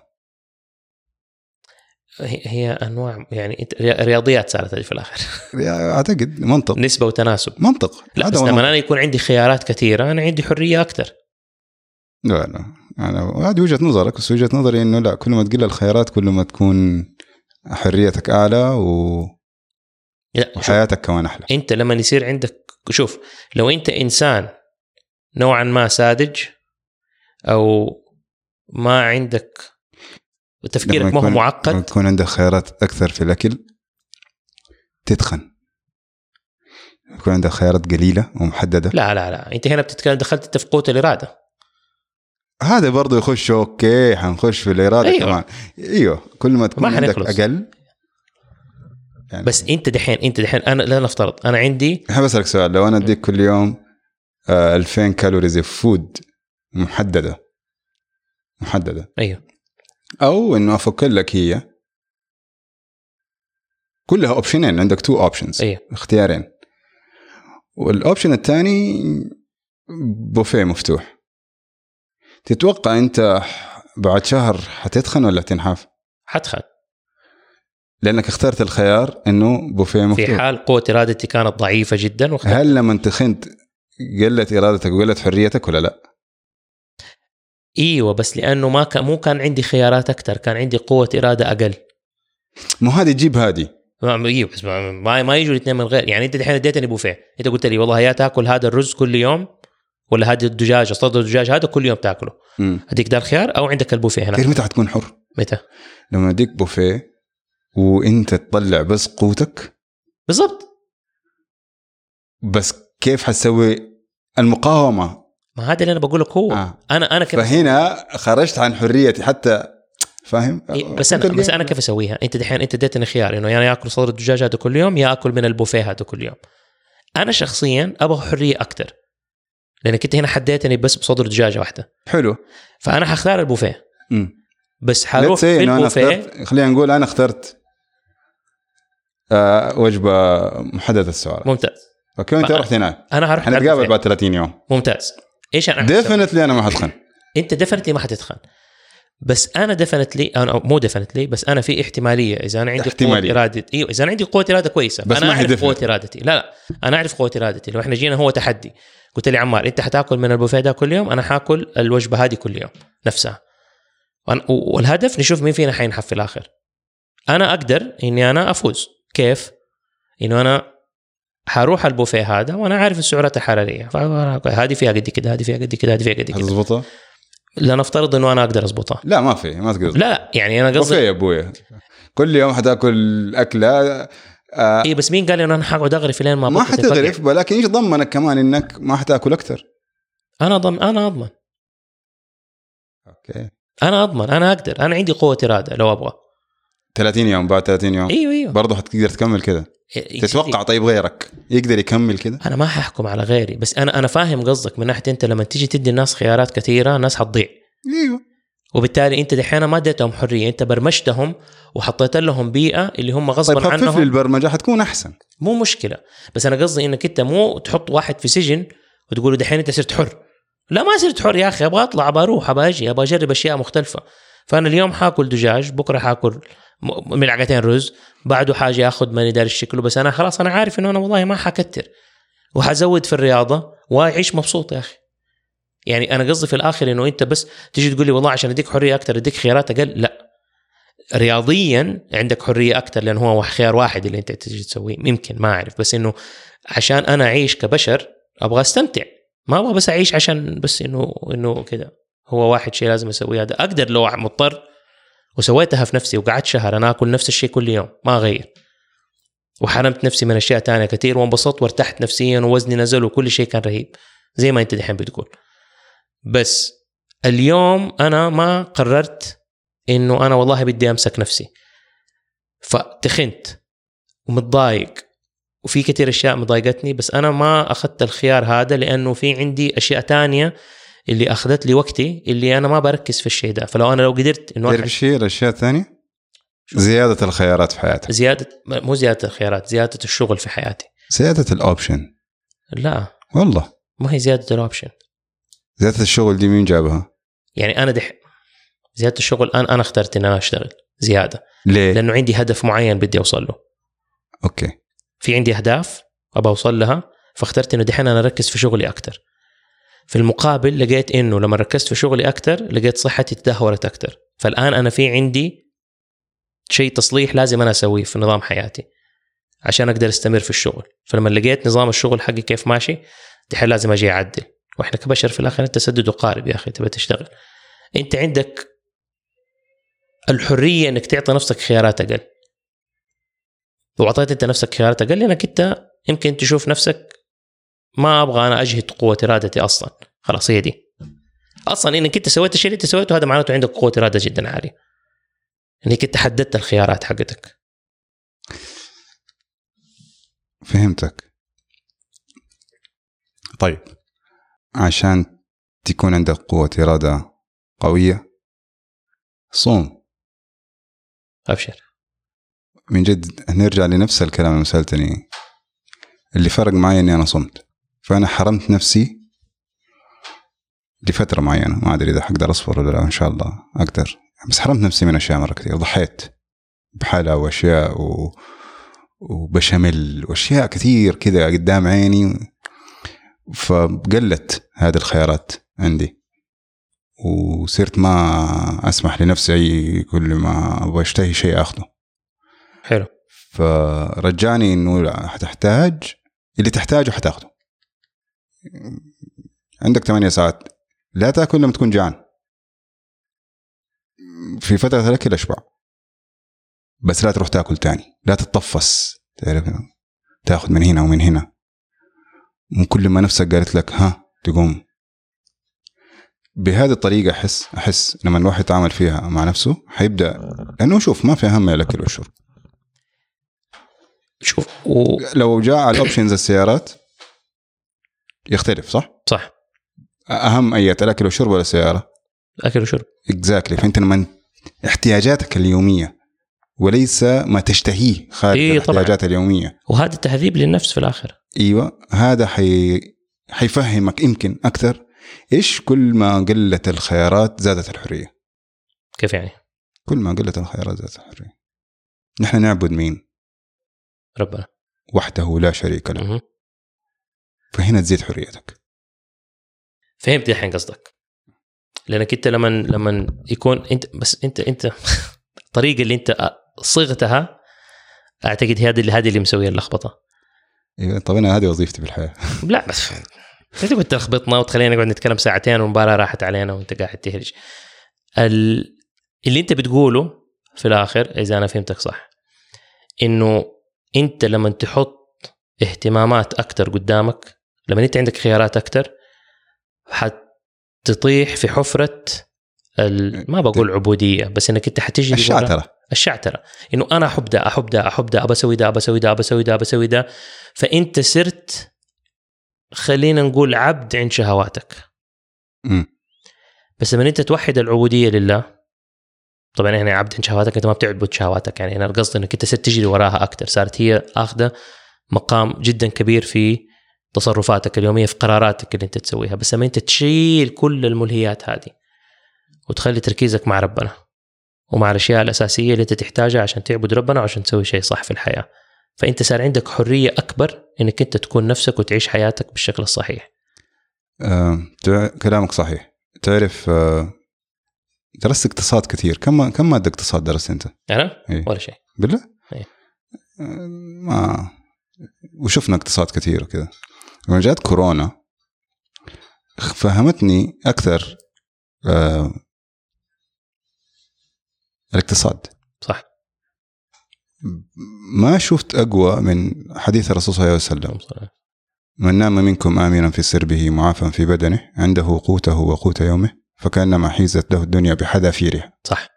هي أنواع يعني رياضيات صارت في الآخر. أعتقد منطق، نسبة وتناسب منطق. لا بس لما أنا يكون عندي خيارات كثيرة أنا عندي حرية أكثر. لا لا أنا هذه وجهة نظرك، بس وجهة نظري إنه لا، كل ما تقل الخيارات كل ما تكون حريتك أعلى و... وحياتك كمان أحلى. أنت لما يصير عندك، شوف لو أنت إنسان نوعا ما ساذج أو ما عندك وتفكيرك ما هو معقد. يكون عندك خيارات أكثر في الأكل تتخن، يكون عندك خيارات قليلة ومحددة. لا لا لا أنت هنا بتتكلم دخلت في قوة الإرادة، هذا برضو يخش أوكي حنخش في الإرادة. أيوة. كمان أيوه كل ما تكون ما عندك أقل يعني. بس أنت دحين أنت دحين أنا لا نفترض أنا عندي أحب أسألك سؤال، لو أنا أديك كل يوم ألفين كالوريز فود محددة محددة أيوه، أو إنه أفك لك هي كلها أوبشنين، عندك تو أوبشنز أيوه. اختيارين، والأوبشن الثاني بوفيه مفتوح، تتوقع أنت بعد شهر حتتخن ولا تنحف؟ حتخن، لأنك اخترت الخيار إنه بوفيه مفتوح. في حال قوة إرادتي كانت ضعيفة جدا واخترت. هل لما انتخنت قلت إرادتك وقلت حريتك ولا لا؟ ايوه بس لانه ما كان مو كان عندي خيارات اكثر، كان عندي قوه اراده اقل. مو هذه تجيب هذه ايوه بس ما ما يجوا الاثنين من غير. يعني انت الحين اديتني بوفيه، انت قلت لي والله يا تاكل هذا الرز كل يوم ولا هذا الدجاج صدر الدجاج هذا كل يوم تاكله، هديك ده الخيار او عندك البوفيه هنا. كيف متى حتكون حر؟ متى؟ لما اديك بوفيه وانت تطلع بس قوتك بالضبط. بس كيف حتسوي المقاومه؟ ما هذا اللي انا بقول لك هو آه. انا انا كيف فهنا خرجت عن حريتي حتى فاهم. إيه بس انا بس انا كيف اسويها؟ انت دحين انت اديتني خيار انه يعني ياكل صدر الدجاج هذا كل يوم يا اكل من البوفيه هذا كل يوم. انا شخصيا ابغى حريه اكثر لانك انت هنا حديتني بس بصدر دجاجه واحده. حلو. فانا حختار البوفيه. م. بس حروح في البوفيه. خلينا نقول انا اخترت آه وجبه محدده السعر. ممتاز. اوكي انت رحت هناك. انا هروح نتقابل بعد ثلاثين يوم. ممتاز. ايش انا ديفينتلي انا ما حتخن. انت ديفينتلي ما حتتخن، بس انا ديفينتلي انا مو ديفينتلي بس انا في احتماليه اذا انا عندي قوه اراده. ايوه اذا انا عندي قوه اراده كويسه بس انا ما اعرف قوه ارادتي. لا لا انا اعرف قوه ارادتي. لو احنا جينا هو تحدي قلت لي عمار انت حتاكل من البوفيه ده كل يوم، انا حاكل الوجبه هذه كل يوم نفسها، والهدف نشوف مين فينا حينحف في الاخر. انا اقدر اني انا افوز. كيف؟ انه انا حروح البوفيه هذا وانا عارف السعرات الحراريه، هذه فيها قد كده هذه فيها قد كده هذه فيها قد كده. تضبطها؟ لا نفترض انه انا اقدر اضبطها. لا ما في ما تقدر. لا يعني انا قصدي بوفيه يا ابويا كل يوم حتاكل اكله. آه اي بس مين قال انه انا حقعد اغرف لين ما ما حتغرف، ولكن ايش ضمنك كمان انك ما حتاكل اكثر؟ انا ضمن انا اضمن. اوكي انا اضمن انا اقدر. انا عندي قوه اراده لو ابغى. ثلاثين يوم بعد ثلاثين يوم ايوه ايوه برضه حتقدر تكمل كده. تتوقع طيب غيرك يقدر يكمل كده؟ انا ما ححكم على غيري، بس انا انا فاهم قصدك من ناحيه انت لما تيجي تدي الناس خيارات كثيره الناس حتضيع. ايوه وبالتالي انت دحين ما اديتهم حريه، انت برمجتهم وحطيت لهم بيئه اللي هم غصبا طيب عنهم. طيب البرمجه حتكون احسن مو مشكله، بس انا قصدي انك انت مو تحط واحد في سجن وتقول له دحين انت صرت حر. لا ما صرت حر يا اخي، ابغى اطلع ابغى اروح ابغى اجي ابغى اجرب اشياء مختلفه. فانا اليوم حاكل دجاج، بكره حاكل ملعقتين رز، بعده حاجه اخذ ماني داري شكله، بس انا خلاص انا عارف انه انا والله ما حكتر وحزود في الرياضه واعيش مبسوط يا اخي. يعني انا قصدي في الاخر انه انت بس تيجي تقول لي والله عشان اديك حريه اكثر اديك خيارات اقل، لا رياضيا عندك حريه اكثر لان هو خيار واحد اللي انت تيجي تسويه يمكن ما اعرف، بس انه عشان انا اعيش كبشر ابغى استمتع، ما ابغى بس اعيش عشان بس انه انه كده هو واحد شيء لازم اسويه. هذا اقدر لو مضطر وسويتها في نفسي وقعدت شهر انا اكل نفس الشيء كل يوم ما اغير، وحرمت نفسي من اشياء تانية كتير وانبسطت وارتحت نفسيا ووزني نزل وكل شيء كان رهيب زي ما انت دحين بتقول. بس اليوم انا ما قررت انه انا والله بدي امسك نفسي، فتخنت ومتضايق وفي كتير اشياء مضايقتني، بس انا ما اخذت الخيار هذا لانه في عندي اشياء تانية اللي اخذت لي وقتي اللي انا ما بركز في الشيء ده. فلو انا لو قدرت انه تعرف شيء الاشياء الثانيه زياده الخيارات في حياتك، زياده مو زياده الخيارات، زياده الشغل في حياتي، زياده الاوبشن. لا والله ما هي زياده الاوبشن، زياده الشغل دي مين جابها؟ يعني انا دح زياده الشغل انا انا اخترت ان انا اشتغل زياده. ليه؟ لانه عندي هدف معين بدي اوصل له. اوكي في عندي اهداف ابى اوصل لها، فاخترت انه دحين انا اركز في شغلي اكتر. في المقابل لقيت انه لما ركزت في شغلي اكتر لقيت صحتي تدهورت اكتر، فالان انا في عندي شيء تصليح لازم انا اسويه في نظام حياتي عشان اقدر استمر في الشغل. فلما لقيت نظام الشغل حقي كيف ماشي دحين لازم اجي اعدل. واحنا كبشر في الاخر انت سدد وقارب يا اخي، تبى تشتغل انت عندك الحريه انك تعطي نفسك خيارات اقل. لو اعطيت انت نفسك خيارات اقل انك انت يمكن تشوف نفسك ما ابغى انا اجهد قوه ارادتي اصلا، خلاص هي دي اصلا انك انت سويت الشيء اللي انت سويته، هذا معناته عندك قوه اراده جدا عاليه، انك انت حددت الخيارات حقتك. فهمتك. طيب عشان تكون عندك قوه اراده قويه صوم. ابشر. من جد نرجع لنفس الكلام اللي سألتني، اللي فرق معي اني انا صمت، فانا حرمت نفسي لفتره معينه، ما ادري اذا حقدر اصبر ولا لا، ان شاء الله اقدر، بس حرمت نفسي من اشياء مره كثير، ضحيت بحالة واشياء و... وبشمل واشياء كثير كذا قدام عيني، فقلت هذه الخيارات عندي، وصرت ما اسمح لنفسي كل ما ابغى اشتهي شيء اخذه. حلو. فرجعني انه لا، حتحتاج اللي تحتاجه حتاخده. عندك ثمانية ساعات، لا تاكل لما تكون جعان، في فترة الاكل اشبع، بس لا تروح تاكل تاني، لا تتطفس، تعرف تاخذ من هنا ومن هنا، من كل ما نفسك قالت لك ها تقوم. بهذه الطريقة احس احس لما الواحد يتعامل فيها مع نفسه حيبدا، لانه شوف ما في اهم الاكل والشرب. شوف و... لو جاء على الاوبشنز السيارات يختلف، صح صح. اهم ايات الاكل والشرب ولا السياره؟ اكل وشرب. اكزاكتلي. فانت لما احتياجاتك اليوميه وليس ما تشتهيه خارج إيه الاحتياجات اليوميه، وهذا التهذيب للنفس في الاخر. ايوه هذا حي... حيفهمك يمكن اكثر ايش كل ما قلت الخيارات زادت الحريه. كيف يعني؟ كل ما قلت الخيارات زادت الحريه. نحن نعبد مين؟ ربنا وحده لا شريك له. م- فهنا تزيد حريتك. فهمت الحين قصدك، لانك انت لما لما يكون انت بس انت انت الطريقه اللي انت صيغتها اعتقد هذه اللي هذه اللي مسويه اللخبطه. ايوه طب انا هذه وظيفتي بالحياه. لا بس انت كنت تلخبطنا وتخلينا نقعد نتكلم ساعتين والمباراه راحت علينا وانت قاعد تهرج. ال... اللي انت بتقوله في الاخر اذا انا فهمتك صح، انه انت لما تحط اهتمامات اكتر قدامك، لما انت عندك خيارات اكتر، حتطيح في حفرة ال... ما بقول عبودية، بس انك انت حتجي الشعترة. الشعترة، انه انا احب ده احب ده احب ده ابسوي ده ابسوي ده ابسوي ده ابسوي ده، فانت صرت خلينا نقول عبد عند شهواتك. م. بس لما انت توحد العبودية لله، طبعا هنا عبد عند شهواتك، انت ما بتعبد شهواتك، يعني هنا القصد انك انت صرت تجري وراها اكتر، صارت هي اخذة مقام جدا كبير في تصرفاتك اليومية، في قراراتك اللي انت تسويها. بس لما انت تشيل كل الملهيات هذه وتخلي تركيزك مع ربنا ومع الاشياء الاساسية اللي انت تحتاجها عشان تعبد ربنا وعشان تسوي شيء صح في الحياة، فانت صار عندك حرية اكبر انك انت تكون نفسك وتعيش حياتك بالشكل الصحيح. آه، كلامك صحيح. تعرف آه، درست اقتصاد كثير. كم كم مادة اقتصاد درست انت؟ انا إيه؟ ولا شيء بالله؟ إيه؟ آه، ما وشفنا اقتصاد كثير وكذا. لما جات كورونا فهمتني اكثر آه، الاقتصاد. صح. ما شفت اقوى من حديث الرسول صلى الله عليه وسلم: من نام منكم آمنا في سربه معافى في بدنه عنده قوته وقوت يومه فكأنما حيزت له الدنيا بحذافيرها. صح.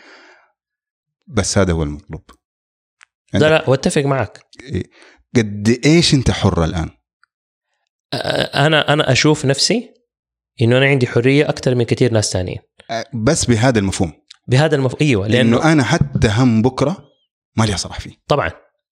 بس هذا هو المطلوب. لا لا واتفق معك. قد ايش انت حر الآن؟ انا انا اشوف نفسي انه انا عندي حرية اكثر من كثير ناس ثانيين، بس بهذا المفهوم. بهذا المفهوم. ايوه لانه, لأنه انا حتى هم بكره ما لي اصرح فيه. طبعا.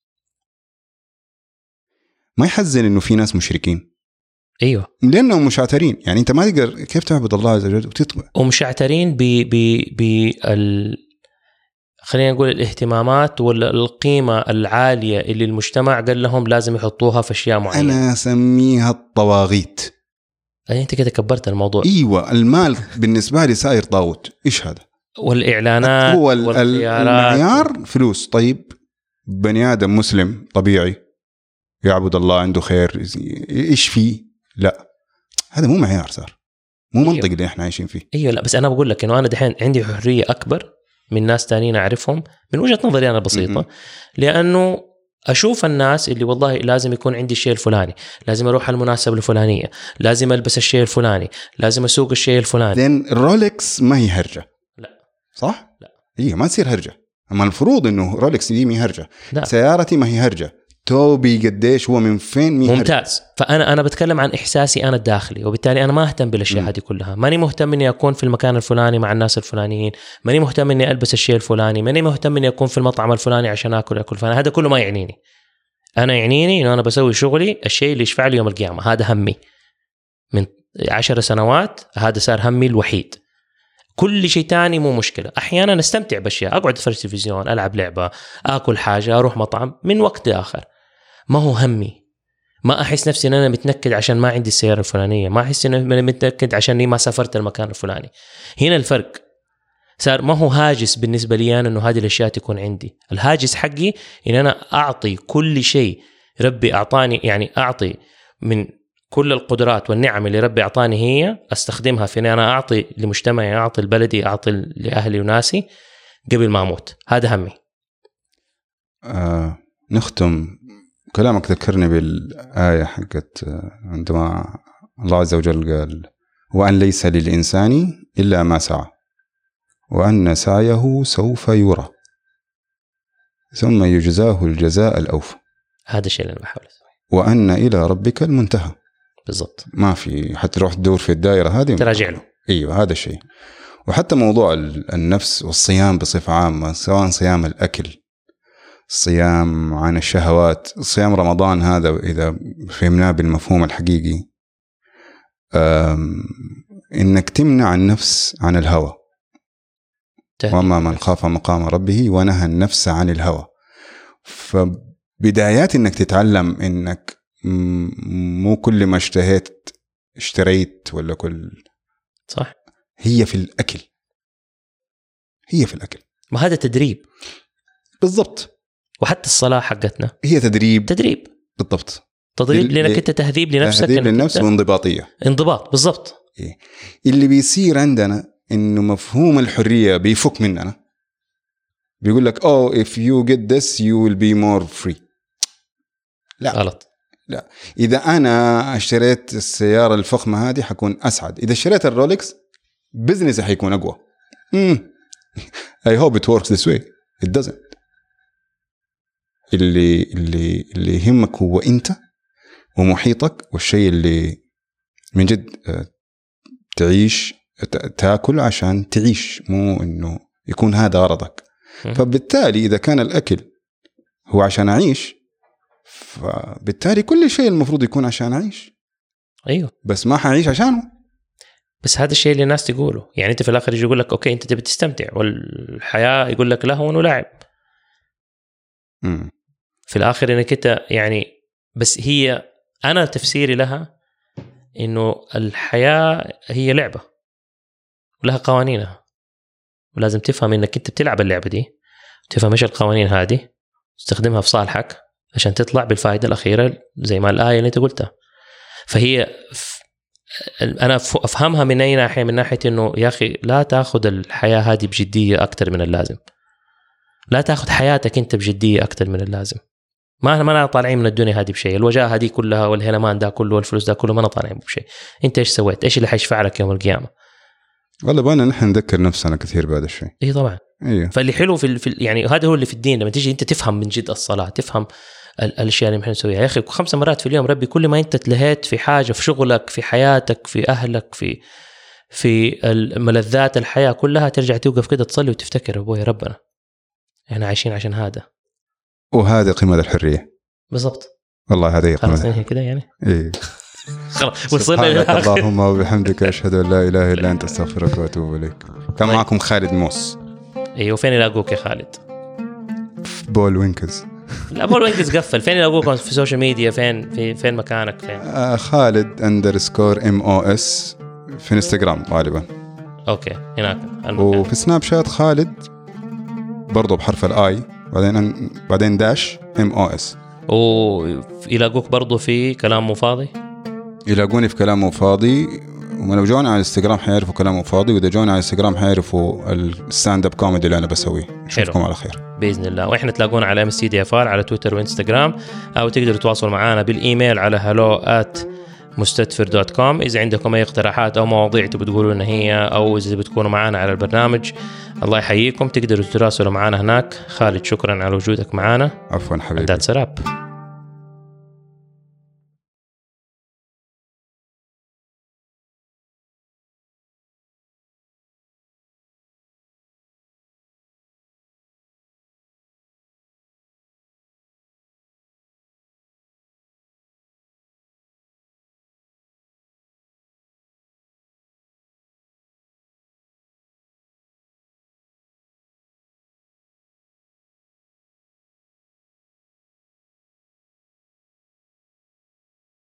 ما يحزن انه في ناس مشركين؟ ايوه لانهم مشعترين. يعني انت ما تقدر كيف تعبد الله عز وجل وتطبع ومشعترين ب ب ب ال... خلينا نقول الاهتمامات ولا القيمة العالية اللي المجتمع قال لهم لازم يحطوها في اشياء معينة. انا اسميها الطواغيت. يعني انت كده كبرت الموضوع. ايوه المال بالنسبه لي صاير طاغوت. ايش هذا؟ والاعلانات هو المعيار فلوس. طيب بني ادم مسلم طبيعي يعبد الله عنده خير ايش فيه؟ لا هذا مو معيار، صار مو منطق اللي احنا عايشين فيه. ايوه لا بس انا بقول لك انه انا دحين عندي حريه اكبر من ناس تانيين أعرفهم من وجهة نظري أنا بسيطة، لأنه أشوف الناس اللي والله لازم يكون عندي الشيء الفلاني، لازم أروح على المناسبة الفلانية، لازم ألبس الشيء الفلاني، لازم أسوق الشيء الفلاني. لأن رولكس ما هي هرجة. لا صح؟ لا هي ما تصير هرجة. أما المفروض إنه رولكس دي مي هرجة. لا. سيارتي ما هي هرجة. توبي قديش هو من فين مي ممتاز هرجة. فأنا أنا بتكلم عن إحساسي أنا الداخلي، وبالتالي أنا ما أهتم بالأشياء هذه كلها. ماني مهتم إني أكون في المكان الفلاني مع الناس الفلانيين، ماني مهتم إني ألبس الشيء الفلاني، ماني مهتم إني أكون في المطعم الفلاني عشان أكل أكل فأنا هذا كله ما يعنيني. أنا يعنيني إنه أنا بسوي شغلي الشيء اللي يشفع لي يوم القيامة. هذا همي من عشر سنوات، هذا صار همي الوحيد. كل شيء تاني مو مشكلة. أحيانا نستمتع بأشياء، أقعد أتفرج تلفزيون، ألعب لعبة، أكل حاجة، أروح مطعم من وقت لآخر، ما هو همي. ما أحس نفسي أن أنا متنكد عشان ما عندي السيارة الفلانية، ما أحس أن أنا متنكد عشان ما سافرت المكان الفلاني. هنا الفرق صار ما هو هاجس بالنسبة لي أنا أنه هذه الأشياء تكون عندي. الهاجس حقي إن أنا أعطي كل شيء ربي أعطاني، يعني أعطي من كل القدرات والنعم اللي ربي أعطاني هي أستخدمها في أن أنا أعطي لمجتمعي، أعطي لبلدي، أعطي لأهلي وناسي قبل ما أموت. هذا همي. آه نختم كلامك ذكرني بالآية حقت عندما الله عز وجل قال وأن ليس للإنسان إلا ما سعى وأن سعيه سوف يرى ثم يجزاه الجزاء الأوفى. هذا الشيء اللي أنا بحاول أسويه. وأن إلى ربك المنتهى. بالضبط. ما في حتى تروح تدور في الدائرة هذه تراجع له. أيوة هذا الشيء. وحتى موضوع النفس والصيام بصفة عامة، سواء صيام الأكل، صيام عن الشهوات، صيام رمضان هذا إذا فهمناه بالمفهوم الحقيقي إنك تمنع النفس عن الهوى. وما من خاف مقام ربه ونهى النفس عن الهوى. فبدايات إنك تتعلم إنك مو كل ما اشتهيت اشتريت ولا كل صح. هي في الأكل، هي في الأكل. ما هذا تدريب. بالضبط. وحتى الصلاة حقتنا هي تدريب. تدريب بالضبط. تدريب لأنك أنت تهذيب لنفسك. تهذيب للنفس وانضباطية. انضباط بالضبط. إيه. اللي بيصير عندنا إنه مفهوم الحرية بيفك مننا. بيقول لك oh if you get this you will be more free. لا غلط. لا، إذا أنا اشتريت السيارة الفخمة هذه حكون أسعد. إذا اشتريت الرولكس بزنسي حيكون أقوى. مم. I hope it works this way. It doesn't. اللي اللي اللي يهمك هو أنت ومحيطك والشيء اللي من جد تعيش تاكل عشان تعيش، مو إنه يكون هذا غرضك. فبالتالي إذا كان الأكل هو عشان أعيش، فبالتالي كل شيء المفروض يكون عشان أعيش. أيوه. بس ما حعيش عشانه. بس هذا الشيء اللي الناس تقوله. يعني أنت في الآخر يجي يقول لك أوكي أنت تبي تستمتع، والحياة يقول لك لهو ولعب. امم في الآخر إنك أنت يعني، بس هي أنا تفسيري لها إنه الحياة هي لعبة ولها قوانينها، ولازم تفهم إنك أنت بتلعب اللعبة دي، تفهم إيش القوانين هذه، تستخدمها في صالحك عشان تطلع بالفائدة الأخيرة زي ما الآية اللي أنت قلتها. فهي ف... أنا أفهمها من أي ناحية؟ من ناحية إنه يا أخي لا تأخذ الحياة هذه بجدية أكتر من اللازم، لا تأخذ حياتك أنت بجدية أكتر من اللازم. ما ما أنا طالعين من الدنيا هذه بشيء، الوجاهة هذه كلها والهلمان ده كله والفلوس ده كله ما أنا طالعين بشيء. أنت إيش سويت؟ إيش اللي حيشفع لك يوم القيامة؟ والله بأنا نحن نذكر نفسنا كثير بهذا الشيء. إيه طبعا. إيه. فاللي حلو في, في يعني هذا هو اللي في الدين، لما تيجي أنت تفهم من جد الصلاة، تفهم الأشياء اللي نحن نسويها. يا أخي خمس مرات في اليوم ربي كل ما أنت تلهيت في حاجة، في شغلك، في حياتك، في أهلك، في في الملذات الحياة كلها، ترجع توقف كده تصلي وتفتكر أبوي ربنا إحنا عايشين عشان هذا. وهذه قيمة الحرية. بالضبط. والله هذه قيمة. خلاص ننهي كده يعني. إيه. خلاص وصلنا. اللهم وبحمدك أشهد أن لا إله إلا أنت أستغفرك وأتوب إليك. كان معكم خالد موس. أيوه. فين يلاقوك يا خالد؟ بول وينكز. لا بول وينكز قفل. فين يلاقوك في السوشيال ميديا؟ فين في فين مكانك فين؟ آه خالد أندرسكور إم أو إس في إنستغرام غالبا. أوكي هناك. وفي سناب شات خالد برضو بحرف الآي بعدين بعدين داش إم أو إس. ويلاقوك برضو في كلام مو فاضي. يلاقوني في كلام مو فاضي ومن لو جونا على الانستغرام حيعرفوا كلامه فاضي، واذا جونا على الانستغرام حيعرفوا الستاند اب كوميدي اللي انا بسويه. نشوفكم على خير باذن الله. واحنا تلاقونا على ام سي دي اف ار على تويتر وانستغرام، او تقدروا تتواصلوا معنا بالايميل على هالو آت مستدفر دوت كوم. اذا عندكم اي اقتراحات او مواضيع تبغوا تقولوا لنا هي، او اذا بتكونوا معنا على البرنامج، الله يحييكم، تقدروا تتراسلوا معنا هناك. خالد شكرا على وجودك معنا. عفوا حبيبي. عداد سراب.